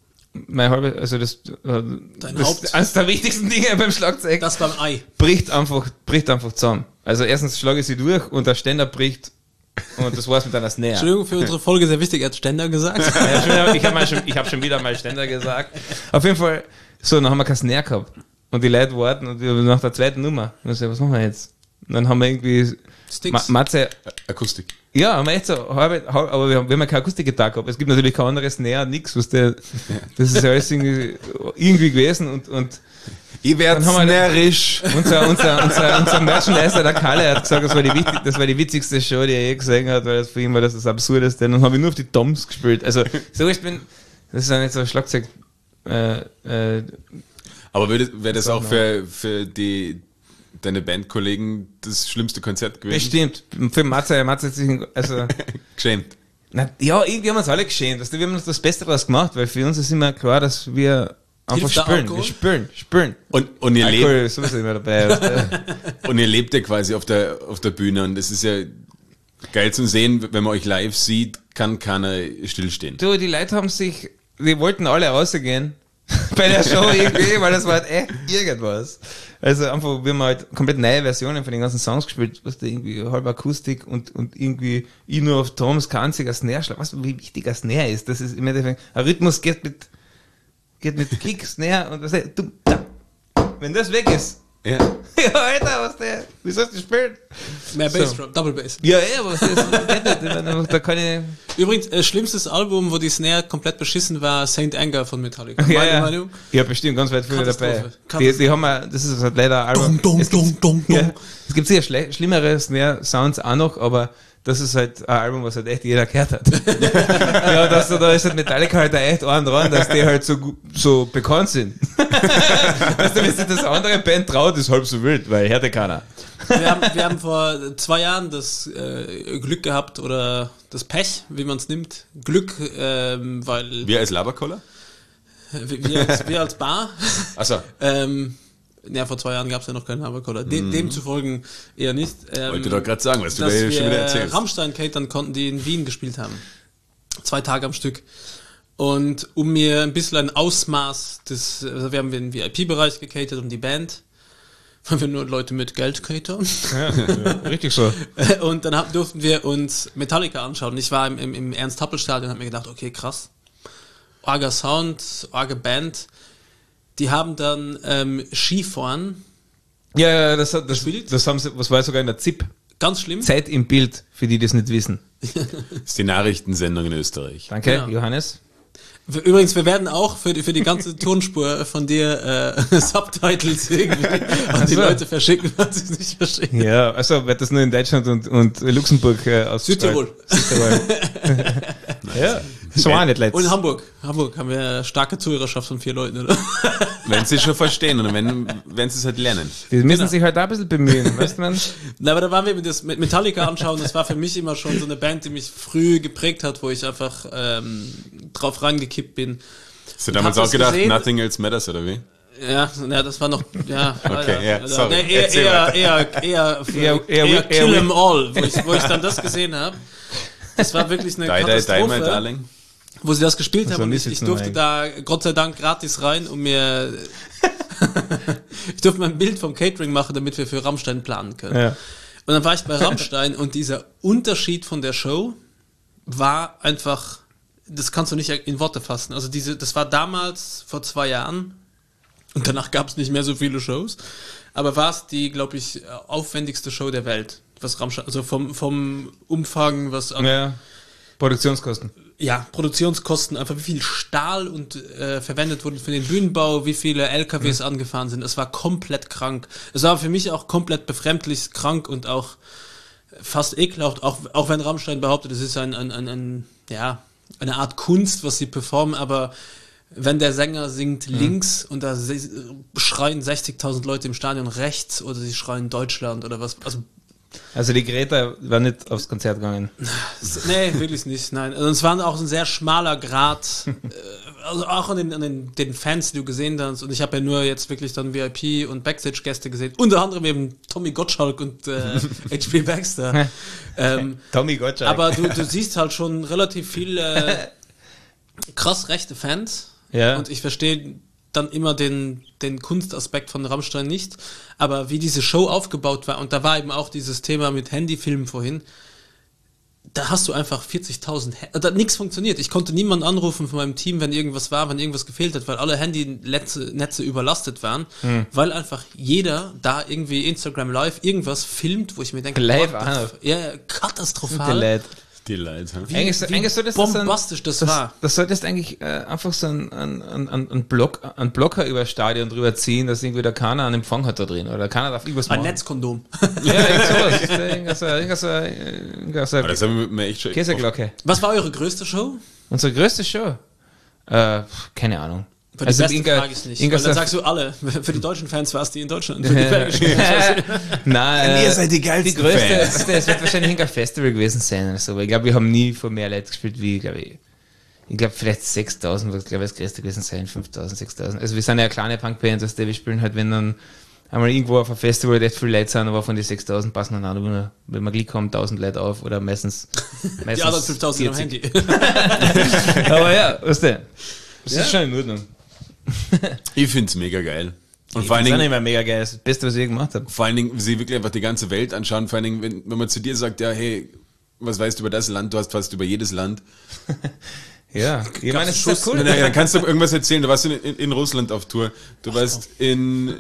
S3: mein halbe, also das,
S1: Dein
S3: das
S1: Haupt.
S3: eines der wichtigsten Dinge beim Schlagzeug.
S1: Das beim Ei.
S3: Bricht einfach, bricht einfach zusammen. Also erstens schlage ich sie durch und der Ständer bricht und das war's mit einer Snare.
S1: Entschuldigung, für unsere Folge sehr wichtig, er hat Ständer gesagt.
S3: Ja, schon, ich habe schon, ich hab schon wieder mal Ständer gesagt. Auf jeden Fall, so, dann haben wir keine Snare gehabt. Und die Leute warten und wir nach der zweiten Nummer. Und ich so, was machen wir jetzt? Und dann haben wir irgendwie
S1: Sticks.
S3: Ma- Matze.
S2: Akustik.
S3: Ja, haben wir echt so halbe, halb, aber wir haben, wir haben ja keine Akustikgitarre gehabt. Es gibt natürlich kein anderes Snare, nix, was der, das ist ja alles irgendwie, irgendwie gewesen und, und
S2: Ich werde närrisch.
S3: unser, unser, unser, unser Merchandiser, der Kalle, hat gesagt, das war, die, wichtig, das war die witzigste Show, die er je gesehen hat, weil das für ihn war das das Absurdeste. Und dann habe ich nur auf die Toms gespielt. Also, so ich bin, das ist ja nicht so ein Schlagzeug, äh, äh,
S2: Aber wäre wär das auch für, für die, deine Bandkollegen das schlimmste Konzert gewesen?
S3: bestimmt. Für Matze, Matze hat sich, also,
S2: Geschämt.
S3: na, ja, irgendwie haben wir uns alle geschämt. Also, wir haben uns das Beste daraus gemacht, weil für uns ist immer klar, dass wir einfach
S1: Hilft der
S3: spüren.
S1: Alkohol?
S3: Wir spüren, spüren.
S2: Und, und, ihr
S3: Alkohol
S2: lebt,
S3: ist sowieso immer dabei. weißt du.
S2: und ihr lebt ja quasi auf der, auf der Bühne und es ist ja geil zu sehen, wenn man euch live sieht, kann keiner stillstehen.
S3: Du, die Leute haben sich, die wollten alle rausgehen bei der Show irgendwie, weil das war halt echt irgendwas. Also einfach, wir haben halt komplett neue Versionen von den ganzen Songs gespielt, was da irgendwie halb Akustik und, und irgendwie ich nur auf Toms kein einziger Snare schlag. Was, wie wichtig ein Snare ist, das ist im Endeffekt, ein Rhythmus geht mit, geht mit Kick, Snare und was, du, da. Wenn das weg ist,
S2: Ja.
S3: ja, Alter, was der, wie sollst du spielen?
S1: Mehr
S3: So.
S1: Bassdrum, Double Bass.
S3: Ja, ja, was das, geht nicht. Ich meine, da kann ich,
S1: Übrigens, äh, schlimmstes Album, wo die Snare komplett beschissen war, Saint Anger von Metallica.
S3: ja,
S1: Meine
S3: ja.
S1: Meinung?
S3: Ja, bestimmt, ganz weit früher dabei.
S1: Katastrophe.
S3: Die, die haben wir, das ist halt leider ein Album.
S1: Dong, dong,
S3: es gibt,
S1: dong, dong,
S3: ja,
S1: dong.
S3: es gibt sicher schle- schlimmere Snare-Sounds auch noch, aber das ist halt ein Album, was halt echt jeder gehört hat. Ja, das, da ist halt Metallica halt da echt einen dran, dass die halt so, gu- so bekannt sind. Weißt du, wenn sich das andere Band traut, ist halb so wild, weil hört ja keiner.
S1: Wir haben, wir haben vor zwei Jahren das äh, Glück gehabt oder das Pech, wie man es nimmt. Glück, ähm, weil
S2: Wir als Laberkoller?
S1: wir, wir, als, wir als Bar,
S2: Achso.
S1: ähm, ja, vor zwei Jahren gab es ja noch keinen Haberkoller. De,
S2: Mhm.
S1: Demzufolge eher nicht. Ähm,
S2: Wollte doch gerade sagen, was du da
S1: dass
S2: hier schon wieder
S1: wir
S2: erzählst.
S1: Rammstein catern konnten, die in Wien gespielt haben. Zwei Tage am Stück. Und um mir ein bisschen ein Ausmaß des, also wir haben den V I P-Bereich gecatert um die Band, weil wir nur Leute mit Geld catern.
S3: Ja, ja, richtig so.
S1: Und dann hab, durften wir uns Metallica anschauen. Ich war im, im, im Ernst-Happel-Stadion und hab mir gedacht, okay, krass. Arger Sound, arge Band. Die haben dann ähm, Skifahren,
S3: Ja, ja, das, hat- das,
S1: Gespielt?
S3: das haben sie, was war sogar in der Z I P.
S1: ganz schlimm.
S3: Zeit im Bild, für die, die das nicht wissen.
S2: Das ist die Nachrichtensendung in Österreich.
S3: Danke,
S1: Genau.
S3: Johannes.
S1: Übrigens, wir werden auch für die, für die ganze Tonspur von dir äh, Subtitles irgendwie an die
S3: so.
S1: Leute verschicken, weil sie es nicht verstehen.
S3: Ja, also wird das nur in Deutschland und, und Luxemburg äh, ausgestrahlt.
S1: Südtirol.
S3: Südtirol. Ja, so war nicht
S1: Und
S3: letztes.
S1: Hamburg. Hamburg haben wir eine starke Zuhörerschaft von vier Leuten, oder?
S2: Wenn sie es schon verstehen und wenn, wenn sie es halt lernen.
S3: Die müssen
S1: Genau.
S3: sich halt auch ein bisschen bemühen, weißt du, man?
S1: Na, aber da waren wir mit, das, mit Metallica anschauen. Das war für mich immer schon so eine Band, die mich früh geprägt hat, wo ich einfach ähm, drauf reingekippt bin.
S2: Hast du damals
S1: hab
S2: auch
S1: das
S2: gedacht,
S1: gesehen.
S2: nothing else matters, oder wie?
S1: Ja, ja, das war noch, ja,
S2: Okay, ja, sorry.
S1: Nee, eher,
S2: Erzähl
S1: eher,
S2: weiter.
S1: eher, eher,
S3: Eher-
S1: eher,
S3: eher-
S1: eher
S3: eher-
S1: Kill 'em All, wo ich, wo ich dann das gesehen habe. Das war wirklich eine
S2: Die, die, die, my
S1: Katastrophe,
S2: darling.
S1: wo sie das gespielt
S3: Also
S1: haben. Und
S3: nicht
S1: ich, ich
S3: sitzen
S1: durfte
S3: rein.
S1: da Gott sei Dank gratis rein, um mir, ich durfte mein Bild vom Catering machen, damit wir für Rammstein planen können.
S3: Ja.
S1: Und dann war ich bei Rammstein und dieser Unterschied von der Show war einfach, das kannst du nicht in Worte fassen. Also diese, das war damals, vor zwei Jahren, Und danach gab es nicht mehr so viele Shows. Aber war es die, glaube ich, aufwendigste Show der Welt. Was Rammstein, also vom, vom Umfang, was an,
S3: Ja, Produktionskosten.
S1: ja, Produktionskosten, einfach wie viel Stahl und äh, verwendet wurde für den Bühnenbau, wie viele L K Ws mhm. angefahren sind. Es war komplett krank. Es war für mich auch komplett befremdlich krank und auch fast ekelhaft, auch, auch wenn Rammstein behauptet, es ist ein, ein, ein, ein, ja, eine Art Kunst, was sie performen, aber wenn der Sänger singt mhm. links und da schreien sechzigtausend Leute im Stadion rechts oder sie schreien Deutschland oder was, also
S3: Also die Greta war nicht aufs Konzert gegangen.
S1: Nee, wirklich nicht, nein. Also es war auch ein sehr schmaler Grad, also auch an den, an den, den Fans, die du gesehen hast. Und ich habe ja nur jetzt wirklich dann V I P und Backstage-Gäste gesehen. Unter anderem eben Tommy Gottschalk und äh, H P Baxter. ähm,
S3: Tommy Gottschalk.
S1: Aber du, du siehst halt schon relativ viele krass rechte Fans.
S3: Ja.
S1: Und ich verstehe dann immer den, den Kunstaspekt von Rammstein nicht, aber wie diese Show aufgebaut war, und da war eben auch dieses Thema mit Handyfilmen vorhin, da hast du einfach vierzigtausend, da nichts funktioniert. Ich konnte niemanden anrufen von meinem Team, wenn irgendwas war, wenn irgendwas gefehlt hat, weil alle Handynetze Netze überlastet waren, hm. weil einfach jeder da irgendwie Instagram Live irgendwas filmt, wo ich mir denke,
S3: live
S1: Gott, ja, katastrophal.
S3: Delete.
S2: Die Leute.
S1: Wie,
S3: eigentlich,
S1: wie
S3: eigentlich so, dass
S1: bombastisch das,
S3: das,
S1: das war.
S3: Das solltest eigentlich äh, einfach so einen ein, ein, ein Block, ein Blocker über das Stadion drüber ziehen, dass irgendwie da keiner einen Empfang hat da drin oder keiner darf irgendwas machen.
S1: Ein Netzkondom.
S3: Ja, irgend sowas. Irgendwas so, irgendwas so, irgendwas so,
S2: Aber das haben wir mir echt schon.
S3: Käseglocke.
S1: Was war eure größte Show?
S3: Unsere größte Show? Äh, keine Ahnung.
S1: Für die
S3: Also
S1: beste
S3: Inga,
S1: Frage ist nicht.
S3: Inga
S1: Weil dann
S3: sagt-
S1: sagst du alle. Für die deutschen Fans war es die in Deutschland. Für die belgischen Fans.
S3: Nein, äh,
S2: Ihr seid die geilsten
S3: die größte,
S2: Fans.
S3: das, das wird wahrscheinlich ein Festival gewesen sein oder so, aber ich glaube, wir haben nie vor mehr Leuten gespielt wie, glaube ich, ich glaube vielleicht sechstausend, wird glaube ich das größte gewesen sein, fünftausend, sechstausend. Also wir sind ja eine kleine Punkband, das wir spielen halt, wenn dann einmal irgendwo auf einem Festival echt viele Leute sind, aber von den sechstausend passen dann auch nur, wenn wir Glück haben, tausend Leute auf oder meistens, meistens
S1: Die anderen fünftausend am Handy.
S3: Aber ja, weißt du, das
S1: Ja.
S3: ist schon in Ordnung.
S2: Ich find's mega geil. Und
S3: Ich
S2: vor allen
S3: find's auch
S2: Dingen,
S3: nicht mehr mega geil, das ist das Beste, was ich je gemacht habe.
S2: vor allen Dingen, sie wirklich einfach die ganze Welt anschauen. Vor allen Dingen, wenn, wenn man zu dir sagt, ja, hey, was weißt du über das Land? Du hast fast über jedes Land.
S3: Ja, ich meine, es ist
S2: Schuss.
S3: ja cool.
S2: Na, dann kannst du irgendwas erzählen. Du warst in, in, in Russland auf Tour. Du warst in.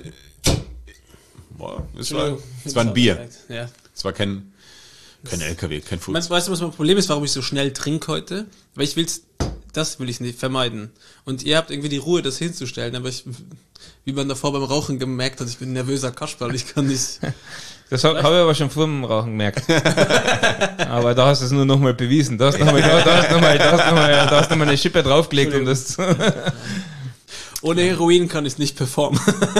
S2: Boah, es war, es war ein Bier.
S1: Ja.
S2: Es war kein, kein L K W, kein Fuß.
S1: Meinst, weißt du, was mein Problem ist, warum ich so schnell trinke heute? Weil ich will's, das will ich nicht vermeiden. Und ihr habt irgendwie die Ruhe, das hinzustellen, aber ich, wie man davor beim Rauchen gemerkt hat, ich bin ein nervöser Kasperl, ich kann nicht.
S3: Das habe hab ich aber schon vor dem Rauchen gemerkt. Aber da hast du es nur nochmal bewiesen. Da hast du nochmal da, da hast du noch mal, da hast du noch mal, da hast du noch mal eine Schippe draufgelegt, um das zu.
S1: Ohne Heroin kann ich nicht performen.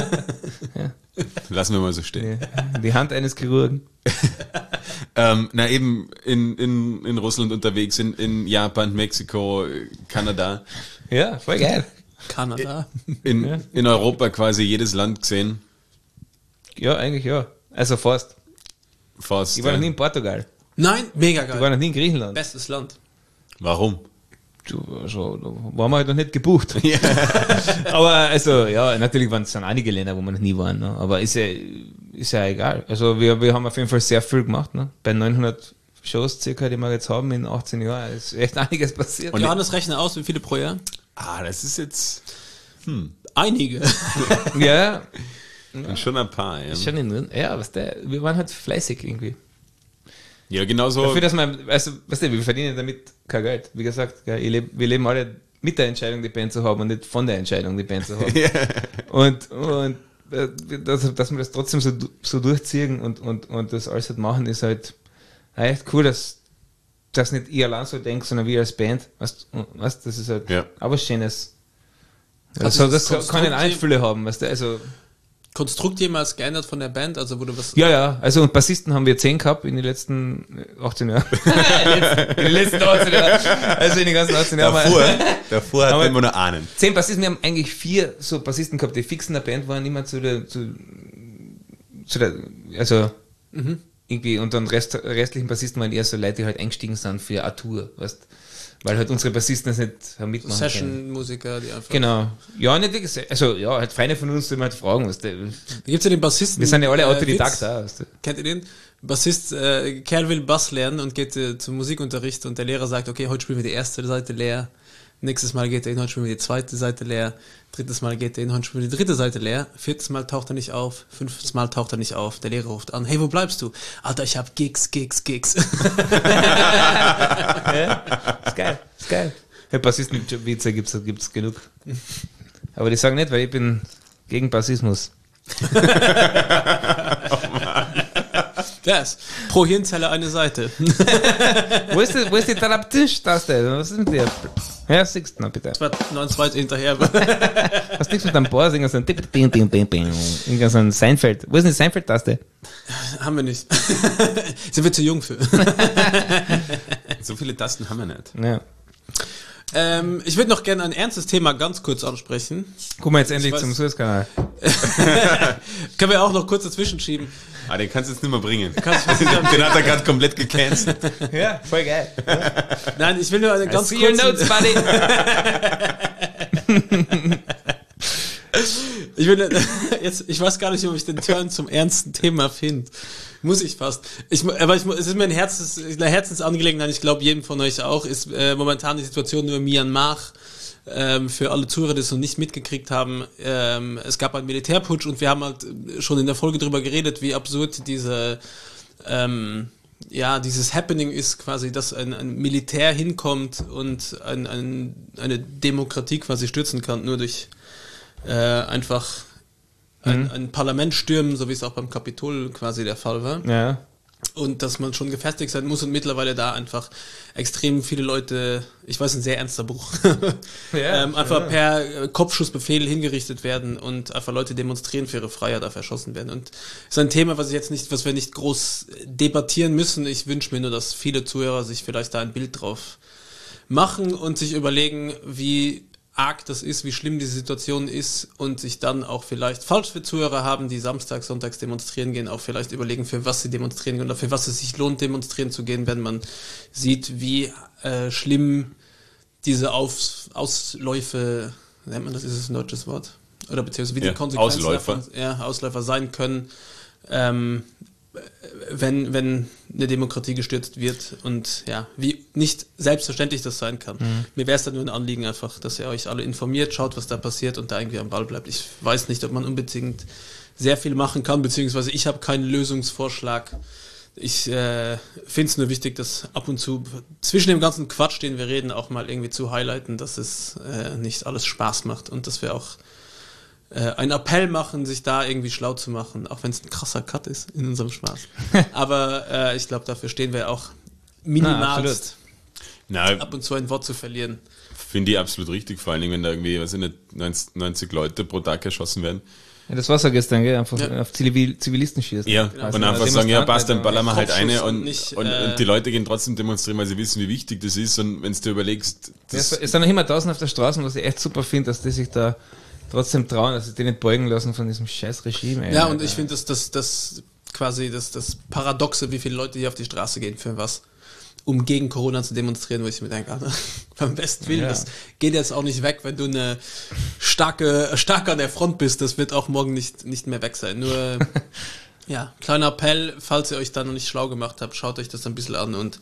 S2: Lassen wir mal so stehen.
S3: Die Hand eines Chirurgen.
S2: Ähm, na eben in, in, in Russland unterwegs, in, in Japan, Mexiko, Kanada,
S3: Ja, voll geil.
S1: Kanada.
S2: in,
S3: Ja.
S2: in Europa quasi jedes Land gesehen.
S3: Ja, eigentlich ja. Also fast.
S2: Fast.
S3: Ich war noch
S2: ja.
S3: nie in Portugal.
S1: Nein, mega
S3: Ich war
S1: geil.
S3: noch nie in Griechenland.
S1: Bestes Land.
S2: Warum?
S3: Du, also, da waren wir halt noch nicht gebucht. Aber also, ja, natürlich waren es dann einige Länder, wo wir noch nie waren. Ne? Aber ist ja, ist ja egal. Also wir, wir haben auf jeden Fall sehr viel gemacht. Ne? Bei neunhundert Shows circa, die wir jetzt haben in achtzehn Jahren, ist echt einiges passiert.
S2: Und-
S1: Johannes, rechne aus, wie viele pro Jahr?
S2: Ah, das ist jetzt
S1: Einige.
S3: Ja,
S2: schon ein paar. Ja,
S3: ist schon in drin. Ja, was der, wir waren halt fleißig irgendwie.
S2: ja genauso.
S3: Dafür, dass man, also, weißt du, wir verdienen damit kein Geld. Wie gesagt, gell, ich leb, wir leben alle mit der Entscheidung, die Band zu haben und nicht von der Entscheidung, die Band zu haben. Und, und äh, dass, dass wir das trotzdem so, so durchziehen und, und, und das alles halt machen, ist halt echt cool, dass das nicht ich allein so denke, sondern wir als Band. Weißt, weißt, das ist halt
S2: Ja.
S3: aber was Schönes.
S1: Hat
S3: Also,
S1: sich
S3: das
S1: das
S3: kann in
S1: Konstrukt-
S3: Einfülle haben, weißt du, also.
S1: Konstrukt jemals geändert von der Band? Also wo du was...
S3: Ja, ja, also und Bassisten haben wir zehn gehabt in den letzten achtzehn Jahren. in den letzten achtzehn Jahren. Also in den ganzen achtzehn Jahren.
S2: davor, davor hat
S3: Aber-
S2: man immer nur ahnen.
S3: Zehn Bassisten, wir haben eigentlich vier so Bassisten gehabt, die fix in der Band waren, immer zu der, zu, zu der, also irgendwie, und dann Rest, restlichen Bassisten waren eher so Leute, die halt eingestiegen sind für eine Tour, weißt, weil halt unsere Bassisten das nicht haben mitmachen können.
S1: Session-Musiker, die einfach...
S3: Genau. Ja, nicht wirklich, also ja, halt Feinde von uns, die wir halt fragen, weißt du.
S1: Da gibt's ja den Bassisten.
S3: Wir sind ja alle
S1: äh,
S3: Autodidakt
S1: Witz.
S3: da, weißt du.
S1: Kennt ihr den? Bassist, äh, Kerl will Bass lernen und geht äh, zum Musikunterricht und der Lehrer sagt, okay, heute spielen wir die erste Seite leer. Nächstes Mal geht der Inhalt schon wieder die zweite Seite leer. Drittes Mal geht der Inhalt schon wieder die dritte Seite leer. Viertes Mal taucht er nicht auf. Fünftes Mal taucht er nicht auf. Der Lehrer ruft an. Hey, wo bleibst du? Alter, ich hab Gigs, Gigs, Gigs.
S3: Ja, ist geil, ist geil. Ja, Bassisten-Witze gibt's, gibt's genug. Aber die sagen nicht, weil ich bin gegen Bassismus.
S1: Yes. Pro Hirnzelle eine Seite.
S3: Wo ist die, wo ist die Tarabtisch-Taste? Was ist mit dir? Ja, siehst du noch bitte.
S1: Das war noch ein zweites hinterher.
S3: Hast nichts mit einem Bohr singen, sondern irgendein so ein Seinfeld. Wo ist denn die Seinfeld-Taste?
S1: Haben wir nicht. Sind wir zu jung für.
S2: So viele Tasten haben wir nicht.
S3: Ja.
S1: Ähm, ich würde noch gerne ein ernstes Thema ganz kurz ansprechen.
S3: Guck mal jetzt endlich
S1: Ich
S3: zum
S1: weiß-
S3: Suezkanal.
S1: Können wir auch noch kurz dazwischen schieben.
S2: Ah, den kannst du jetzt nicht mehr bringen.
S1: Kannst du-
S2: Den hat er gerade komplett gecancelt.
S3: Ja, voll geil.
S1: Nein, ich will nur eine ganz
S3: See your
S1: kurze...
S3: notes, buddy.
S1: Ich will jetzt, ich weiß gar nicht, ob ich den Turn zum ernsten Thema finde. Muss ich fast. Ich, aber ich, es ist mir ein Herzens, eine Herzensangelegenheit. Ich glaube, jedem von euch auch ist äh, momentan die Situation nur in Myanmar. Ähm, für alle Zuhörer, die es noch nicht mitgekriegt haben, ähm, es gab einen Militärputsch und wir haben halt schon in der Folge drüber geredet, wie absurd diese ähm, ja, dieses Happening ist quasi, dass ein, ein Militär hinkommt und ein, ein, eine Demokratie quasi stürzen kann, nur durch äh, einfach ein,
S3: Mhm.
S1: ein Parlament stürmen, so wie es auch beim Kapitol quasi der Fall war.
S3: Ja.
S1: Und dass man schon gefestigt sein muss und mittlerweile da einfach extrem viele Leute, ich weiß, ein sehr ernster Bruch,
S3: Ja,
S1: ähm, einfach
S3: ja.
S1: per äh, Kopfschussbefehl hingerichtet werden und einfach Leute demonstrieren für ihre Freiheit, auf erschossen werden. Und das ist ein Thema, was ich jetzt nicht, was wir nicht groß debattieren müssen. Ich wünsche mir nur, dass viele Zuhörer sich vielleicht da ein Bild drauf machen und sich überlegen, wie arg das ist, wie schlimm die Situation ist und sich dann auch vielleicht, falls wir Zuhörer haben, die samstags, sonntags demonstrieren gehen, auch vielleicht überlegen, für was sie demonstrieren gehen oder für was es sich lohnt, demonstrieren zu gehen, wenn man sieht, wie äh, schlimm diese Auf, Ausläufe, nennt man das, ist es ein deutsches Wort? Oder beziehungsweise wie
S2: Ja,
S1: die Konsequenzen
S2: Ausläufer.
S1: davon, ja, Ausläufer sein können, ähm, wenn, wenn eine Demokratie gestürzt wird und ja, wie nicht selbstverständlich das sein kann.
S3: Mhm.
S1: Mir wäre es dann nur ein Anliegen einfach, dass ihr euch alle informiert, schaut, was da passiert und da irgendwie am Ball bleibt. Ich weiß nicht, ob man unbedingt sehr viel machen kann, beziehungsweise ich habe keinen Lösungsvorschlag. Ich äh, finde es nur wichtig, dass ab und zu zwischen dem ganzen Quatsch, den wir reden, auch mal irgendwie zu highlighten, dass es äh, nicht alles Spaß macht und dass wir auch äh, einen Appell machen, sich da irgendwie schlau zu machen, auch wenn es ein krasser Cut ist in unserem Spaß. Aber äh, ich glaube, dafür stehen wir auch minimalst,
S2: Na,
S1: ab und zu ein Wort zu verlieren.
S2: finde ich absolut richtig, vor allen Dingen, wenn da irgendwie, weiß ich nicht, neunzig, neunzig Leute pro Tag erschossen werden.
S3: Ja, das war's ja gestern, gell? Einfach
S1: Ja.
S3: auf Zivil Zivilisten schießen.
S2: Ja,
S3: Also
S2: und einfach
S3: Demonstranten
S2: sagen, ja passt, dann
S3: nicht,
S2: ballern wir halt
S1: Kopfschuss
S2: eine
S1: und
S2: und,
S1: nicht,
S2: und,
S1: äh,
S2: und die Leute gehen trotzdem demonstrieren, weil sie wissen, wie wichtig das ist und wenn du dir überlegst,
S3: Es,
S2: das,
S3: es sind noch immer tausend auf der Straße, was ich echt super finde, dass die sich da trotzdem trauen, dass sie die nicht beugen lassen von diesem scheiß Regime. Ey.
S1: Ja, und ich finde, dass das, das quasi das, das Paradoxe, wie viele Leute hier auf die Straße gehen, für was? Um gegen Corona zu demonstrieren, wo ich mir denke, Alter, beim besten Willen,
S3: Ja.
S1: das geht jetzt auch nicht weg, wenn du eine starke, stark an der Front bist, das wird auch morgen nicht, nicht mehr weg sein. Nur, ja, kleiner Appell, falls ihr euch da noch nicht schlau gemacht habt, schaut euch das ein bisschen an und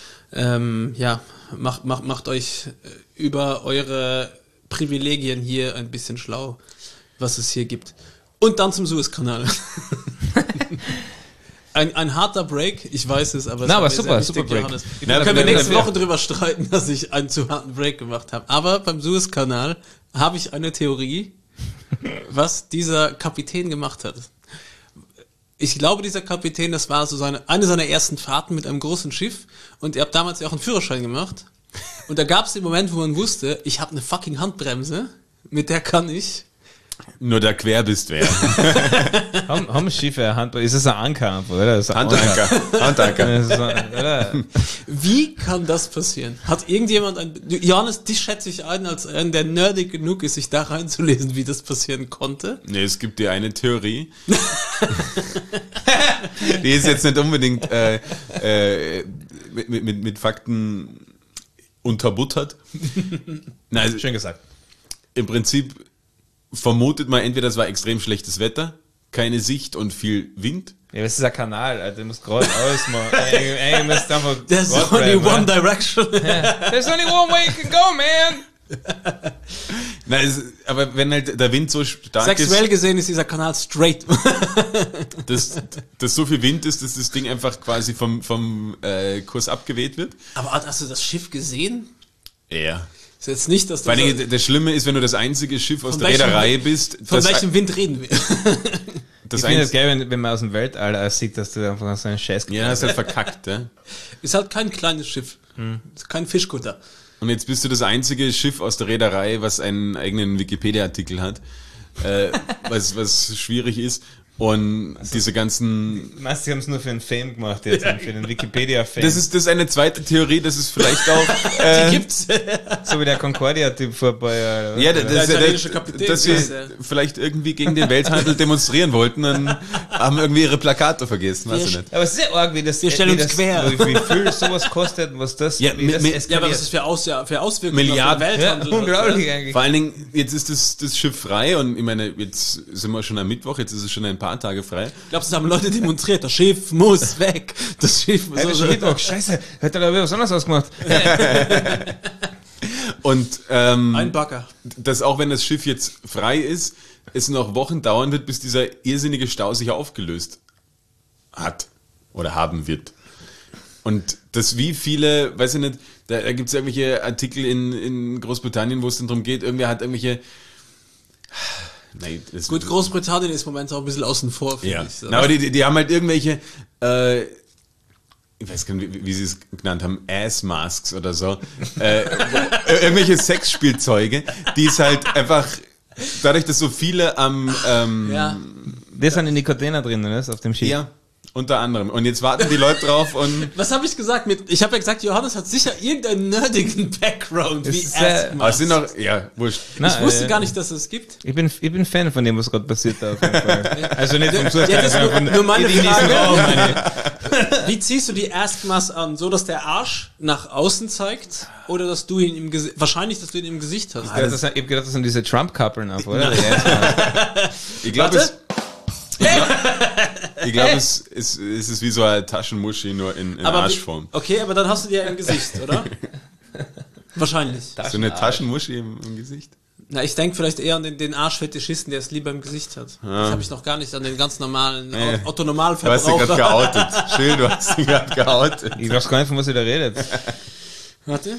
S1: ähm, ja, macht, macht, macht euch über eure Privilegien hier ein bisschen schlau, was es hier gibt. Und dann zum Suezkanal. Ein, ein harter Break, ich weiß es, aber es
S3: Na,
S1: war
S3: aber
S1: mir
S3: super,
S1: sehr wichtig,
S3: super Break.
S1: Johannes.
S3: Ich
S1: Da
S3: bin
S1: können wir
S3: dafür-
S1: nächste
S3: dafür.
S1: Woche drüber streiten, dass ich einen zu harten Break gemacht habe. Aber beim Suezkanal habe ich eine Theorie, was dieser Kapitän gemacht hat. Ich glaube, dieser Kapitän, das war so seine, eine seiner ersten Fahrten mit einem großen Schiff und er hat damals ja auch einen Führerschein gemacht. Und da gab es den Moment, wo man wusste, ich habe eine fucking Handbremse, mit der kann ich.
S2: nur der quer bist wer.
S3: Haben, haben Schiffe, Hand, ist es ein Anker einfach, oder? Das ist ein
S2: Handanker, Handanker.
S3: Das ist ein, oder?
S1: Wie kann das passieren? Hat irgendjemand ein... Johannes, dich schätze ich ein, als einen, der nerdig genug ist, sich da reinzulesen, wie das passieren konnte.
S2: Nee, es gibt ja eine Theorie. Die ist jetzt nicht unbedingt äh, äh, mit, mit, mit Fakten unterbuttert. Nein, also
S3: Schön gesagt.
S2: im Prinzip vermutet man entweder, es war extrem schlechtes Wetter, keine Sicht und viel Wind.
S3: Ja, das ist ein Kanal, Alter. Du musst gerade ausmachen. Eigentlich musst du einfach
S1: There's
S3: grad
S1: only
S3: bleiben,
S1: one
S3: ne?
S1: direction.
S3: There's only one way you can go, man!
S2: Na, es, aber wenn halt der Wind so stark
S1: Sexuell
S2: ist,
S1: gesehen ist dieser Kanal straight.
S2: dass, dass so viel Wind ist, dass das Ding einfach quasi vom, vom äh, Kurs abgeweht wird.
S1: Aber hast du das Schiff gesehen?
S2: Ja.
S1: Ist jetzt nicht, dass du
S2: Vor allem,
S1: so,
S2: das Schlimme ist, wenn du das einzige Schiff aus
S1: Von
S2: der
S1: welchem
S2: Reederei
S1: Wind-
S2: bist.
S1: von
S2: das,
S1: welchem Wind reden wir?
S2: das
S3: Ich finde
S2: einz-
S3: es geil, wenn, wenn man aus dem Weltall äh, sieht, dass du einfach so einen Scheiß
S2: Ja, das ist halt verkackt, ja.
S1: Ist halt kein kleines Schiff. Ist kein Fischkutter.
S2: Und jetzt bist du das einzige Schiff aus der Reederei, was einen eigenen Wikipedia-Artikel hat, äh, was, was schwierig ist. Und diese ganzen...
S3: Meinst du, die haben es nur für den Fame gemacht jetzt, und für den Wikipedia-Fame.
S2: Das ist, das ist eine zweite Theorie, das ist vielleicht auch... Äh,
S1: Die gibt's.
S3: so wie der Concordia-Typ vor ein paar Jahren.
S2: ja, das,
S1: Der
S2: das,
S1: italienische
S2: das,
S1: Kapitän,
S2: dass
S1: wie heißt
S2: sie
S1: der?
S2: vielleicht irgendwie gegen den Welthandel demonstrieren wollten, dann haben irgendwie ihre Plakate vergessen, weiß ich
S1: Wir-
S2: nicht.
S3: Aber es ist sehr arg, wie das,
S1: Wir stellen
S3: wie
S1: uns
S3: das,
S1: quer.
S3: Wie, wie viel sowas kostet, was das,
S2: Ja,
S3: wie
S2: mit-
S3: das
S2: mit-
S1: Ja,
S3: eskaliert.
S1: aber was das für, Aus, ja, für Auswirkungen
S2: Milliarden.
S1: auf den Welthandel
S3: Ja,
S1: hat,
S3: unglaublich
S1: ja?
S3: eigentlich.
S2: Vor allen Dingen, jetzt ist das, das Schiff frei und ich meine, jetzt sind wir schon am Mittwoch, jetzt ist es schon ein paar Tage frei.
S1: Glaubst du, das haben Leute demonstriert? Das Schiff muss weg. Das Schiff muss
S3: Hey, das ist Mittwoch, scheiße, hätte er da was anderes ausgemacht.
S2: Und ähm,
S1: Ein Bagger.
S2: dass auch wenn das Schiff jetzt frei ist, es noch Wochen dauern wird, bis dieser irrsinnige Stau sich aufgelöst hat oder haben wird. Und das wie viele, weiß ich nicht, da, da gibt es irgendwelche Artikel in, in Großbritannien, wo es dann darum geht, irgendwer hat irgendwelche... Nein, das,
S1: Gut, Großbritannien ist momentan auch ein bisschen außen vor, finde
S2: ja.
S1: ich. So.
S2: Na, aber die, die, die haben halt irgendwelche, äh, ich weiß gar nicht, wie, wie sie es genannt haben, Ass-Masks oder so, äh, wo- irgendwelche Sexspielzeuge, die es halt einfach, dadurch, dass so viele am, ähm,
S1: Ja.
S3: Das sind die Nikotina drin, ne, auf dem Schiff.
S2: ja, unter anderem. Und jetzt warten die Leute drauf und
S1: Was habe ich gesagt? Mit, ich habe ja gesagt, Johannes hat sicher irgendeinen nerdigen Background,
S3: Das
S1: wie
S3: ist, äh,
S1: Asthma.
S2: aber es sind noch, ja, wurscht.
S3: Na,
S1: Ich wusste
S3: äh,
S1: gar nicht, dass es gibt.
S3: Ich bin, ich bin Fan von dem, was gerade passiert da auf jeden Fall. Also nicht vom Zustand,
S1: Ja, das ist nur,
S3: sondern
S1: nur meine
S3: in diesem
S1: Frage.
S3: Raum, meine
S1: Wie ziehst du die Asthmas an? So, dass der Arsch nach außen zeigt? Oder dass du ihn im Gesicht, wahrscheinlich, dass du ihn im Gesicht hast?
S3: ich. Ich habe gedacht, das sind diese Trump-Kappeln auf, oder? Ja,
S2: Ich glaube,
S1: Warte.
S2: es, ich glaube, es, es, es ist wie so eine Taschenmuschi, nur in, in
S1: Aber wie,
S2: Arschform.
S1: okay, aber dann hast du die ja im Gesicht, oder? Wahrscheinlich.
S2: So eine Taschenmuschi im, im Gesicht.
S1: Na, ich denke vielleicht eher an den, den Arschfetischisten, der es lieber im Gesicht hat. Das habe ich noch gar nicht an den ganz normalen
S2: Nee.
S1: Otto
S2: Du hast dich gerade
S1: Normalverbraucher.
S2: geoutet. Schön, du hast dich gerade geoutet.
S3: Ich weiß gar nicht, von was ihr da redet.
S1: Warte.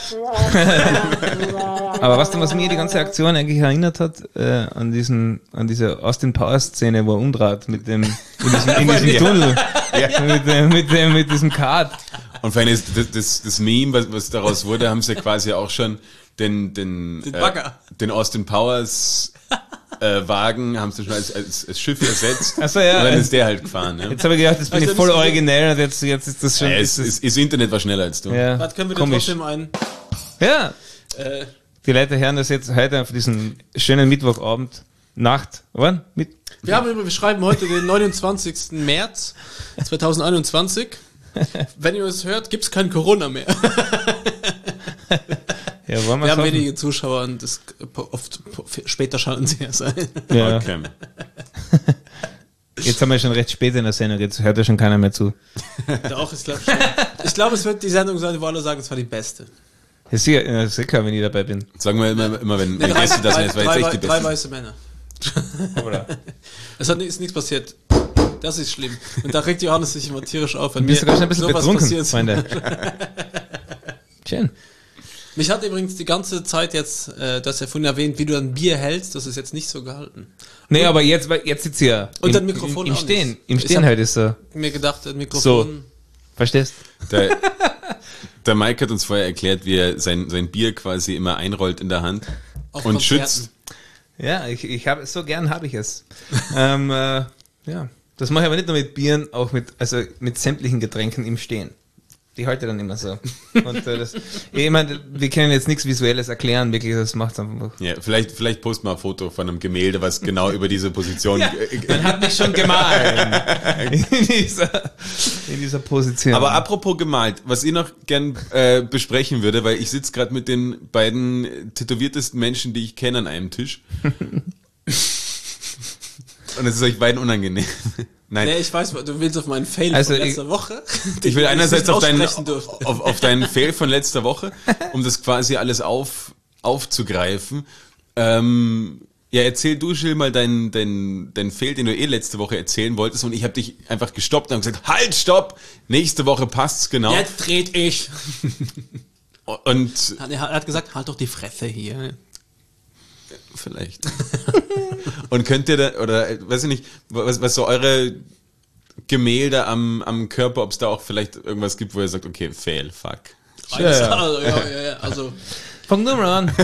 S3: Aber was, was mir die ganze Aktion eigentlich erinnert hat, äh, an diesen, an diese Austin Powers Szene, wo er umdraht mit dem, in diesem, in diesem Tunnel. Mit, dem, mit dem, mit diesem Kart.
S2: Und vor allem ist das, das, das Meme, was, was daraus wurde, haben sie quasi auch schon den, den,
S1: Den
S2: äh,
S1: Bagger.
S2: den Austin Powers äh, Wagen haben sie schon als, als, als Schiff ersetzt.
S3: Ach so, ja.
S2: Und dann ist der halt gefahren. Ja.
S3: Jetzt habe ich gedacht, das bin
S1: Also
S3: ich voll
S1: das ist-
S3: originell und jetzt, jetzt ist das schon,
S2: Ja,
S3: ist
S2: es,
S3: das,
S2: es, das Internet war schneller als du.
S3: ja,
S1: Warte, können wir da
S3: komisch.
S1: trotzdem einen,
S3: Ja,
S1: äh,
S3: die Leute hören das jetzt heute auf diesen schönen Mittwochabend, Nacht, oder? Mit,
S1: wir haben, wir schreiben heute den neunundzwanzigsten März zweitausendeinundzwanzig. Wenn ihr es hört, gibt's kein Corona mehr.
S3: ja, wollen
S1: Wir haben
S3: hoffen?
S1: wenige Zuschauer und das oft später schalten sie erst ein.
S3: Ja.
S2: Okay.
S3: Jetzt haben wir schon recht spät in der Sendung, jetzt hört ja schon keiner mehr zu.
S1: Doch, ich glaube schon. Ich glaube, es wird die Sendung sein, wo alle sagen, es war die beste.
S3: Ja, sicher, ja, sicher, wenn ich dabei bin.
S2: Sagen wir immer, immer wenn, wenn
S1: drei,
S2: Gäste das
S1: drei,
S2: sind, das war
S1: drei,
S2: jetzt echt die
S1: drei
S2: beste.
S1: weiße Männer.
S3: Oder?
S1: Es hat, ist nichts passiert. Das ist schlimm. Und da regt Johannes sich immer tierisch auf. Wenn
S3: Du bist
S1: mir
S3: sogar schon ein bisschen
S1: sowas
S3: betrunken,
S1: passiert.
S3: Freunde. Schön.
S1: Mich hat übrigens die ganze Zeit jetzt, äh, das ja vorhin erwähnt, wie du ein Bier hältst, das ist jetzt nicht so gehalten.
S3: Nee, aber jetzt, weil jetzt sitzt ihr
S1: Und
S3: im,
S1: dein Mikrofon
S3: im, im
S1: auch
S3: Stehen.
S1: nicht.
S3: Im
S1: Ich
S3: Stehen
S1: hab-
S3: halt ist so.
S1: Mir gedacht, ein Mikrofon.
S3: Verstehst?
S2: Der, der Mike hat uns vorher erklärt, wie er sein, sein Bier quasi immer einrollt in der Hand
S1: Auf
S2: und
S1: Konzerten.
S2: schützt.
S3: Ja, ich, ich habe so gern habe ich es. ähm, äh, ja, das mache ich aber nicht nur mit Bieren, auch mit, also mit sämtlichen Getränken im Stehen. Die halte dann immer so. Und äh, das, ich meine, wir können jetzt nichts Visuelles erklären, wirklich, das macht einfach.
S2: Ja, vielleicht, vielleicht post mal ein Foto von einem Gemälde, was genau über diese Position.
S3: Ja, man hat mich schon gemahlen in dieser, in dieser Position.
S2: Aber apropos gemalt, was ich noch gern äh, besprechen würde, weil ich sitze gerade mit den beiden tätowiertesten Menschen, die ich kenne, an einem Tisch. Und es ist euch beiden unangenehm. Nein.
S1: Nee, ich weiß, du willst auf meinen Fail
S3: Also
S1: von
S3: ich-
S1: letzter Woche.
S2: Ich will
S1: den
S2: einerseits
S1: nicht
S2: auf deinen,
S1: aussprechen durfte.
S2: auf, auf deinen Fail von letzter Woche, um das quasi alles auf, aufzugreifen. Ähm, ja, erzähl du, Gilles, mal deinen dein, dein Fail, den du eh letzte Woche erzählen wolltest und ich habe dich einfach gestoppt und gesagt, halt, stopp, nächste Woche passt's genau.
S1: Jetzt dreht ich.
S2: Und
S1: Er hat gesagt, halt doch die Fresse hier.
S2: vielleicht. Und könnt ihr da, oder weiß ich nicht, was, was so eure Gemälde am, am Körper, ob es da auch vielleicht irgendwas gibt, wo ihr sagt, okay, Fail, fuck.
S1: Ja, ja. Also, ja, ja, ja, also,
S3: Fang nur mal an.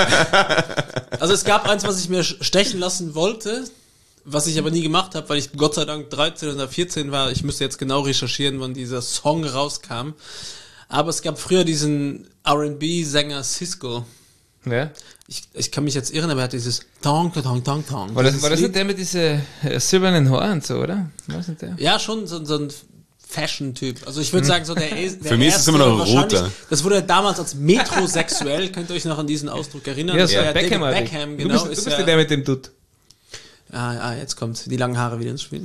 S1: also es gab eins, was ich mir stechen lassen wollte, was ich aber nie gemacht habe, weil ich Gott sei Dank dreizehn oder vierzehn war. Ich müsste jetzt genau recherchieren, wann dieser Song rauskam. Aber es gab früher diesen R and B-Sänger Sisqo.
S3: Ja.
S1: Ich, ich kann mich jetzt irren, aber er hat dieses Tong, Tong, Tong, Tong.
S3: War das,
S1: Dieses
S3: war das
S1: Lied.
S3: nicht der mit diesen äh, silbernen Haaren und so, oder? Was nicht der?
S1: Ja, schon so, so ein Fashion-Typ. Also ich würde sagen, so der, der
S2: Für mich ist es immer noch
S1: wahrscheinlich-
S2: roter.
S1: Das wurde damals als metrosexuell, könnt ihr euch noch an diesen Ausdruck erinnern?
S3: Ja,
S1: Das
S3: so
S1: war ja
S3: Beckham,
S1: David
S3: eigentlich.
S1: Beckham,
S3: Du
S1: genau.
S3: bist, du
S1: ist
S3: bist
S1: ja,
S3: der mit dem Dutt.
S1: ah, ah, jetzt kommt die langen Haare wieder ins Spiel.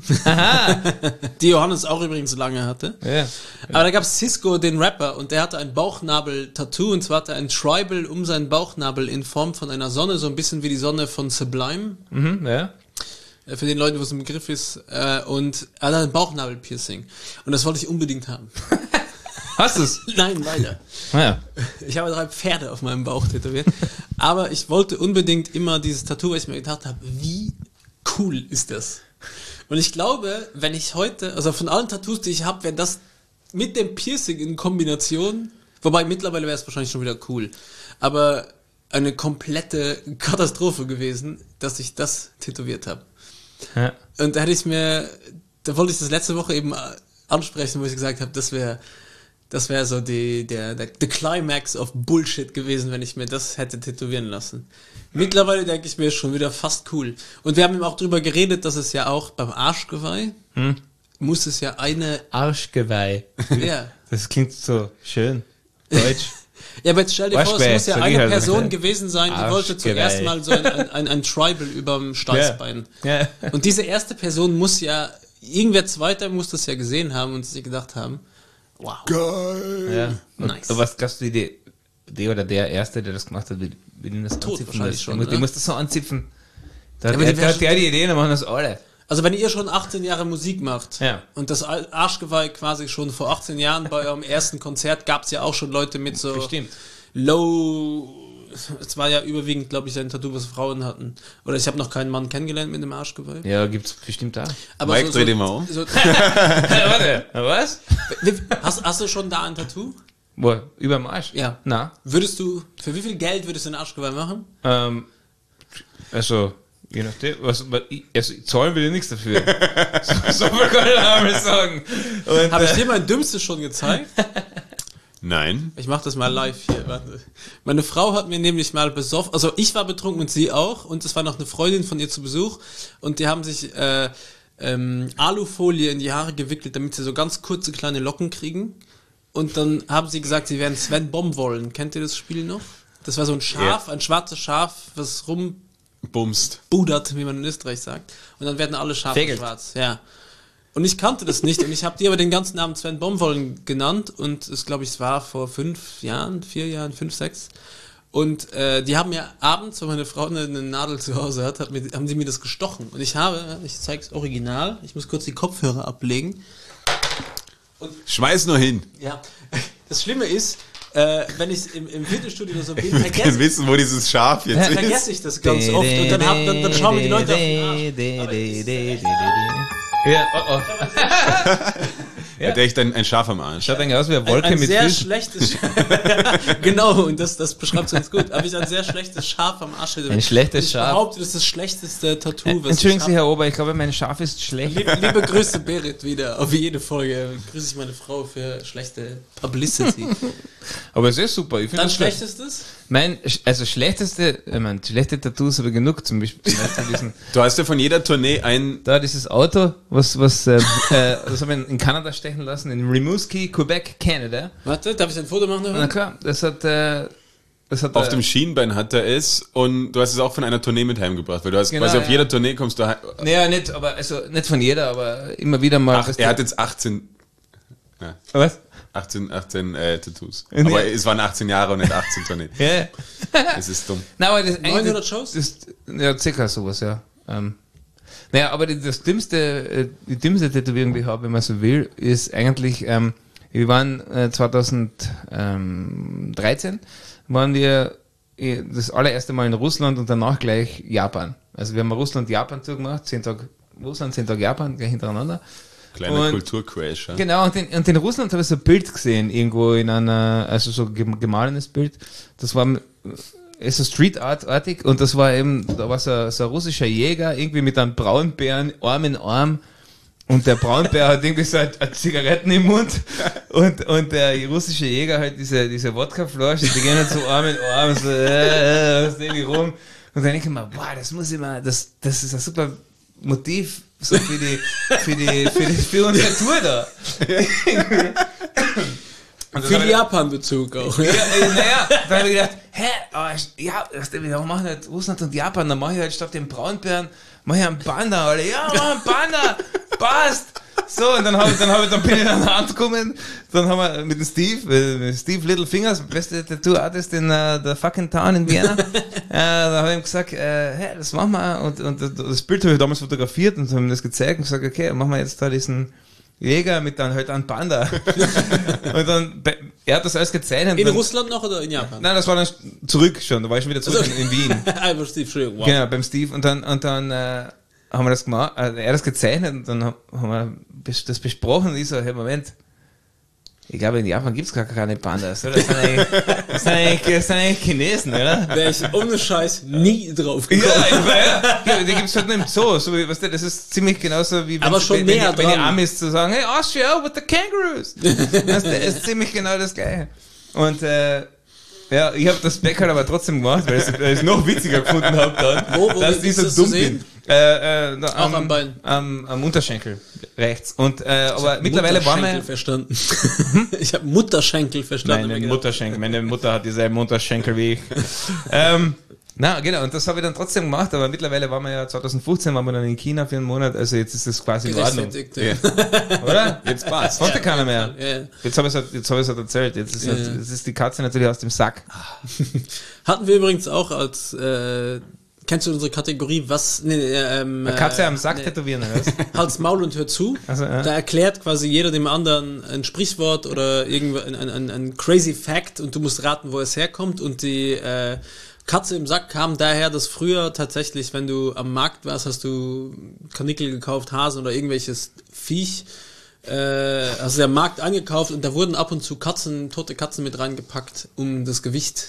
S1: Die Johannes auch übrigens lange hatte.
S3: Ja.
S1: Aber da gab es Sisqo, den Rapper, und der hatte ein Bauchnabel-Tattoo, und zwar hatte er ein Tribal um seinen Bauchnabel in Form von einer Sonne, so ein bisschen wie die Sonne von Sublime.
S3: Mhm, ja.
S1: Äh, Für den Leute, wo es ein Begriff ist. Äh, Und er hat ein Bauchnabel-Piercing. Und das wollte ich unbedingt haben.
S3: Hast du's?
S1: Nein, leider.
S3: Ja.
S1: Ich habe drei Pferde auf meinem Bauch tätowiert. Aber ich wollte unbedingt immer dieses Tattoo, weil ich mir gedacht habe, wie cool ist das? Und ich glaube, wenn ich heute, also von allen Tattoos, die ich habe, wäre das mit dem Piercing in Kombination, wobei mittlerweile wäre es wahrscheinlich schon wieder cool, aber eine komplette Katastrophe gewesen, dass ich das tätowiert habe.
S3: Ja.
S1: Und da hätte ich mir, da wollte ich das letzte Woche eben ansprechen, wo ich gesagt habe, das wäre das wäre so die, der, der, der Climax of Bullshit gewesen, wenn ich mir das hätte tätowieren lassen. Mittlerweile denke ich mir schon wieder fast cool. Und wir haben eben auch drüber geredet, dass es ja auch beim Arschgeweih
S3: Hm.
S1: muss es ja eine,
S3: Arschgeweih.
S1: ja.
S3: Das klingt so schön. Deutsch.
S1: Ja, aber jetzt stell dir vor, es
S3: Arschgeweih,
S1: muss ja
S3: sag ich
S1: eine
S3: halt.
S1: Person gewesen sein, die wollte
S3: Arschgeweih.
S1: zuerst mal so ein, ein, ein, ein Tribal überm Steißbein.
S3: Ja.
S1: Und diese erste Person muss ja, irgendwer zweiter muss das ja gesehen haben und sich gedacht haben, wow.
S3: Ja. Und
S1: Nice.
S3: was gab's du die, die oder der Erste, der das gemacht hat, wie, wie den das
S1: Tot
S3: anzipfen
S1: wahrscheinlich
S3: lässt?
S1: schon,
S3: Die, die
S1: oder?
S3: muss das so anzipfen. Da
S1: Ja,
S3: hat
S1: aber
S3: der,
S1: die
S3: der,
S1: wär
S3: der die Ideen, dann machen das alle.
S1: Also wenn ihr schon achtzehn Jahre Musik macht
S3: Ja.
S1: und das Arschgeweih quasi schon vor achtzehn Jahren bei eurem ersten Konzert gab es ja auch schon Leute mit so
S3: Bestimmt.
S1: low, es war ja überwiegend, glaube ich, ein Tattoo, was Frauen hatten. Oder ich habe noch keinen Mann kennengelernt mit einem Arschgeweih.
S3: Ja, gibt's bestimmt auch.
S1: Aber
S2: Mike,
S1: so,
S2: dreh
S1: so,
S2: den mal um.
S1: So,
S3: Warte, was?
S1: hast, hast du schon da ein Tattoo?
S3: Wo? Überm Arsch?
S1: Ja.
S3: Na,
S1: Würdest du, für wie viel Geld würdest du ein Arschgeweih machen?
S3: ähm, also, je nachdem, was, was ich, also, zahlen will ich nichts dafür. so, so viel kann ich einmal sagen. Und,
S1: Habe ich
S3: äh,
S1: dir mein Dümmstes schon gezeigt?
S2: Nein.
S1: Ich mache das mal live hier. Warte. Meine Frau hat mir nämlich mal besoffen, also ich war betrunken und sie auch, und es war noch eine Freundin von ihr zu Besuch, und die haben sich äh, ähm, Alufolie in die Haare gewickelt, damit sie so ganz kurze kleine Locken kriegen, und dann haben sie gesagt, sie werden Sven Bombollen. Kennt ihr das Spiel noch? Das war so ein Schaf, ein schwarzes Schaf, was
S2: Bumst.
S1: rumbudert, wie man in Österreich sagt, und dann werden alle Schafe
S3: Fegelt.
S1: schwarz. Ja. Und ich kannte das nicht, und ich habe die aber den ganzen Namen Sven Bombollen genannt, und es glaube ich, es war vor fünf Jahren, vier Jahren, fünf, sechs. Und äh, die haben mir abends, wenn meine Frau eine, eine Nadel zu Hause hat, hat mir, haben sie mir das gestochen. Und ich habe, ich zeige es original, ich muss kurz die Kopfhörer ablegen.
S2: Schmeiß nur hin.
S1: Ja, das Schlimme ist, äh, wenn ich im, im Fitnessstudio oder so bin,
S2: Ich würde gerne
S1: vergesse,
S2: wissen, wo dieses Schaf jetzt ist.
S1: vergesse ich das ganz oft, und dann, hab, dann, dann schauen mir die Leute auf den Arsch. Aber das ist-
S3: Ja, oh oh.
S2: Ja. Hat echt ein, ein Schaf am Arsch.
S3: Schaut eigentlich aus wie eine Wolke
S1: ein, ein
S3: mit
S1: sehr
S3: Füßen.
S1: schlechtes genau, und das, das beschreibt es ganz gut. Aber ich ein sehr schlechtes Schaf am Arsch.
S3: Ein schlechtes
S1: ich
S3: Schaf.
S1: Ich behaupte, das ist das schlechteste Tattoo, was
S3: Entschuldigen
S1: ich
S3: Sie,
S1: habe.
S3: Herr Ober, ich glaube, mein Schaf ist schlecht.
S1: Liebe, liebe Grüße, Berit, wieder auf jede Folge. Grüße ich meine Frau für schlechte Publicity.
S3: Aber es ist super. Ich finde
S1: Dann
S3: das gut.
S1: schlechtestes?
S3: Mein, also schlechteste, ich meine, schlechte Tattoos habe ich genug, zum Beispiel, zum Beispiel diesen,
S2: Du hast ja von jeder Tournee ein...
S3: da dieses Auto, was, was, äh, äh, das habe ich in Kanada stechen lassen, in Rimouski, Quebec, Canada.
S1: Warte, darf ich ein Foto machen
S3: Na
S1: davon?
S3: klar, das hat, äh, das hat,
S2: Auf
S3: äh,
S2: dem Schienbein hat er es und du hast es auch von einer Tournee mit heimgebracht, weil du hast
S3: Genau,
S2: quasi auf
S3: ja.
S2: jeder Tournee kommst du heim.
S3: naja, nicht, aber, also, nicht von jeder, aber immer wieder mal.
S2: Ach, er hat jetzt achtzehn. Ja.
S3: Was?
S2: achtzehn, achtzehn äh, Tattoos. Aber es waren achtzehn Jahre und nicht achtzehn Tonnen.
S3: Ja.
S2: Es ist dumm.
S3: Nein, aber das
S1: neunhundert Shows?
S3: Das, ja, circa sowas, ja. Ähm, naja, aber die, das dümmste, äh, die dümmste Tätowierung, die ich habe, wenn man so will, ist eigentlich, ähm, wir waren äh, zweitausenddreizehn, waren wir äh, das allererste Mal in Russland und danach gleich Japan. Also wir haben Russland-Japan-Tour gemacht, zehn Tage Russland, zehn Tage Japan, gleich hintereinander.
S2: Kleiner Kulturcrash. Ja.
S3: Genau, und in, und in Russland habe ich so ein Bild gesehen, irgendwo in einer, also so gemahlenes Bild. Das war ist so Street Art-artig und das war eben, da war so, so ein russischer Jäger, irgendwie mit einem Braunbären, Arm in Arm. Und der Braunbär hat irgendwie so eine, eine Zigaretten im Mund und, und der russische Jäger halt diese, diese Wodkaflasche, die gehen halt so Arm in Arm, so, äh, was nehme ich rum? Und dann denke ich mir, wow, das muss ich mal, das, das ist ein super Motiv, so für die, für die, für die, für unsere Tour da.
S1: Für den Japan-Bezug auch.
S3: Ja, äh, naja, dann habe ich gedacht, hä, oh, ja, wir machen halt Russland und Japan, dann mache ich halt statt dem Braunbären, mache ich einen Panda, Alter. Ja, mach einen Panda, passt. So, und dann, hab ich, dann, hab ich, dann bin ich an der Hand gekommen, dann haben wir mit dem Steve, äh, Steve Little Fingers, beste Tattoo-Artist in uh, der fucking Town in Vienna, äh, da habe ich ihm gesagt, äh, hey, das machen wir, und, und das Bild habe ich damals fotografiert und haben ihm das gezeigt und gesagt, okay, machen wir jetzt da diesen Jäger mit dann halt einem Panda. Und dann, er hat das alles gezeichnet.
S1: In
S3: dann,
S1: Russland noch oder in Japan?
S3: Nein, das war dann zurück schon, da war ich schon wieder zurück
S1: Also,
S3: in, in Wien.
S1: Einfach Steve, Entschuldigung, wow.
S3: Genau, beim Steve. Und dann, und dann äh, haben wir das gemacht, also er hat das gezeichnet und dann haben wir das besprochen und ich so, hey, Moment, ich glaube, in Japan gibt es gar keine Pandas, oder? Das sind eigentlich, das sind eigentlich, das sind eigentlich Chinesen, oder?
S1: Wäre ich ohne Scheiß nie drauf gekommen.
S3: Ja, ich war, ja, ja, die gibt es halt nur im Zoo. So, wie, weißt du, das ist ziemlich genauso wie wenn,
S1: Aber schon
S3: wenn,
S1: näher
S3: wenn, wenn die
S1: dran.
S3: Amis zu sagen, hey, Austria with the kangaroos. Das ist ziemlich genau das Gleiche. Und äh, ja, ich habe das Backhand aber trotzdem gemacht, weil ich es noch witziger gefunden habe dann,
S1: Wo, wo
S3: dass die
S1: ist
S3: so
S1: das zu
S3: dumm
S1: sehen?
S3: bin. Äh, äh, da,
S1: Auch am Bein.
S3: Am, am Unterschenkel rechts. Und äh, aber mittlerweile waren
S1: Mutterschenkel
S3: wir.
S1: verstanden. Ich habe Mutterschenkel verstanden.
S3: Meine Mutterschenkel. Meine Mutter hat dieselben Mutterschenkel wie ich. ähm, na, genau, und das habe ich dann trotzdem gemacht, aber mittlerweile waren wir ja, zwanzig fünfzehn waren wir dann in China für einen Monat, also jetzt ist das quasi in Ordnung.
S1: Ja.
S3: Oder?
S2: Jetzt passt.
S3: Konnte keiner mehr.
S1: Ja.
S3: Jetzt habe ich es halt, jetzt hab ich's halt erzählt, jetzt ist,
S1: Ja.
S3: halt, jetzt ist die Katze natürlich aus dem Sack.
S1: Hatten wir übrigens auch als, äh, kennst du unsere Kategorie, was, nee, nee, ähm,
S3: Eine Katze
S1: äh,
S3: am Sack
S1: nee,
S3: tätowieren, oder was?
S1: Halt's Maul und hör zu.
S3: Also, ja.
S1: Da erklärt quasi jeder dem anderen ein Sprichwort oder irgendwas, ein, ein, ein crazy Fact und du musst raten, wo es herkommt. Und die äh, Katze im Sack kam daher, dass früher tatsächlich, wenn du am Markt warst, hast du Karnickel gekauft, Hasen oder irgendwelches Viech, äh, hast du am Markt angekauft und da wurden ab und zu Katzen, tote Katzen mit reingepackt, um das Gewicht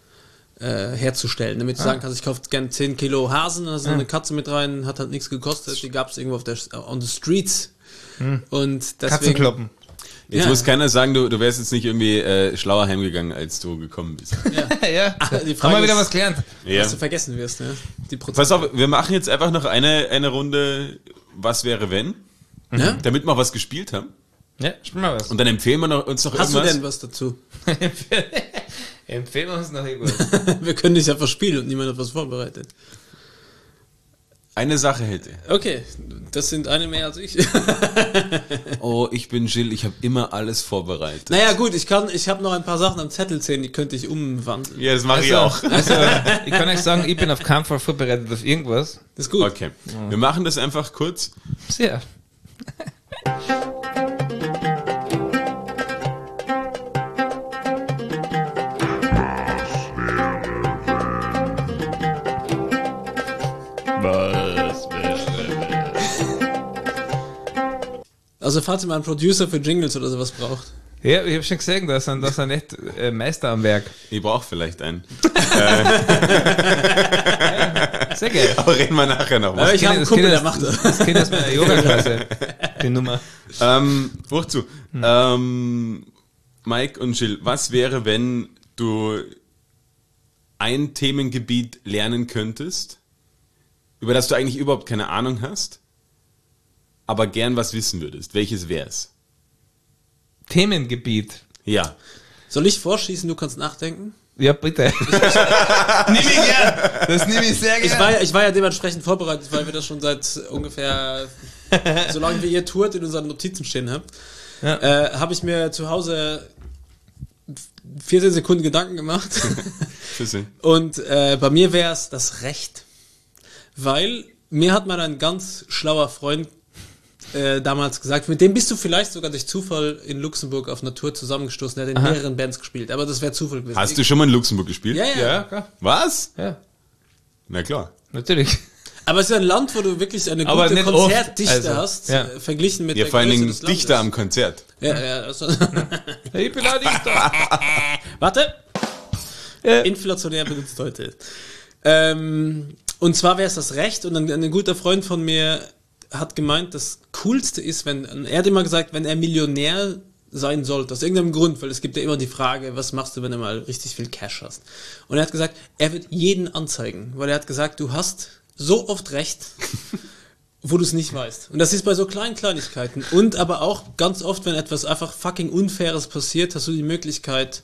S1: äh, herzustellen, damit du
S3: Ah.
S1: sagen kannst, ich kaufe gerne zehn Kilo Hasen, da ist noch eine Katze mit rein, hat halt nichts gekostet, die gab es irgendwo auf der on the streets. Und deswegen,
S3: Katzenkloppen.
S2: Jetzt
S1: Ja.
S2: muss keiner sagen, du, du wärst jetzt nicht irgendwie äh, schlauer heimgegangen, als du gekommen bist.
S3: ja,
S1: die Frage
S3: haben wir wieder
S1: ist,
S3: was gelernt.
S2: Ja.
S1: was du vergessen wirst, ne? Die Prozesse.
S2: Pass auf, wir machen jetzt einfach noch eine, eine Runde Was wäre wenn,
S1: Ja?
S2: damit wir was gespielt haben.
S3: Ja, spiel mal was.
S2: Und dann empfehlen wir noch, uns noch
S1: Hast du
S2: irgendwas.
S1: denn was dazu?
S3: Empfehlen wir uns noch irgendwas.
S1: Wir können dich einfach spielen und niemand hat was vorbereitet.
S2: Eine Sache hätte.
S1: Okay, das sind eine mehr als ich.
S2: Oh, ich bin Jill, ich habe immer alles vorbereitet.
S1: Naja gut, ich kann, ich habe noch ein paar Sachen am Zettel sehen, die könnte ich umwandeln.
S2: Ja, das mache ich
S3: Also,
S2: auch.
S3: also, ich kann euch sagen, ich bin auf keinen Fall vorbereitet auf irgendwas.
S1: Das ist gut.
S2: Okay, wir machen das einfach kurz.
S3: Sehr. Was
S1: Also falls ihr mal einen Producer für Jingles oder sowas braucht.
S3: Ja, ich habe schon gesehen, da sind, da sind echt äh, Meister am Werk.
S2: Ich brauche vielleicht einen.
S3: Sehr geil.
S2: Aber reden wir nachher noch
S1: Aber
S2: was.
S1: ich habe einen
S3: Das
S1: Kumpel,
S3: Kind
S1: der
S3: ist-
S1: macht das.
S3: Das Kind aus meiner Yoga-Klasse. Die Nummer.
S2: Ähm, hoch zu. Ähm, Mike und Jill, was wäre, wenn du ein Themengebiet lernen könntest, über das du eigentlich überhaupt keine Ahnung hast, aber gern was wissen würdest? Welches wär's?
S3: Themengebiet.
S2: Ja.
S1: Soll ich vorschießen, du kannst nachdenken?
S3: Ja, bitte. Nimm ich gern. Das nehme ich sehr
S1: Ich
S3: gern.
S1: war, ja- ich war ja dementsprechend vorbereitet, weil wir das schon seit ungefähr, solange wir ihr tourt, in unseren Notizen stehen habt. ja. äh, habe ich mir zu Hause vierzehn Sekunden Gedanken gemacht. Und äh, bei mir wäre es das Recht. Weil mir hat mal ein ganz schlauer Freund äh, damals gesagt, mit dem bist du vielleicht sogar durch Zufall in Luxemburg auf einer Tour zusammengestoßen, der hat in Aha. mehreren Bands gespielt, aber das wäre Zufall gewesen.
S2: Hast du schon mal in Luxemburg gespielt?
S1: Ja, ja.
S3: ja klar.
S2: Was?
S3: Ja.
S2: Na klar.
S3: Natürlich.
S1: Aber es ist ein Land, wo du wirklich eine aber gute Konzertdichte also, hast,
S3: ja.
S1: äh, verglichen mit
S2: ja,
S1: der
S2: vor allen
S1: Größe
S2: Dingen
S1: des Landes.
S2: Dichter am Konzert.
S1: Ja, ja. Also
S3: ich bin auch Dichter.
S1: Warte. Ja. Inflationär benutzt heute. Ähm, und zwar wäre es das Recht und ein, ein guter Freund von mir hat gemeint, das Coolste ist, wenn, er hat immer gesagt, wenn er Millionär sein sollte, aus irgendeinem Grund, weil es gibt ja immer die Frage, was machst du, wenn du mal richtig viel Cash hast? Und er hat gesagt, er wird jeden anzeigen, weil er hat gesagt, du hast so oft recht, wo du es nicht weißt. Und das ist bei so kleinen Kleinigkeiten. Und aber auch ganz oft, wenn etwas einfach fucking Unfaires passiert, hast du die Möglichkeit,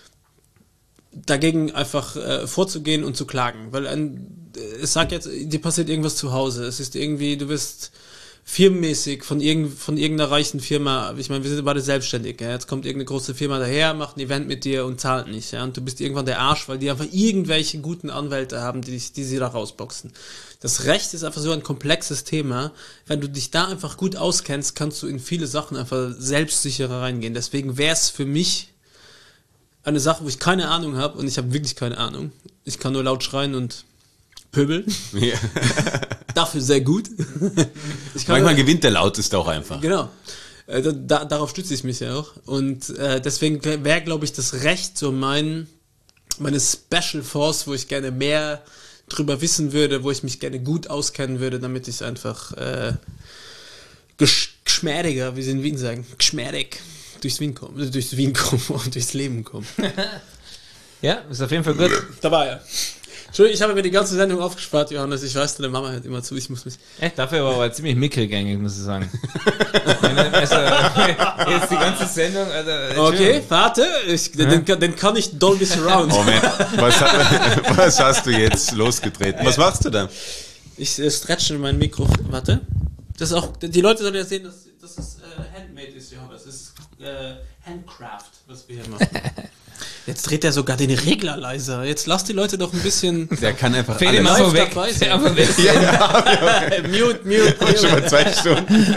S1: dagegen einfach äh, vorzugehen und zu klagen. Weil ein, es sagt jetzt, dir passiert irgendwas zu Hause. Es ist irgendwie, du wirst firmenmäßig von, irgend, von irgendeiner reichen Firma, ich meine, wir sind beide selbstständig, ja? Jetzt kommt irgendeine große Firma daher, macht ein Event mit dir und zahlt nicht, ja? Und du bist irgendwann der Arsch, weil die einfach irgendwelche guten Anwälte haben, die, die sie da rausboxen. Das Recht ist einfach so ein komplexes Thema. Wenn du dich da einfach gut auskennst, kannst du in viele Sachen einfach selbstsicherer reingehen. Deswegen wäre es für mich eine Sache, wo ich keine Ahnung habe und ich habe wirklich keine Ahnung. Ich kann nur laut schreien und pöbeln. Ja. Dafür sehr gut. Ich kann
S2: Manchmal
S1: nur,
S2: gewinnt der Lauteste auch einfach.
S1: Genau. Äh, da, darauf stütze ich mich ja auch. Und äh, deswegen wäre, glaube ich, das Recht so mein meine Special Force, wo ich gerne mehr drüber wissen würde, wo ich mich gerne gut auskennen würde, damit ich einfach äh, gesch- geschmeidiger, wie sie in Wien sagen, geschmeidig durchs Wien komme, durchs Wien komme und durchs Leben komme.
S3: Ja, ist auf jeden Fall gut.
S1: Da war er. Entschuldigung, ich habe mir die ganze Sendung aufgespart, Johannes. Ich weiß, deine Mama hört immer zu. Ich muss mich.
S3: Echt, dafür war aber ziemlich mickrig eigentlich, muss ich sagen. Also, jetzt die ganze Sendung. Also,
S1: okay, warte. Ich, den, den, den kann ich Dolby Surround.
S2: Oh man, was, was hast du jetzt losgetreten? Was machst du da?
S1: Ich äh, stretche mein Mikro. Warte. Das ist auch, die Leute sollen ja sehen, dass, dass es äh, handmade ist, Johannes. Es ist äh, Handcraft, was wir hier machen. Jetzt dreht er sogar den Regler leiser. Jetzt lass die Leute doch ein bisschen.
S2: Der kann einfach
S3: alle live weg. dabei sein. Einfach weg. Ja,
S1: ja. Mute, mute, mute.
S2: Schon mal zwei Stunden.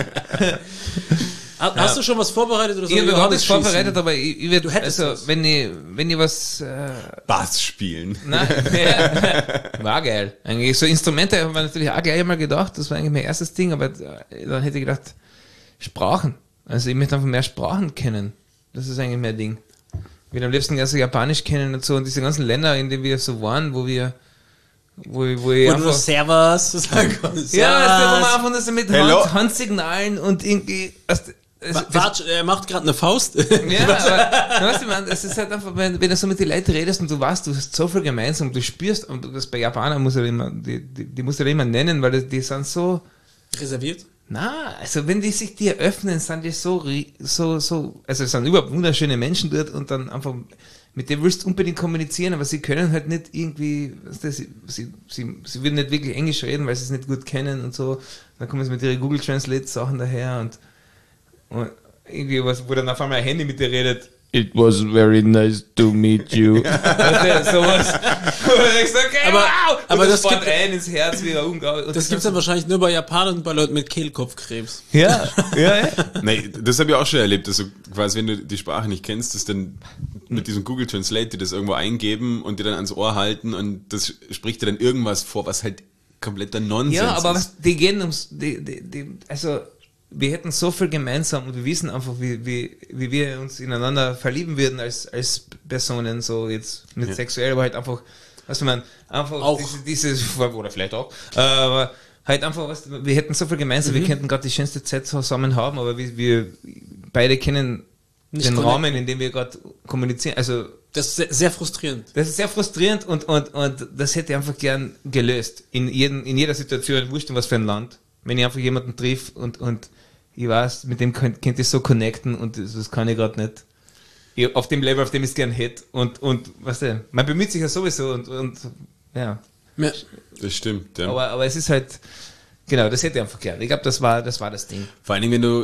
S1: Hast ja. du schon was vorbereitet oder so?
S3: Ich habe überhaupt nichts vorbereitet, aber ich, ich
S1: du hättest
S3: also
S1: was.
S3: wenn ich wenn ich was äh,
S2: Bass spielen.
S3: Nein, ja, war geil. Eigentlich so Instrumente haben wir natürlich auch gleich mal gedacht. Das war eigentlich mein erstes Ding, aber dann hätte ich gedacht Sprachen. Also ich möchte einfach mehr Sprachen kennen. Das ist eigentlich mein Ding. Ich würde am liebsten erst Japanisch kennen und so und diese ganzen Länder, in denen wir so waren, wo wir wo, wo ich
S1: und einfach Servus sagen kannst.
S3: Ja, weißt du, wo man einfach das mit Hand, Handsignalen und irgendwie weißt,
S1: es, Wart, er macht gerade eine Faust.
S3: Ja, aber weißt du, man, es ist halt einfach, wenn, wenn du so mit den Leuten redest und du weißt, du hast so viel gemeinsam, du spürst, und das bei Japanern muss er immer, die, die, die muss er immer nennen, weil die, die sind so
S1: reserviert.
S3: Na, also wenn die sich dir öffnen, sind die so, so, so, also es sind überhaupt wunderschöne Menschen dort und dann einfach, mit denen willst du unbedingt kommunizieren, aber sie können halt nicht irgendwie, weißt du, sie, sie, sie, sie würden nicht wirklich Englisch reden, weil sie es nicht gut kennen und so. Dann kommen sie mit ihren Google Translate Sachen daher und, und irgendwie was, wo dann auf einmal ein Handy mit dir redet. It was very nice to meet you. Weißt du, sowas. Ich sag, okay,
S1: aber
S3: wow!
S1: aber
S3: das,
S1: das
S3: das
S1: gibt
S3: ein ins Herz wie ein unglaublich.
S1: Das gibt's dann wahrscheinlich nur bei Japanern und bei Leuten mit Kehlkopfkrebs.
S3: Ja, ja, ja.
S2: Nee, das habe ich auch schon erlebt, dass du quasi, wenn du die Sprache nicht kennst, dass dann mit diesem Google Translate die das irgendwo eingeben und dir dann ans Ohr halten und das spricht dir dann irgendwas vor, was halt kompletter Nonsens ist.
S3: Ja, aber was, die gehen ums, die, die, die, also wir hätten so viel gemeinsam und wir wissen einfach, wie, wie, wie wir uns ineinander verlieben würden als, als Personen, so jetzt nicht ja. sexuell, aber halt einfach, was man einfach
S1: auch.
S3: Diese, diese, oder vielleicht auch, äh, aber halt einfach, was, wir hätten so viel gemeinsam, mhm. wir könnten gerade die schönste Zeit zusammen haben, aber wir, wir beide kennen nicht den Rahmen, in dem wir gerade kommunizieren, also
S1: das ist sehr, sehr frustrierend.
S3: Das ist sehr frustrierend und, und, und das hätte ich einfach gern gelöst, in, jeden, in jeder Situation, wurscht in was für ein Land. Wenn ich einfach jemanden triff und, und ich weiß, mit dem könnt, könnt ihr so connecten und das, das kann ich gerade nicht. Ich, auf dem Level, auf dem ich es gern hätte. Und, und weißt du, man bemüht sich ja sowieso und, und ja.
S2: ja. Das stimmt, ja.
S3: Aber, aber es ist halt, genau, das hätte ich einfach gern. Ich glaube, das war, das war das Ding.
S2: Vor allen Dingen, wenn du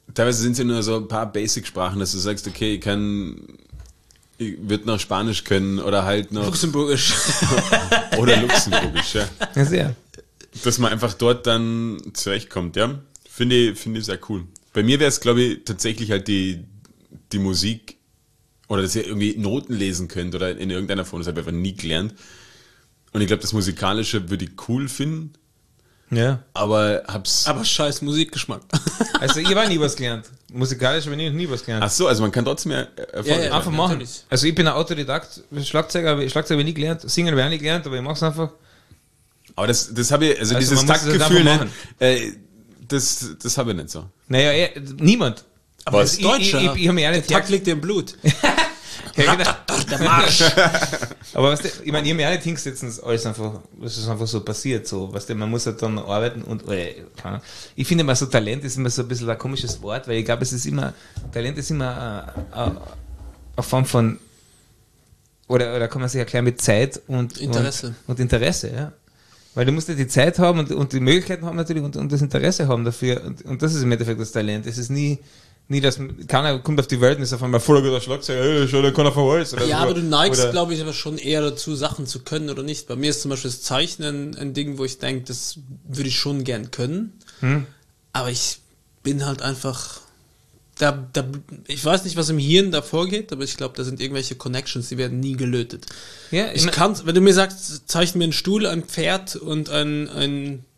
S2: teilweise sind es ja nur so ein paar Basic-Sprachen, dass du sagst, okay, ich kann, ich würde noch Spanisch können oder halt noch...
S1: Luxemburgisch.
S2: Oder Luxemburgisch, ja.
S3: Ja, sehr.
S2: Dass man einfach dort dann zurechtkommt, ja. Finde ich, finde ich sehr cool. Bei mir wäre es, glaube ich, tatsächlich halt die, die Musik oder dass ihr irgendwie Noten lesen könnt oder in irgendeiner Form, das habe ich einfach nie gelernt. Und ich glaube, das Musikalische würde ich cool finden,
S3: Ja.
S2: aber hab's...
S1: Aber scheiß Musikgeschmack.
S3: Also ich habe nie was gelernt. Musikalisch habe ich nie was gelernt.
S2: Ach so, also man kann trotzdem mehr Erfolg
S1: Ja, ja,
S3: Einfach machen.
S1: natürlich.
S3: Also ich bin ein Autodidakt, Schlagzeuger, aber Schlagzeug habe ich nie gelernt, Singen habe ich auch nie gelernt, aber ich mache es einfach.
S2: Aber das, das habe ich, also,
S3: Also
S2: dieses
S3: man muss es halt
S2: Taktgefühl,
S3: einfach
S2: ne,
S3: machen.
S2: äh, das, das habe ich nicht so.
S3: Naja, eh, niemand.
S1: Aber
S2: Was?
S1: das ist Deutscher.
S3: Ich, ich, ich habe mir auch nicht
S1: Der Takt liegt dir im Blut.
S3: Ja, genau.
S1: Der Marsch.
S3: Aber weißt du, ich meine, ich habe mir auch nicht hingesetzt, und das ist alles einfach, das ist einfach so passiert, so, weißt du, man muss halt dann arbeiten und, oder, keine Ahnung. Ich finde immer so, Talent ist immer so ein bisschen ein komisches Wort, weil ich glaube, es ist immer, Talent ist immer äh, äh, eine Form von, oder, oder kann man sich erklären mit Zeit und
S1: Interesse.
S3: Und, und Interesse, ja. Weil du musst ja die Zeit haben und, und die Möglichkeiten haben natürlich und, und das Interesse haben dafür und, und das ist im Endeffekt das Talent. Es ist nie, nie, dass keiner kommt auf die Welt und ist auf einmal voller guter Schlagzeug, hey, schau, der kann auf alles. Oder
S1: Ja,
S3: so.
S1: aber du neigst,
S3: Oder-
S1: glaube ich, aber schon eher dazu, Sachen zu können oder nicht. Bei mir ist zum Beispiel das Zeichnen ein Ding, wo ich denke, das würde ich schon gern können.
S3: Hm?
S1: Aber ich bin halt einfach... Da, da, ich weiß nicht, was im Hirn da vorgeht, aber ich glaube, da sind irgendwelche Connections, die werden nie gelötet.
S3: Ja,
S1: Ich
S3: mein-
S1: kann, wenn du mir sagst, zeichne mir einen Stuhl, ein Pferd und ein, ein,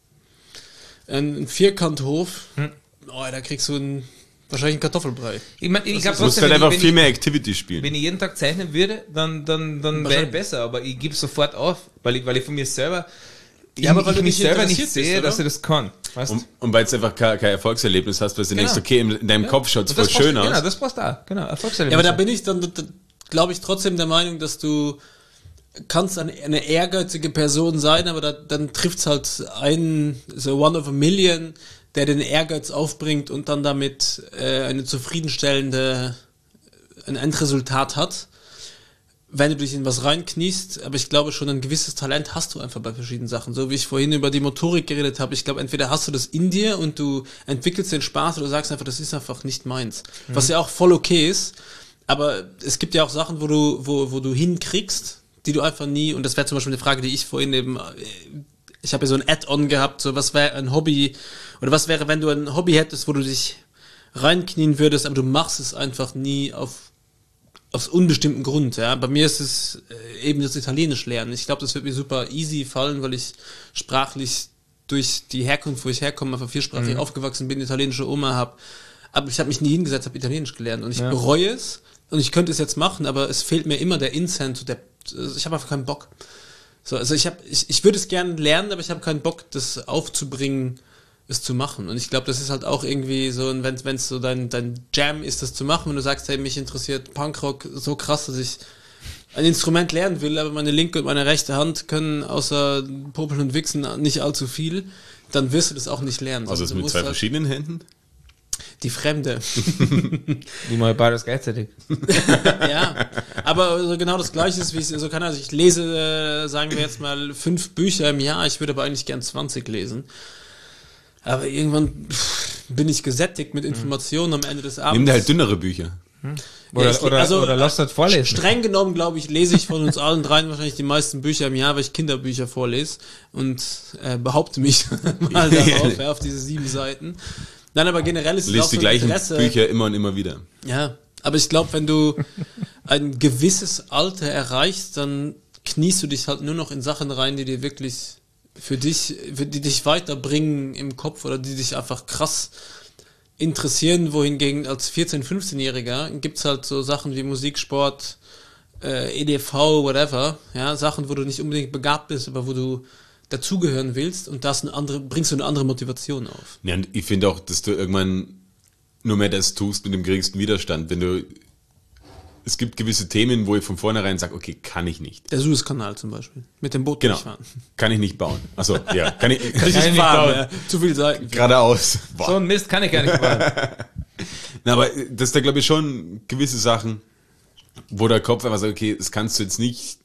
S1: ein Vierkanthof,
S3: Hm.
S1: oh, da kriegst du einen, wahrscheinlich einen Kartoffelbrei.
S3: Ich, mein, ich glaube
S2: Du musst
S3: trotzdem,
S2: halt
S3: wenn,
S2: einfach
S3: ich,
S2: viel
S3: wenn,
S2: mehr Activity spielen.
S3: ich, wenn ich jeden Tag zeichnen würde, dann, dann, dann wäre ich
S1: Wahrscheinlich.
S3: besser, aber ich gebe sofort auf, weil ich, weil ich von mir selber,
S1: Ja, aber
S3: ich,
S1: weil
S3: ich
S1: du
S3: mich
S1: nicht
S3: selber nicht
S1: interessiert
S3: sehe,
S1: bist,
S3: dass
S1: oder?
S3: ich das kann. Weißt?
S2: Und, und weil es einfach kein, kein Erfolgserlebnis hast, weil du
S3: Genau.
S2: denkst, okay, in, in deinem
S3: Ja.
S2: Kopf schaut es
S3: Und
S2: voll
S3: das passt-
S2: schön aus.
S3: Genau, das passt auch. Genau, Erfolgserlebnis.
S1: Ja, aber da bin ich dann, da, glaube ich, trotzdem der Meinung, dass du kannst eine, eine ehrgeizige Person sein, aber da, dann trifft es halt einen, so one of a million, der den Ehrgeiz aufbringt und dann damit äh, eine zufriedenstellende, ein Endresultat hat, wenn du dich in was reinkniest. Aber ich glaube schon, ein gewisses Talent hast du einfach bei verschiedenen Sachen. So wie ich vorhin über die Motorik geredet habe. Ich glaube, entweder hast du das in dir und du entwickelst den Spaß oder du sagst einfach, das ist einfach nicht meins. Mhm. Was ja auch voll okay ist. Aber es gibt ja auch Sachen, wo du, wo, wo du hinkriegst, die du einfach nie, und das wäre zum Beispiel eine Frage, die ich vorhin eben, ich habe ja so ein Add-on gehabt, so was wäre ein Hobby, oder was wäre, wenn du ein Hobby hättest, wo du dich reinknien würdest, aber du machst es einfach nie auf, aus unbestimmten Grund, ja. Bei mir ist es äh, eben das Italienisch lernen. Ich glaube, das wird mir super easy fallen, weil ich sprachlich durch die Herkunft, wo ich herkomme, einfach viersprachig mhm. aufgewachsen bin, italienische Oma habe. Aber ich habe mich nie hingesetzt, habe Italienisch gelernt und ich ja. bereue es und ich könnte es jetzt machen, aber es fehlt mir immer der Incent, der, ich habe einfach keinen Bock. So, also ich habe, ich, ich würde es gerne lernen, aber ich habe keinen Bock, das aufzubringen, es zu machen. Und ich glaube, das ist halt auch irgendwie so, wenn es so dein, dein Jam ist, das zu machen, wenn du sagst, hey, mich interessiert Punkrock so krass, dass ich ein Instrument lernen will, aber meine linke und meine rechte Hand können außer Popeln und Wichsen nicht allzu viel, dann wirst du das auch nicht lernen.
S2: Also
S1: du
S2: mit
S1: musst
S2: zwei
S1: halt
S2: verschiedenen Händen?
S1: die Fremde.
S3: Wie mal beides gleichzeitig.
S1: Ja, aber so genau das Gleiche ist, wie ich so kann. Also ich lese, äh, sagen wir jetzt mal, fünf Bücher im Jahr. Ich würde aber eigentlich gern zwanzig lesen. Aber irgendwann pff, bin ich gesättigt mit Informationen am Ende des Abends.
S2: Nimm dir halt dünnere Bücher.
S3: Oder,
S1: Ja, ich-
S3: oder,
S1: also,
S3: oder lass das vorlesen.
S1: Streng genommen, glaube ich, lese ich von uns allen dreien wahrscheinlich die meisten Bücher im Jahr, weil ich Kinderbücher vorlese und äh, behaupte mich mal darauf, ja, auf diese sieben Seiten. Nein, aber generell ist es
S2: Lies
S1: auch
S2: die
S1: so ein
S2: gleichen
S1: Interesse.
S2: Bücher immer und immer wieder.
S1: Ja, aber ich glaube, wenn du ein gewisses Alter erreichst, dann kniest du dich halt nur noch in Sachen rein, die dir wirklich für dich, für die dich weiterbringen im Kopf oder die dich einfach krass interessieren, wohingegen als vierzehn-, fünfzehnjähriger gibt's halt so Sachen wie Musik, Sport, äh, E D V, whatever, ja, Sachen, wo du nicht unbedingt begabt bist, aber wo du dazugehören willst und das eine andere, bringst du eine andere Motivation auf.
S2: Ja, und ich finde auch, dass du irgendwann nur mehr das tust mit dem geringsten Widerstand. Wenn du, es gibt gewisse Themen, wo ich von vornherein sage, okay, kann ich nicht.
S1: Der Suezkanal zum Beispiel, mit dem Boot
S2: Genau.
S1: durchfahren.
S2: Kann ich nicht bauen. Also ja, kann ich,
S1: Kann ich
S3: nicht
S1: nicht fahren,
S3: bauen.
S1: ja. Zu viele Seiten.
S2: geradeaus. Boah.
S3: So ein Mist kann ich gar nicht fahren.
S2: Na, aber das ist da, glaube ich, schon gewisse Sachen, wo der Kopf einfach sagt, okay, das kannst du jetzt nicht.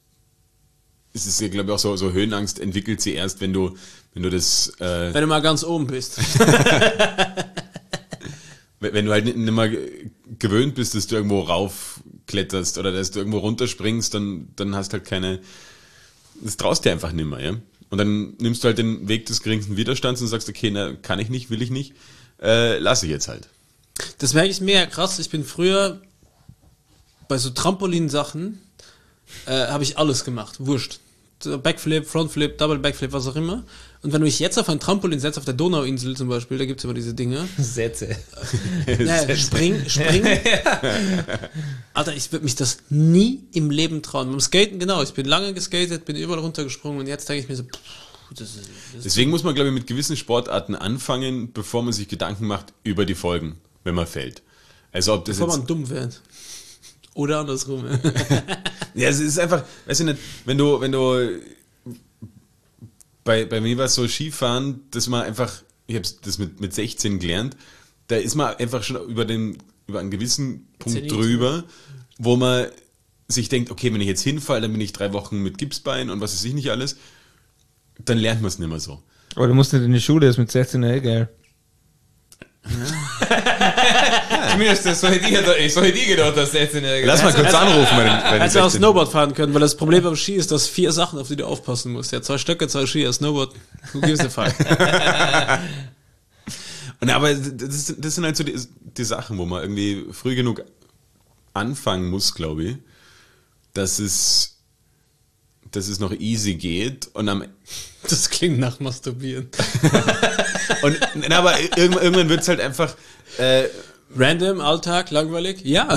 S2: Es ist ja, glaube ich, auch so, so Höhenangst entwickelt sie erst, wenn du, wenn du das, äh,
S1: Wenn du mal ganz oben bist.
S2: wenn du halt nicht, nicht mehr gewöhnt bist, dass du irgendwo raufkletterst oder dass du irgendwo runterspringst, dann, dann hast halt keine, das traust dir einfach nicht mehr, ja. Und dann nimmst du halt den Weg des geringsten Widerstands und sagst, okay, na, kann ich nicht, will ich nicht, äh, lasse ich jetzt halt.
S1: Das merke ich mega krass. Ich bin früher bei so Trampolin-Sachen, äh, habe ich alles gemacht. Wurscht. Backflip, Frontflip, Double Backflip, was auch immer. Und wenn du dich jetzt auf ein Trampolin setzt, auf der Donauinsel zum Beispiel, da gibt es immer diese Dinge.
S3: Sätze.
S1: Ja, spring, spring. Alter, ich würde mich das nie im Leben trauen. Beim Skaten, genau. Ich bin lange geskatet, bin überall runtergesprungen und jetzt denke ich mir so, pff, das ist, das
S2: Deswegen muss man, glaube ich, mit gewissen Sportarten anfangen, bevor man sich Gedanken macht über die Folgen, wenn man fällt. Also ob das
S1: bevor
S2: jetzt
S1: man dumm wird. Oder andersrum.
S2: Ja, es ist einfach, weißt du nicht, wenn du, wenn du bei, bei mir war es so Skifahren, dass man einfach, ich habe das mit, mit sechzehn gelernt, da ist man einfach schon über den, über einen gewissen Punkt
S1: Zenit.
S2: drüber, wo man sich denkt, okay, wenn ich jetzt hinfalle, dann bin ich drei Wochen mit Gipsbein und was weiß ich nicht alles, dann lernt man es nicht mehr so.
S3: Aber du musst nicht in die Schule, das ist mit sechzehn eh geil. Ja. Zumindest das so hätte ich, so hätte ich gedacht, dass sechzehn-Jährige.
S2: Lass mal kurz anrufen bei den, bei den
S1: Hättest du auch
S2: sechzehn.
S1: Snowboard fahren können, weil das Problem beim Ski ist, dass vier Sachen, auf die du aufpassen musst. Ja, zwei Stöcke, zwei Skier, Snowboard. Who gives a fuck?
S2: Und aber das, das sind halt so die, die Sachen, wo man irgendwie früh genug anfangen muss, glaube ich, dass es, dass es noch easy geht und am
S1: Das klingt nach Masturbieren.
S2: und na, aber irgendwann, irgendwann wird es halt einfach äh,
S1: Random, Alltag, langweilig? Ja.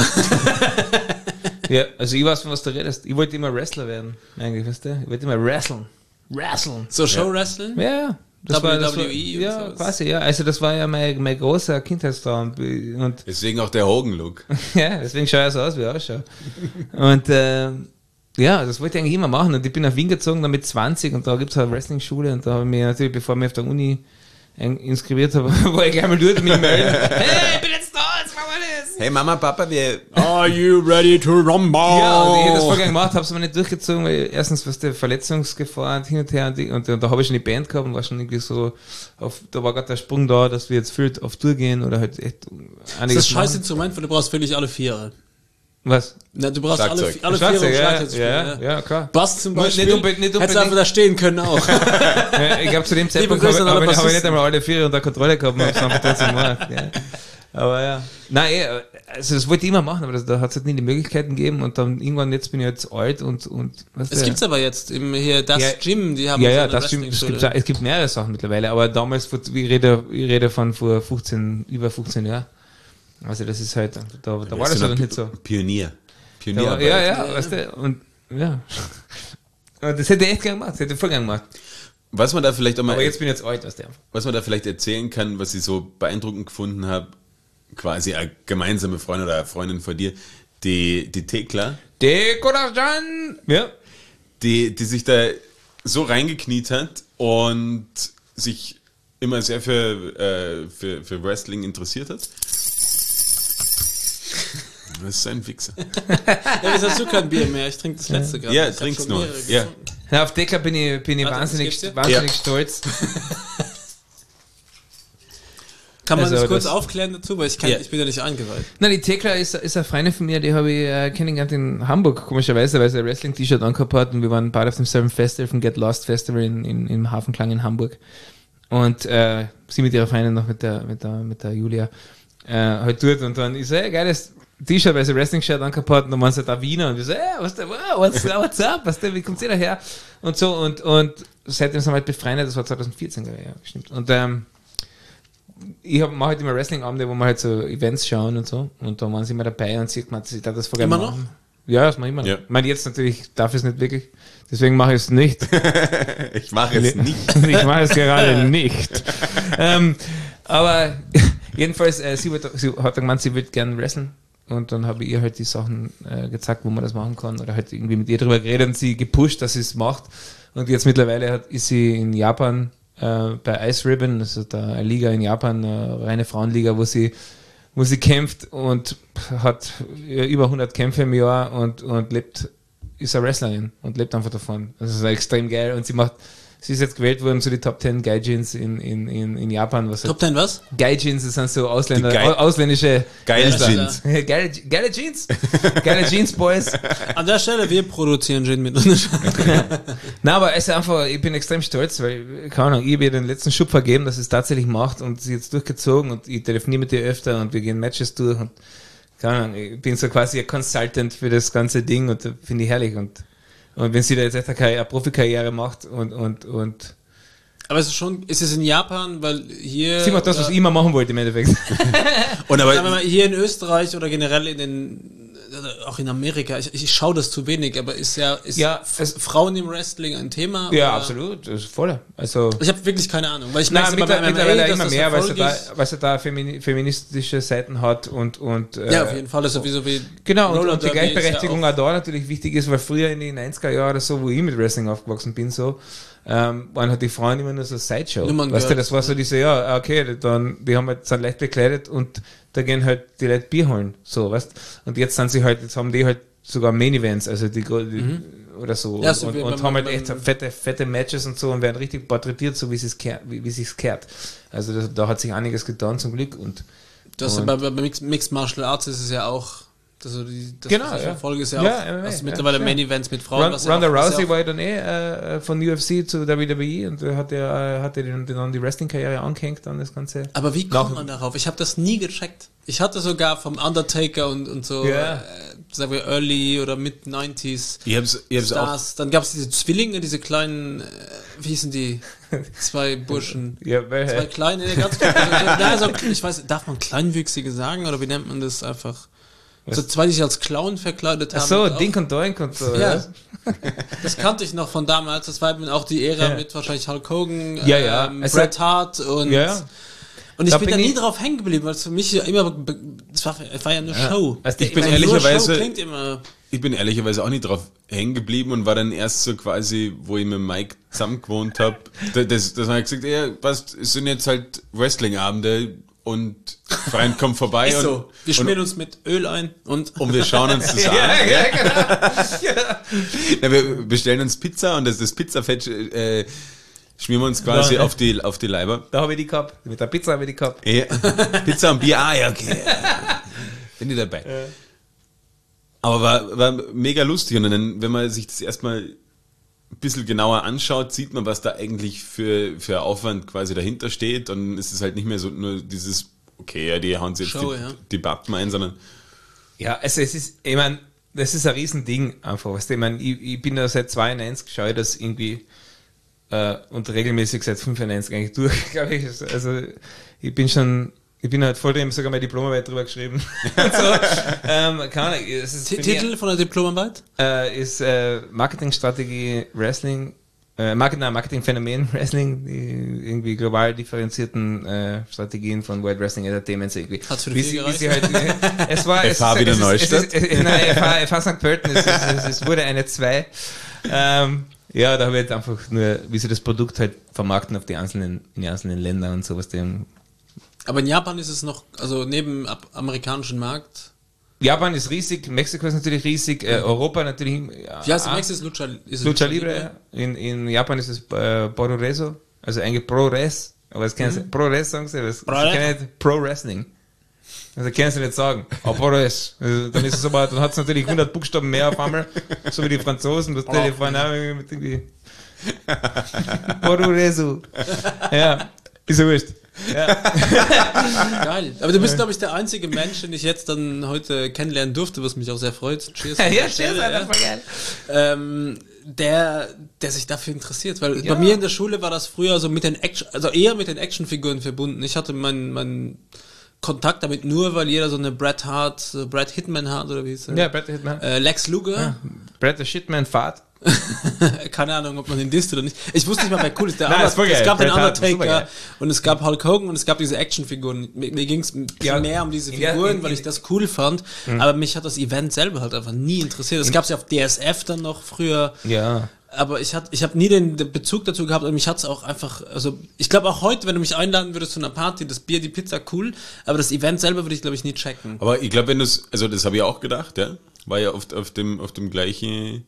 S3: Ja, also ich weiß, von was du redest. Ich wollte immer Wrestler werden, eigentlich, weißt du? Ich wollte immer wrestlen. Wrestlen.
S1: So Show-Wrestling?
S3: Ja, das war, das war,
S1: W W E und
S3: ja,
S1: sowas.
S3: quasi, ja. Also das war ja mein, mein großer Kindheitstraum. Und
S2: deswegen auch der Hogan-Look.
S3: ja, deswegen schaue ich so aus, wie ich ausschaue. Und äh, ja, das wollte ich eigentlich immer machen. Und ich bin nach Wien gezogen, dann mit zwanzig, und da gibt es eine Wrestling-Schule, und da habe ich mich natürlich, bevor ich mich auf der Uni ein- inskribiert habe, war ich gleich mal dort mit melden. Hey, ich bin jetzt da, jetzt machen wir das!
S2: Hey Mama, Papa, wir...
S1: Are you ready to rumble?
S3: Ja, und ich hätte das voll gerne gemacht, habe es aber nicht durchgezogen, weil erstens, was der Verletzungsgefahr und hin und her, und, die, und, und da habe ich schon die Band gehabt und war schon irgendwie so, auf, da war gerade der Sprung da, dass wir jetzt viel auf Tour gehen oder halt echt
S1: Das
S3: einiges
S1: ist scheiß Instrument, weil du brauchst völlig alle Viere.
S3: Was?
S1: Na, du brauchst alle,
S2: Schlagzeug.
S1: alle Viere, um Schlagzeug zu
S3: ja,
S1: spielen.
S3: ja, ja, klar.
S1: Bass zum
S3: Nicht
S1: Beispiel,
S3: unbedingt- nicht
S1: hättest du
S3: unbedingt-
S1: einfach da stehen können auch.
S3: Ja, ich glaube, zu dem Zeitpunkt
S1: Grüße
S3: habe
S1: an alle
S3: ich, hab ich nicht
S1: Bassisten.
S3: einmal alle vier unter Kontrolle gehabt und habe es einfach trotzdem gemacht. Ja. Aber ja. Nein, eh, also das wollte ich immer machen, aber das, da hat es halt nie die Möglichkeiten gegeben, und dann irgendwann, jetzt bin ich jetzt alt und, und was
S1: Es gibt's aber jetzt, im, hier, das
S3: Ja.
S1: Gym, die haben
S3: Ja,
S1: so
S3: ja,
S1: eine
S3: das stimmt. Es
S1: Wrestling-Schule.
S3: gibt, es gibt mehrere Sachen mittlerweile, aber damals, vor- ich rede, ich rede von vor fünfzehn, über fünfzehn Jahren. Also das ist halt, da, da war das ja noch nicht so.
S2: Pionier.
S3: Da war,
S2: Pionierarbeit.
S3: ja, ja, weißt du, und ja. Und das hätte ich echt gerne gemacht, das hätte ich voll gerne gemacht.
S2: Was man da vielleicht auch mal,
S3: Aber jetzt bin ich jetzt alt, weißt du.
S2: was man da vielleicht erzählen kann, was ich so beeindruckend gefunden habe, quasi eine gemeinsame Freundin oder eine Freundin von dir, die, die Thekla,
S3: Dekoration! Ja.
S2: die, die sich da so reingekniet hat und sich immer sehr für, äh, für, für Wrestling interessiert hat. Das ist ein Wichser.
S1: Ja, jetzt hast du kein Bier mehr, ich trinke das letzte gerade.
S2: Ja,
S1: Ich hab
S2: trink's
S1: schon
S2: noch.
S1: mehrere
S2: Ja.
S1: getrunken.
S3: Ja, auf Decker bin ich, bin ich
S1: Warte,
S3: wahnsinnig,
S1: das gibt's dir?
S3: wahnsinnig
S2: Ja.
S3: stolz.
S1: Kann man
S3: Also,
S1: das kurz
S3: das-
S1: aufklären dazu, weil ich, kann,
S2: Ja.
S1: ich bin ja nicht eingeweiht.
S3: Nein, die Thekla ist, ist eine Freundin von mir, die habe ich äh, kennengelernt in Hamburg, komischerweise, weil sie ein Wrestling-T-Shirt angehabt hat, und wir waren part auf demselben Festival, vom Get Lost Festival in, in, im Hafenklang in Hamburg. Und äh, sie mit ihrer Freundin noch, mit der, mit der, mit der Julia, äh, halt dort, und dann ist so, hey, geiles T-Shirt, weil sie ein Wrestling-Shirt angehabt hat, und dann waren sie da Wiener, und wir so, hey, was der, wow, what's, what's up, was der, wie kommt ihr daher? Und so, und, und seitdem sind wir halt befreundet, das war zwanzig vierzehn, glaube ich, ja, stimmt. Und, ähm, ich mache halt immer Wrestling-Abende, wo wir halt so Events schauen und so. Und da waren sie immer dabei, und sie hat gemeint, sie darf das voll gerne
S1: Immer noch?
S3: machen. Ja, das mache ich immer noch.
S2: Ja.
S3: Ich meine, jetzt natürlich darf ich es nicht wirklich. Deswegen mache ich es nicht.
S2: Ich mache es nicht.
S3: Ich mache es gerade nicht. ähm, aber jedenfalls, äh, sie, wird, sie hat gemeint, sie würde gerne wrestlen. Und dann habe ich ihr halt die Sachen äh, gezeigt, wo man das machen kann. Oder halt irgendwie mit ihr drüber geredet und sie gepusht, dass sie es macht. Und jetzt mittlerweile hat, ist sie in Japan äh, bei Ice Ribbon, das ist eine Liga in Japan, eine reine Frauenliga, wo sie, wo sie kämpft, und hat äh, über hundert Kämpfe im Jahr, und, und lebt, ist eine Wrestlerin und lebt einfach davon. Das ist extrem geil, und sie macht sie ist jetzt gewählt worden zu den Top zehn Gaijins in, in, in, in Japan. Was
S1: Top zehn was?
S3: Gaijins, das sind so Ausländer,
S2: Geil-
S3: ausländische
S2: Geile
S3: Wrestler.
S2: Jeans.
S3: Geile, geile Jeans. Geile Jeans, Boys.
S1: An der Stelle, wir produzieren Gin mit.
S3: Nein, aber es ist einfach, ich bin extrem stolz, weil, keine Ahnung, ich habe ihr den letzten Schub vergeben, dass sie es tatsächlich macht und sie jetzt durchgezogen und ich telefoniere mit ihr öfter und wir gehen Matches durch und, keine Ahnung, ich bin so quasi ein Consultant für das ganze Ding und finde ich herrlich und, und wenn sie da jetzt echt eine, Karriere, eine Profikarriere macht und, und, und,
S1: Aber es ist schon, ist es in Japan, weil hier...
S3: sie macht das, was
S1: oder-
S3: ich immer machen wollte im Endeffekt.
S2: Und
S1: Sagen wir
S2: aber
S1: mal, hier in Österreich oder generell in den, oder auch in Amerika, ich, ich schaue das zu wenig, aber ist ja, ist
S3: Ja,
S1: F-
S3: es-
S1: Frauen im Wrestling ein Thema?
S3: Ja,
S1: oder?
S3: absolut, das ist voll. Also,
S1: Ich habe wirklich keine Ahnung, weil ich
S3: nein,
S1: merke immer
S3: mittler-
S1: bei M M A,
S3: mittlerweile
S1: dass
S3: immer
S1: das
S3: mehr, weil sie
S1: Erfolg
S3: da,
S1: ist.
S3: weil sie da femini feministische Seiten hat und, und, äh,
S1: Ja, auf jeden Fall, das ist sowieso wie
S3: genau, und,
S1: Roller
S3: und die
S1: Derby ist
S3: Gleichberechtigung
S1: ja
S3: auch da natürlich wichtig ist, weil früher in den neunziger Jahren oder so, wo ich mit Wrestling aufgewachsen bin, so, ähm, waren halt die Frauen immer nur so Sideshow.
S1: Nummern
S3: Weißt du,
S1: gehört.
S3: das war so diese, ja, okay, dann, die haben halt, sind leicht bekleidet und da gehen halt die Leute Bier holen, so, weißt und jetzt sind sie halt, jetzt haben die halt sogar Main Events, also die, die oder so,
S1: Ja, so
S3: und,
S1: wie
S3: und
S1: wenn
S3: haben
S1: man-
S3: halt echt
S1: wenn-
S3: fette, fette Matches und so und werden richtig porträtiert, so wie es kehrt, wie, wie sich's kehrt. Also das, da hat sich einiges getan zum Glück und
S1: das
S3: und-
S1: bei, bei Mixed, Mixed Martial Arts ist es ja auch, also die, das,
S3: Genau,
S1: das
S3: ja.
S1: Erfolg ist ja,
S3: Ja,
S1: auch,
S3: M M A,
S1: also
S3: ja,
S1: mittlerweile
S3: ja.
S1: Main Events mit Frauen.
S3: Run,
S1: was ja
S3: Ronda
S1: auch- was
S3: Rousey
S1: ja auch-
S3: war ja dann eh äh, von U F C zu W W E und äh, hat er äh, hat er den, den dann die Wrestling-Karriere angehängt an das Ganze.
S1: Aber wie kommt
S3: Nach-
S1: man darauf? Ich habe das nie gecheckt. Ich hatte sogar vom Undertaker und, und so,
S3: Ja.
S1: äh, sagen wir Early oder Mid neunziger
S2: ich hab's, ich hab's auch.
S1: Stars. Dann gab es diese Zwillinge, diese kleinen, äh, wie hießen die? Zwei Burschen.
S3: Ja,
S1: Zwei
S3: welche?
S1: kleine, nee, ganz kleine. Also, also, ich weiß, darf man Kleinwüchsige sagen oder wie nennt man das einfach? So zwei, die sich als Clown verkleidet haben.
S3: Ach so,
S1: Auch-
S3: Dink und Doink und so.
S1: Ja,
S3: Ja.
S1: das kannte ich noch von damals. Das war eben auch die Ära
S3: Ja.
S1: mit wahrscheinlich Hulk Hogan,
S3: Ja, ja.
S1: ähm,
S3: Es
S1: Bret Hart und
S3: Ja, ja.
S1: und ich
S3: Da
S1: bin
S3: bin
S1: da nie
S3: ich-
S1: drauf hängen geblieben, weil es für mich ja immer be- es war, es war ja eine Show.
S3: Also
S2: Ich bin
S3: meine,
S1: Nur
S2: ehrlicherweise-
S1: Show klingt immer.
S2: Ich bin ehrlicherweise auch nicht drauf hängen geblieben und war dann erst so quasi, wo ich mit Mike zusammen gewohnt habe, das, das habe ich gesagt, ja, passt, es sind jetzt halt Wrestling-Abende und Freund kommt vorbei
S1: Ist
S2: und,
S1: so. Wir
S2: und,
S1: schmieren uns mit Öl ein und
S2: und wir schauen uns das an.
S3: ja, ja, genau.
S2: Ja, wir bestellen uns Pizza und das, das Pizzafett äh, schmieren wir uns quasi
S3: Ja.
S2: auf die, auf die Leiber.
S3: Da habe ich die gehabt. Mit der Pizza habe ich die gehabt.
S2: Ja. Pizza und Bier, ah ja, okay. Bin ich dabei. Aber war, war mega lustig und dann, wenn man sich das erstmal ein bisschen genauer anschaut, sieht man, was da eigentlich für, für Aufwand quasi dahinter steht und es ist halt nicht mehr so nur dieses, okay, ja, die hauen sich jetzt
S1: Show,
S2: die,
S1: ja.
S2: die Babben ein, sondern
S3: Ja, also es ist, ich meine, das ist ein Riesending einfach. Weißt du, ich meine, ich, ich bin da seit zweiundneunzig, schaue ich das irgendwie äh, und regelmäßig seit fünfundneunzig eigentlich durch, glaube ich. Also ich bin schon, ich bin halt voll drin, sogar meine Diplomarbeit drüber geschrieben. und so. ähm, keine Ahnung, es ist
S1: T-
S3: für
S1: Titel
S3: mich,
S1: von der Diplomarbeit?
S3: äh, ist äh, Marketingstrategie Wrestling, äh, Market, nein, Marketingphänomen Wrestling, die irgendwie global differenzierten äh, Strategien von World Wrestling Entertainment irgendwie.
S1: Hat's für die
S3: Wie
S1: vier
S3: sie, wie
S1: gereicht?
S3: sie halt, es war,
S2: F H
S3: es,
S2: wieder
S3: es,
S2: Neustadt.
S3: Es, es, es, nein, F H, F H Sankt Pölten, es, es, es, es wurde eine zwei. Ähm, ja, da habe ich jetzt einfach nur, wie sie das Produkt halt vermarkten auf die einzelnen, in die einzelnen Länder und sowas. Dem.
S1: Aber in Japan ist es noch, also neben ab amerikanischen Markt.
S3: Japan ist riesig, Mexiko ist natürlich riesig, äh, Europa natürlich. Ja,
S1: Wie heißt
S3: ah,
S1: es? Mexico ist Lucha, ist es
S3: Lucha Libre, ja. in, in Japan ist es äh, Pro Reso, also eigentlich Pro Res, aber das kennen sie, Pro Res sagen sie, aber das
S1: Pro
S3: sie
S1: Res?
S3: kennen nicht Pro Wrestling. Also können sie nicht sagen, aber Pro Res. Also, dann ist es aber, dann hat es natürlich hundert Buchstaben mehr auf einmal, so wie die Franzosen, das Telefon auch mit irgendwie Pro Reso. Ja, ist ja wurscht. Ja.
S1: Geil. Aber du bist, glaube ich, der einzige Mensch, den ich jetzt dann heute kennenlernen durfte, was mich auch sehr freut. Cheers. an der
S3: Ja,
S1: Stelle,
S3: cheers, Alter,
S1: ja.
S3: voll geil.
S1: ähm, der, der sich dafür interessiert. Weil
S3: Ja.
S1: bei mir in der Schule war das früher so mit den Action, also eher mit den Actionfiguren verbunden. Ich hatte meinen meinen Kontakt damit nur, weil jeder so eine Bret Hart, so Bret Hitman Hart oder wie hieß er?
S3: Ja, Brett Hitman.
S1: Äh, Lex Luger.
S3: Brett der Shitman Fahrt.
S1: Keine Ahnung, ob man den disst oder nicht. Ich wusste nicht mal, wer cool ist. Der
S3: Nein,
S1: Under-
S3: ist voll geil.
S1: es gab den
S3: Bret Hart ist super
S1: Undertaker
S3: geil.
S1: und es gab Hulk Hogan und es gab diese Actionfiguren. Mir, mir ging es
S3: Ja,
S1: mehr um diese
S3: in der-
S1: Figuren,
S3: in-
S1: weil
S3: in-
S1: ich das cool fand. Aber mich hat das Event selber halt einfach nie interessiert. Es gab es ja auf D S F dann noch früher.
S3: Ja.
S1: Aber ich hatte, ich habe nie den den Bezug dazu gehabt und mich hat's auch einfach, also ich glaube auch heute, wenn du mich einladen würdest zu einer Party, das Bier, die Pizza, cool, aber das Event selber würde ich glaube ich nie checken.
S2: Aber ich glaube, wenn du es, also das habe ich auch gedacht, ja, war ja oft auf dem, auf dem gleichen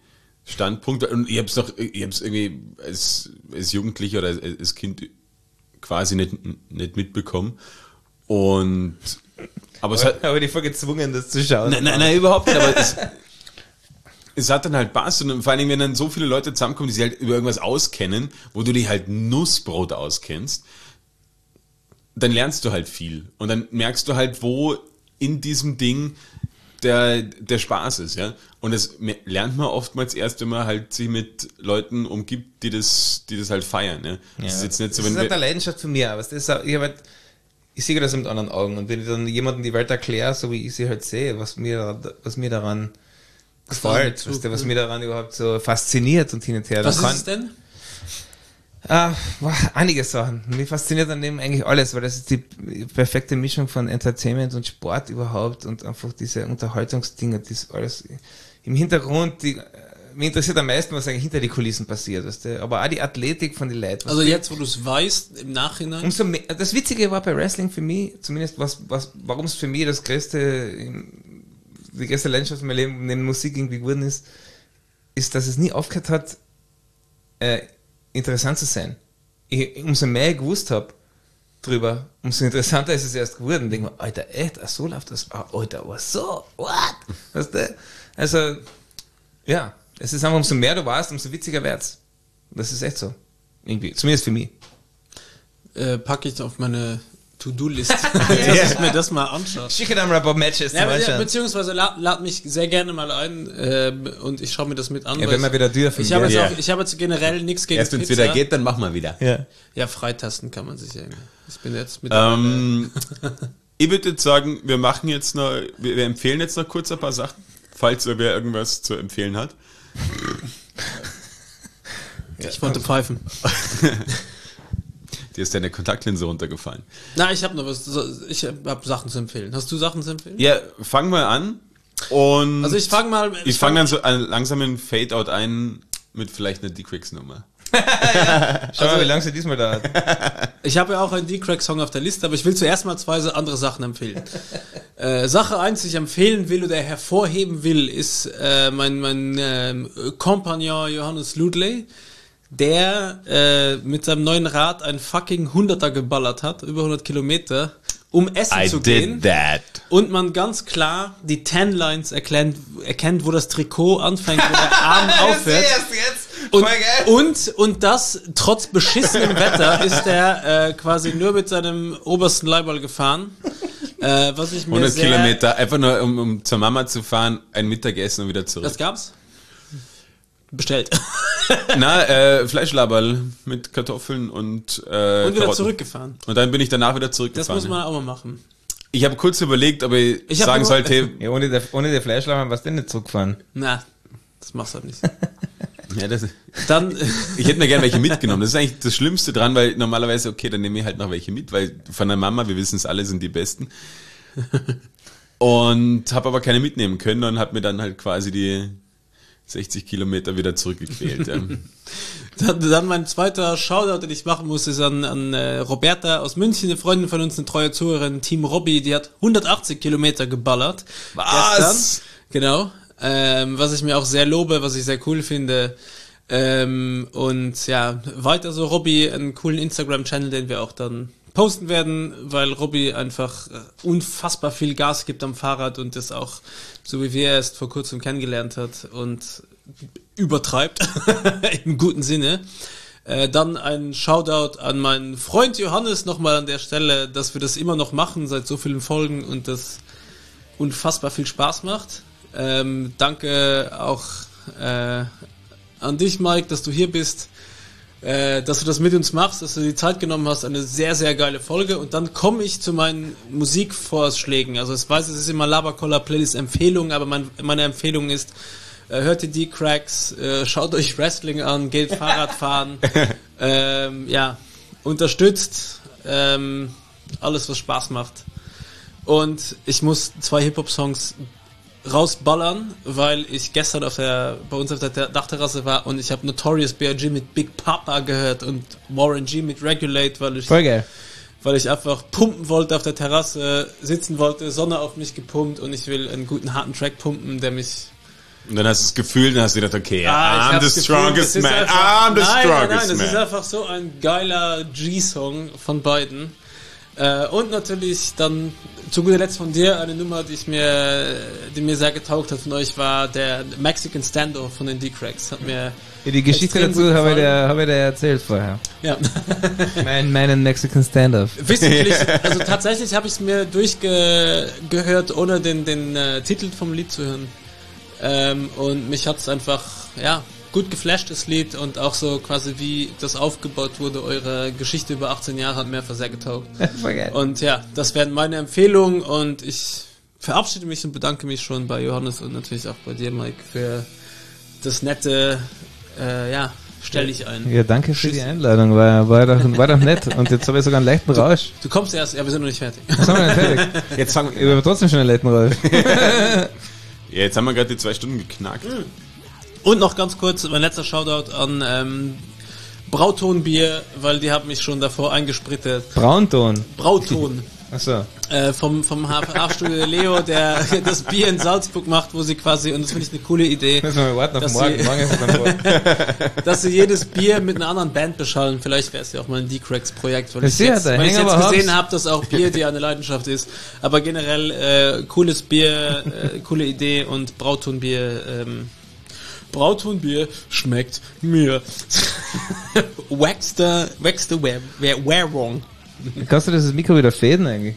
S2: Standpunkt. Und ich hab's doch, ich hab's irgendwie als, als Jugendlicher oder als, als Kind quasi nicht, nicht mitbekommen. Und, aber es hat,
S3: aber die voll gezwungen, das zu schauen.
S2: Nein, nein, nein, überhaupt nicht, aber es, es hat dann halt Spaß und vor allen Dingen, wenn dann so viele Leute zusammenkommen, die sich halt über irgendwas auskennen, wo du dich halt Nussbrot auskennst, dann lernst du halt viel und dann merkst du halt, wo in diesem Ding der, der Spaß ist, ja. Und das lernt man oftmals erst, wenn man halt sich mit Leuten umgibt, die das, die das halt feiern, ja. Das
S3: Ja.
S2: ist jetzt nicht so,
S3: das
S2: wenn
S3: ist halt
S2: wir,
S3: eine Leidenschaft von mir, aber das ist auch, ich, hab halt, ich sehe das mit anderen Augen und wenn ich dann jemandem die Welt erkläre, so wie ich sie halt sehe, was mir, was mir daran gefällt, was, was mir daran überhaupt so fasziniert und hin und her.
S1: Was
S3: dann
S1: ist es denn?
S3: Ah, boah, einige Sachen. Mich fasziniert an dem eigentlich alles, weil das ist die perfekte Mischung von Entertainment und Sport überhaupt und einfach diese Unterhaltungsdinge, das alles im Hintergrund, die, mich interessiert am meisten, was eigentlich hinter die Kulissen passiert, weißt du? Aber auch die Athletik von den Leuten.
S1: Also jetzt, wo du es weißt, im Nachhinein.
S3: Umso mehr, das Witzige war bei Wrestling für mich, zumindest was, was, warum es für mich das größte, die größte Leidenschaft in meinem Leben neben Musik irgendwie geworden ist, ist, dass es nie aufgehört hat, äh, interessant zu sein. Ich, umso mehr ich gewusst habe drüber, umso interessanter ist es erst geworden. Ich denke mir, Alter, echt, ach, so läuft das. Ah, Alter, was so? What? Weißt du? Also, ja, es ist einfach, umso mehr du warst, umso witziger wird's. Das ist echt so. Irgendwie, zumindest für mich.
S1: Äh, packe ich auf meine To-Do-Liste, dass ich mir das mal anschaue.
S3: Schicke dann mal ein paar Matches
S1: Ja,
S3: zum
S1: be
S3: Anschauen.
S1: beziehungsweise lad, lad mich sehr gerne mal ein ähm, und ich schaue mir das mit an.
S3: Ja,
S1: weil
S3: wenn wir
S1: ich,
S3: wieder dürfen.
S1: ich habe jetzt,
S2: Ja.
S1: auch- ich habe jetzt generell nichts gegen
S2: erst wenn es
S1: Pizza.
S2: wieder geht, dann machen wir wieder.
S3: Ja.
S1: Ja, freitasten kann man sich ja. Ich bin jetzt mit
S2: Ähm, ich würde jetzt sagen, wir machen jetzt noch, wir, wir empfehlen jetzt noch kurz ein paar Sachen, falls wer irgendwas zu empfehlen hat.
S1: Ich wollte pfeifen.
S2: Dir ist deine Kontaktlinse runtergefallen.
S1: Na, ich habe noch was. Ich habe Sachen zu empfehlen. Hast du Sachen zu empfehlen?
S2: Ja, fang mal an. Und
S1: Also ich fange mal.
S2: ich fange dann so einen langsamen Fade-Out ein mit vielleicht einer D-Cracks-Nummer.
S3: Schau mal, wie lange sie diesmal dauert.
S1: Ich habe ja auch einen D-Crack-Song auf der Liste, aber ich will zuerst mal zwei so andere Sachen empfehlen. äh, Sache eins, die ich empfehlen will oder hervorheben will, ist äh, mein, mein äh, Kompagnon Johannes Ludley, der äh, mit seinem neuen Rad ein fucking Hunderter geballert hat, über hundert Kilometer, um essen zu gehen.
S2: that.
S1: Und man ganz klar die Tan-Lines erkennt, erkennt, wo das Trikot anfängt, wo der Arm aufhört.
S3: jetzt.
S1: Und, und, und das, trotz beschissenem Wetter, ist er äh, quasi nur mit seinem obersten Leiberl gefahren. Äh, was ich mir
S2: hundert
S1: sehr,
S2: Kilometer, einfach nur um, um zur Mama zu fahren, ein Mittagessen und wieder zurück.
S1: Das gab's? Bestellt.
S2: Na, äh, Fleischlaberl mit Kartoffeln und äh,
S1: Und wieder
S2: Karotten.
S1: zurückgefahren.
S2: Und dann bin ich danach wieder
S1: Das
S2: zurückgefahren.
S1: muss man auch mal machen.
S2: Ich habe kurz überlegt, ob ich,
S1: Ich hab
S2: sagen
S1: über-
S2: sollte, hey,
S3: Ja, ohne der, ohne der Fleischlamm warst du nicht zurückgefahren.
S1: Na, das machst du halt nicht.
S2: ja, das,
S1: Dann,
S2: ich hätte mir gerne welche mitgenommen. Das ist eigentlich das Schlimmste dran, weil normalerweise, okay, dann nehme ich halt noch welche mit, weil von der Mama, wir wissen es alle, sind die Besten. Und habe aber keine mitnehmen können und habe mir dann halt quasi die sechzig Kilometer wieder zurückgequält. Ja.
S1: dann, dann mein zweiter Shoutout, den ich machen muss, ist an, an äh, Roberta aus München, eine Freundin von uns, eine treue Zuhörerin, Team Robby, die hat hundertachtzig Kilometer geballert.
S2: Was?
S1: Gestern. Genau. Ähm, was ich mir auch sehr lobe, was ich sehr cool finde. Ähm, und ja, weiter so Robby, einen coolen Instagram-Channel, den wir auch dann posten werden, weil Robby einfach äh, unfassbar viel Gas gibt am Fahrrad und das auch, so wie wir erst vor kurzem kennengelernt hat und übertreibt, im guten Sinne. Äh, dann ein Shoutout an meinen Freund Johannes nochmal an der Stelle, dass wir das immer noch machen seit so vielen Folgen und das unfassbar viel Spaß macht. Ähm, danke auch äh, an dich, Mike, dass du hier bist, äh, dass du das mit uns machst, dass du die Zeit genommen hast, eine sehr, sehr geile Folge. Und dann komme ich zu meinen Musikvorschlägen. Also ich weiß, es ist immer Labercoller Playlist Empfehlung, aber mein, meine Empfehlung ist, äh, hört ihr die Cracks, äh, schaut euch Wrestling an, geht Fahrrad fahren, ähm, ja, unterstützt ähm, alles, was Spaß macht. Und ich muss zwei Hip-Hop-Songs rausballern, weil ich gestern auf der, bei uns auf der Dachterrasse war und ich habe Notorious B I G mit Big Papa gehört und Warren G mit Regulate, weil ich,
S3: Voll geil.
S1: weil ich einfach pumpen wollte auf der Terrasse, sitzen wollte, Sonne auf mich gepumpt und ich will einen guten harten Track pumpen, der mich
S2: Und dann hast du das Gefühl, dann hast du gedacht, okay,
S1: Ah, ich
S2: I'm
S1: hab's
S2: the
S1: gefühlt,
S2: strongest
S1: es ist
S2: man,
S1: einfach-
S2: I'm the
S1: nein,
S2: strongest
S1: nein, nein, das
S2: man.
S1: ist einfach so ein geiler G-Song von beiden. Äh, und natürlich dann zu guter Letzt von dir eine Nummer, die ich mir, die mir sehr getaugt hat von euch, war der Mexican Standoff von den D-Cracks. Hat mir
S3: Die Geschichte
S1: extrem
S3: dazu
S1: gut
S3: habe ich,
S1: gefallen.
S3: dir, habe ich dir erzählt vorher.
S1: Ja.
S3: Mein, meinen Mexican Standoff.
S1: Wissentlich, also tatsächlich habe ich es mir durchgehört, ohne den, den äh, Titel vom Lied zu hören. Ähm, und mich hat es einfach, ja, gut geflasht, das Lied, und auch so quasi wie das aufgebaut wurde, eure Geschichte über achtzehn Jahre hat mir einfach sehr getaugt.
S3: Voll geil.
S1: Und ja, das wären meine Empfehlungen, und ich verabschiede mich und bedanke mich schon bei Johannes und natürlich auch bei dir, Mike, für das nette, äh, ja, stell dich ein.
S3: Ja, danke für die Einladung, war, war, doch, war doch nett. Und jetzt habe ich sogar einen leichten Rausch.
S1: Du kommst erst, ja, wir sind noch nicht fertig.
S3: Was haben wir denn fertig?
S2: Jetzt, fangen,
S3: Ich habe trotzdem schon einen leichten Rausch.
S2: ja, jetzt haben wir gerade die zwei Stunden geknackt.
S1: Und noch ganz kurz, mein letzter Shoutout an ähm, Brautonbier, weil die haben mich schon davor eingesprittet.
S3: Braunton.
S1: Brauton.
S3: Achso.
S1: äh, vom vom H F A-Studio Leo, der das Bier in Salzburg macht, wo sie quasi, und das finde ich eine coole Idee,
S3: Müssen wir mal warten auf
S1: dass
S3: morgen.
S1: sie-
S3: Morgen ist es dann vor.
S1: dass sie jedes Bier mit einer anderen Band beschallen. Vielleicht wäre es ja auch mal ein D-Cracks-Projekt, weil
S3: Ja,
S1: ich
S3: sicher,
S1: jetzt,
S3: der
S1: weil ich
S3: Hänger
S1: jetzt
S3: aber
S1: gesehen
S3: hab's.
S1: habe, dass auch Bier dir eine Leidenschaft ist. Aber generell äh, cooles Bier, äh, coole Idee, und Brautonbier, ähm, Brautonbier schmeckt mir. Wax the, wax the wear, wear, wear wrong.
S3: Kannst du das Mikro wieder fäden eigentlich?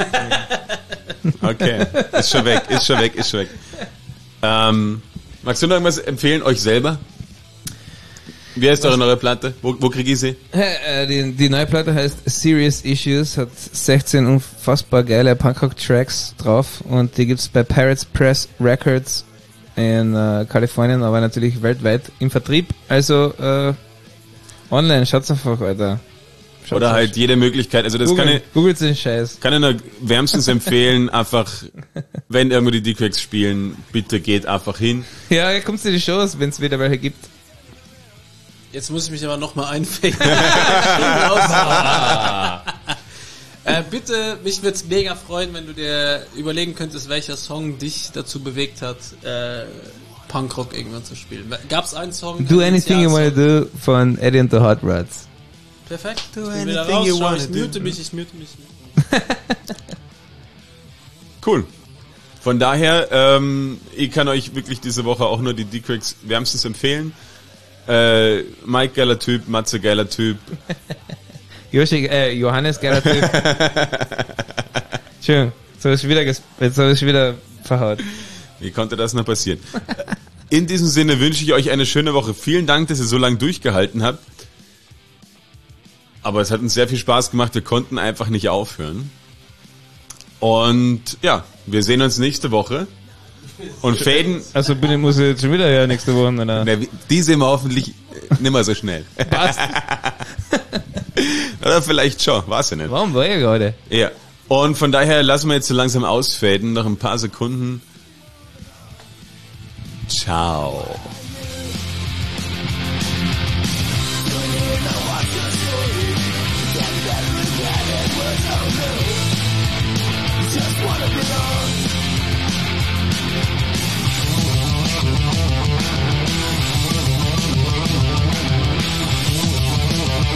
S2: Okay, ist schon weg, ist schon weg, ist schon weg. Ähm, magst du noch irgendwas empfehlen, euch selber? Wie heißt eure neue Platte? Wo, wo kriege ich sie?
S3: Äh, die, die neue Platte heißt Serious Issues, hat sechzehn unfassbar geile Punkrock-Tracks drauf, und die gibt's bei Pirates Press Records in äh, Kalifornien, aber natürlich weltweit im Vertrieb. Also äh, online, schaut's einfach, Alter. Schaut's
S2: Oder
S3: auf.
S2: halt jede Möglichkeit, also das kann
S3: Google,
S2: ich,
S3: googelt den Scheiß.
S2: kann ich nur wärmstens empfehlen, einfach, wenn irgendwo die D-Cracks spielen, bitte geht einfach hin.
S3: Ja, ja, kommst du die Shows, wenn es wieder welche gibt.
S1: Jetzt muss ich mich aber nochmal einfängen. äh, bitte, mich würde es mega freuen, wenn du dir überlegen könntest, welcher Song dich dazu bewegt hat, äh, Punkrock irgendwann zu spielen. Gab es einen Song?
S3: Do
S1: einen
S3: Anything You Wanna
S1: Initialsong?
S3: Do von Eddie and the Hot Rods.
S1: Perfekt.
S2: Do
S1: Ich bin wieder
S2: anything
S1: raus,
S2: you
S1: schau,
S2: wanna
S1: ich
S2: do.
S1: mute mich, ich mute mich.
S2: Cool. Von daher, ähm, ich kann euch wirklich diese Woche auch nur die D-Cracks wärmstens empfehlen. Äh, Mike, geiler Typ, Matze, geiler Typ.
S3: Joshi, äh, Johannes, geiler Typ. Schön. So ist wieder, ges- jetzt habe ich wieder verhaut.
S2: Wie konnte das noch passieren? In diesem Sinne wünsche ich euch eine schöne Woche. Vielen Dank, dass ihr so lange durchgehalten habt. Aber es hat uns sehr viel Spaß gemacht. Wir konnten einfach nicht aufhören. Und ja, wir sehen uns nächste Woche. Und faden,
S3: Also bitte muss ich jetzt schon wieder her nächste Woche, oder?
S2: na, die sehen wir hoffentlich nimmer so schnell.
S3: Passt.
S2: Oder vielleicht schon, weiß ich nicht.
S3: Warum war ich gerade?
S2: Ja. Und von daher lassen wir jetzt so langsam ausfaden. Noch ein paar Sekunden. Ciao.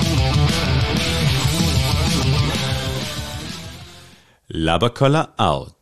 S2: Laberkoller out.